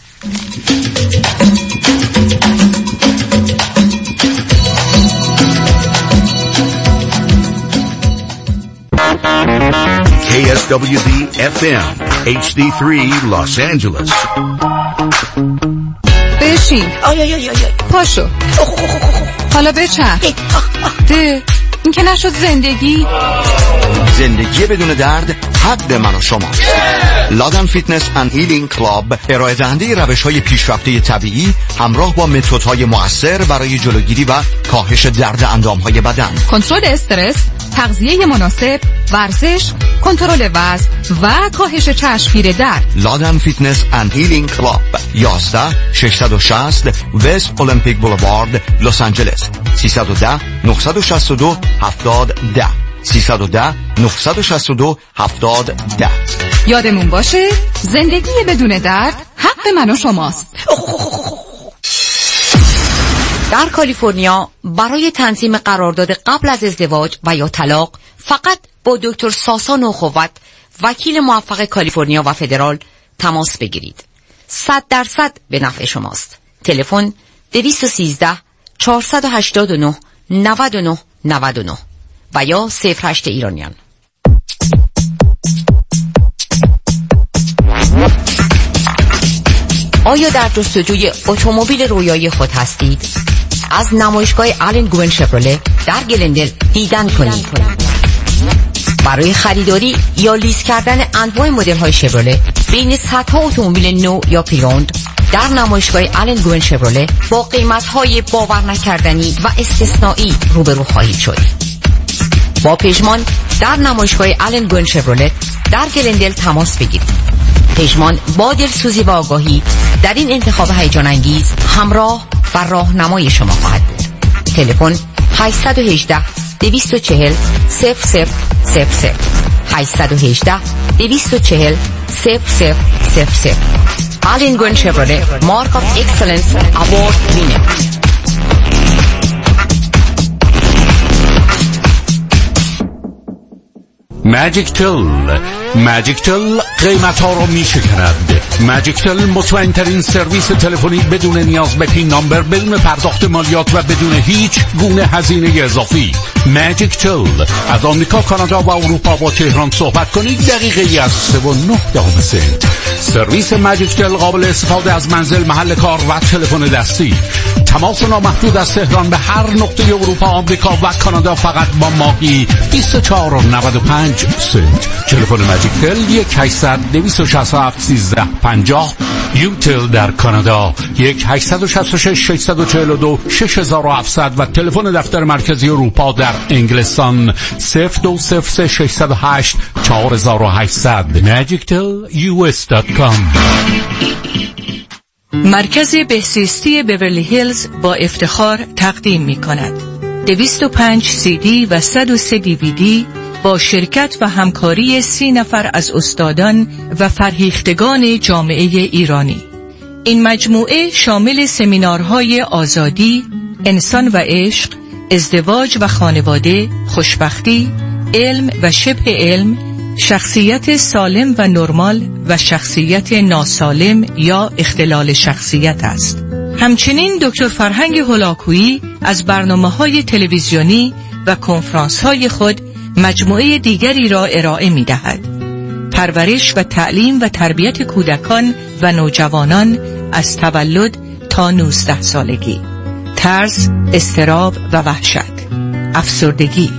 KSWB FM HD3 Los Angeles. بشین. پاشو. حالا بچرخ. ده این که نشد زندگی بدون درد حق من و شما. لادن فیتنس اند هیلینگ کلاب ارائه دهنده روش‌های پیشرفته طبیعی همراه با متدهای مؤثر برای جلوگیری و کاهش درد اندام‌های بدن، کنترل استرس، تغذیه مناسب، ورزش، کنترل وزن و کاهش چشمگیر درد. لادن فیتنس اند هیلینگ کلاب 11-660 وست اولمپیک بولوارد لس آنجلس. 310-962-7010 310-962-7010. یادمون باشه زندگی بدون درد حق من و شماست. در کالیفرنیا برای تنظیم قرارداد قبل از ازدواج و یا طلاق فقط با دکتر ساسا نوخوت، وکیل موفق کالیفرنیا و فدرال تماس بگیرید. 100% به نفع شماست. تلفن 213-489-9999 و یا 08 ایرانیان. آیا در جستجوی اتومبیل رویایی خود هستید؟ از نمایشگاه آلن گوین شفرله در گلندل دیدن کنید. برای خریداری یا لیز کردن انواع مدل های شفرله بین صدها اتومبیل نو یا پریوند در نمایشگاه آلن گوین شفرله با قیمت های باور نکردنی و استثنایی روبرو خواهید شد. با پژمان در نمایشگاه آلن گوین شفرله در گلندل تماس بگیرید. پژمان با دلسوزی و آگاهی در این انتخاب هیجان انگیز همراه و راهنمای شما خواهد بود. تلفن 818-240-0000 818-240-0000. آلن گوین شفرله مارک آف اکسلنس اوارد وینر. ماجیک تل قیمت ها رو می شکند. ماجیک تل مطمئن ترین سرویس تلفنی بدون نیاز به پین نامبر، بدون پرداخت مالیات و بدون هیچ گونه هزینه اضافی. ماجیک تل از آمریکا، کانادا و اروپا با تهران صحبت کنید دقیقه از 3.9 سنت. سرویس ماجیک تل قابل استفاده از منزل، محل کار و تلفن دستی. تماس نامحدود از تهران به هر نقطه اروپا، آمریکا و کانادا فقط با ماهی 24.95 سنت. تلفن ماجیک تل 1-800-267-1350. یوتل در کانادا 1-866-642-6700 و تلفن دفتر مرکزی اروپا در انگلستان 02-608-4800. magictelus.com. مرکز بهزیستی بیورلی هیلز با افتخار تقدیم می کند 205 CD و 103 DVD با شرکت و همکاری 30 نفر از استادان و فرهیختگان جامعه ایرانی. این مجموعه شامل سمینارهای آزادی، انسان و عشق، ازدواج و خانواده، خوشبختی، علم و شبه علم، شخصیت سالم و نرمال و شخصیت ناسالم یا اختلال شخصیت است. همچنین دکتر فرهنگ هولاکویی از برنامه‌های تلویزیونی و کنفرانس‌های خود مجموعه دیگری را ارائه می‌دهد. پرورش و تعلیم و تربیت کودکان و نوجوانان از تولد تا 19 سالگی، ترس، اضطراب و وحشت، افسردگی،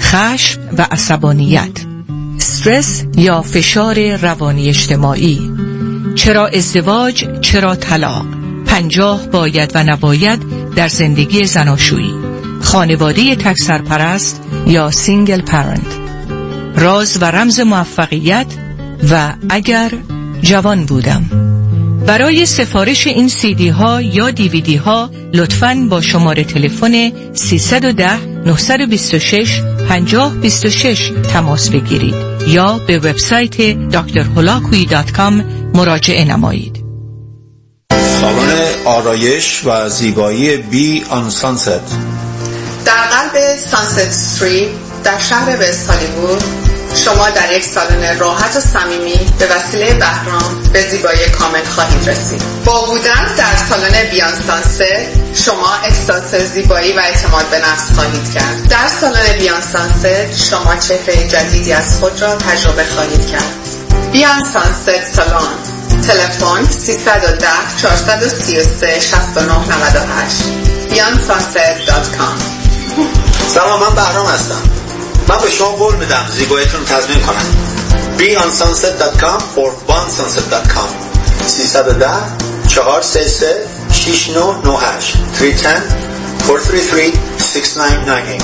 خشم و عصبانیت، استرس یا فشار روانی اجتماعی، چرا ازدواج، چرا طلاق، 50 باید و نباید در زندگی زناشویی، خانواده تک سرپرست یا سینگل پرنت، راز و رمز موفقیت و اگر جوان بودم. برای سفارش این CD ها یا DVD ها لطفاً با شماره تلفن 310 926 5026 تماس بگیرید یا به وبسایت drholakui.com مراجعه نمایید. سالن آرایش و زیبایی بی آن سانست در قلب سانست استریت در شهر وست هالیوود شما در یک سالن راحت و صمیمی به وسیله بهرام به زیبایی کامل خواهید رسید. با بودن در سالن بیان سانست شما احساس زیبایی و اعتماد به نفس خواهید کرد. در سالن بیان سانست شما چهره جدیدی از خود را تجربه خواهید کرد. بیان سانست سالن، تلفن 310 433 6998 beyondsunset.com. سلام، من بهرام هستم. من به شما قول میدم زیباییتون رو تضمین کنم. beyondsunset.com or bondsunset.com 310 433 6998 310 433 6998.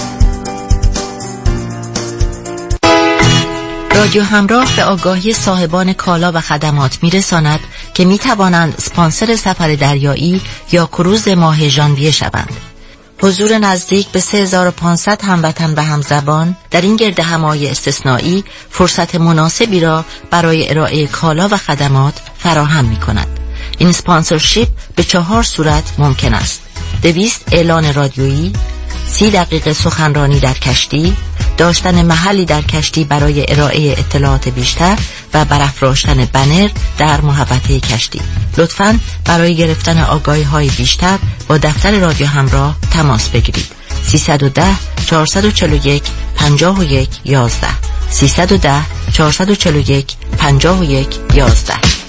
رادیو همراه به آگاهی صاحبان کالا و خدمات میرساند که میتوانند اسپانسر سفر دریایی یا کروز ماه ژانویه شوند. حضور نزدیک به 3500 هموطن و همزبان در این گرد همایی استثنایی فرصت مناسبی را برای ارائه کالا و خدمات فراهم می کند. این اسپانسرشیپ به 4 صورت ممکن است: 200 اعلان رادیویی، 30 دقیقه سخنرانی در کشتی، داشتن محلی در کشتی برای ارائه اطلاعات بیشتر و برافراشتن بنر در محوطه کشتی. لطفاً برای گرفتن آگاهی‌های بیشتر با دفتر رادیو همراه تماس بگیرید. 310 441 51 11 310 441 51 11.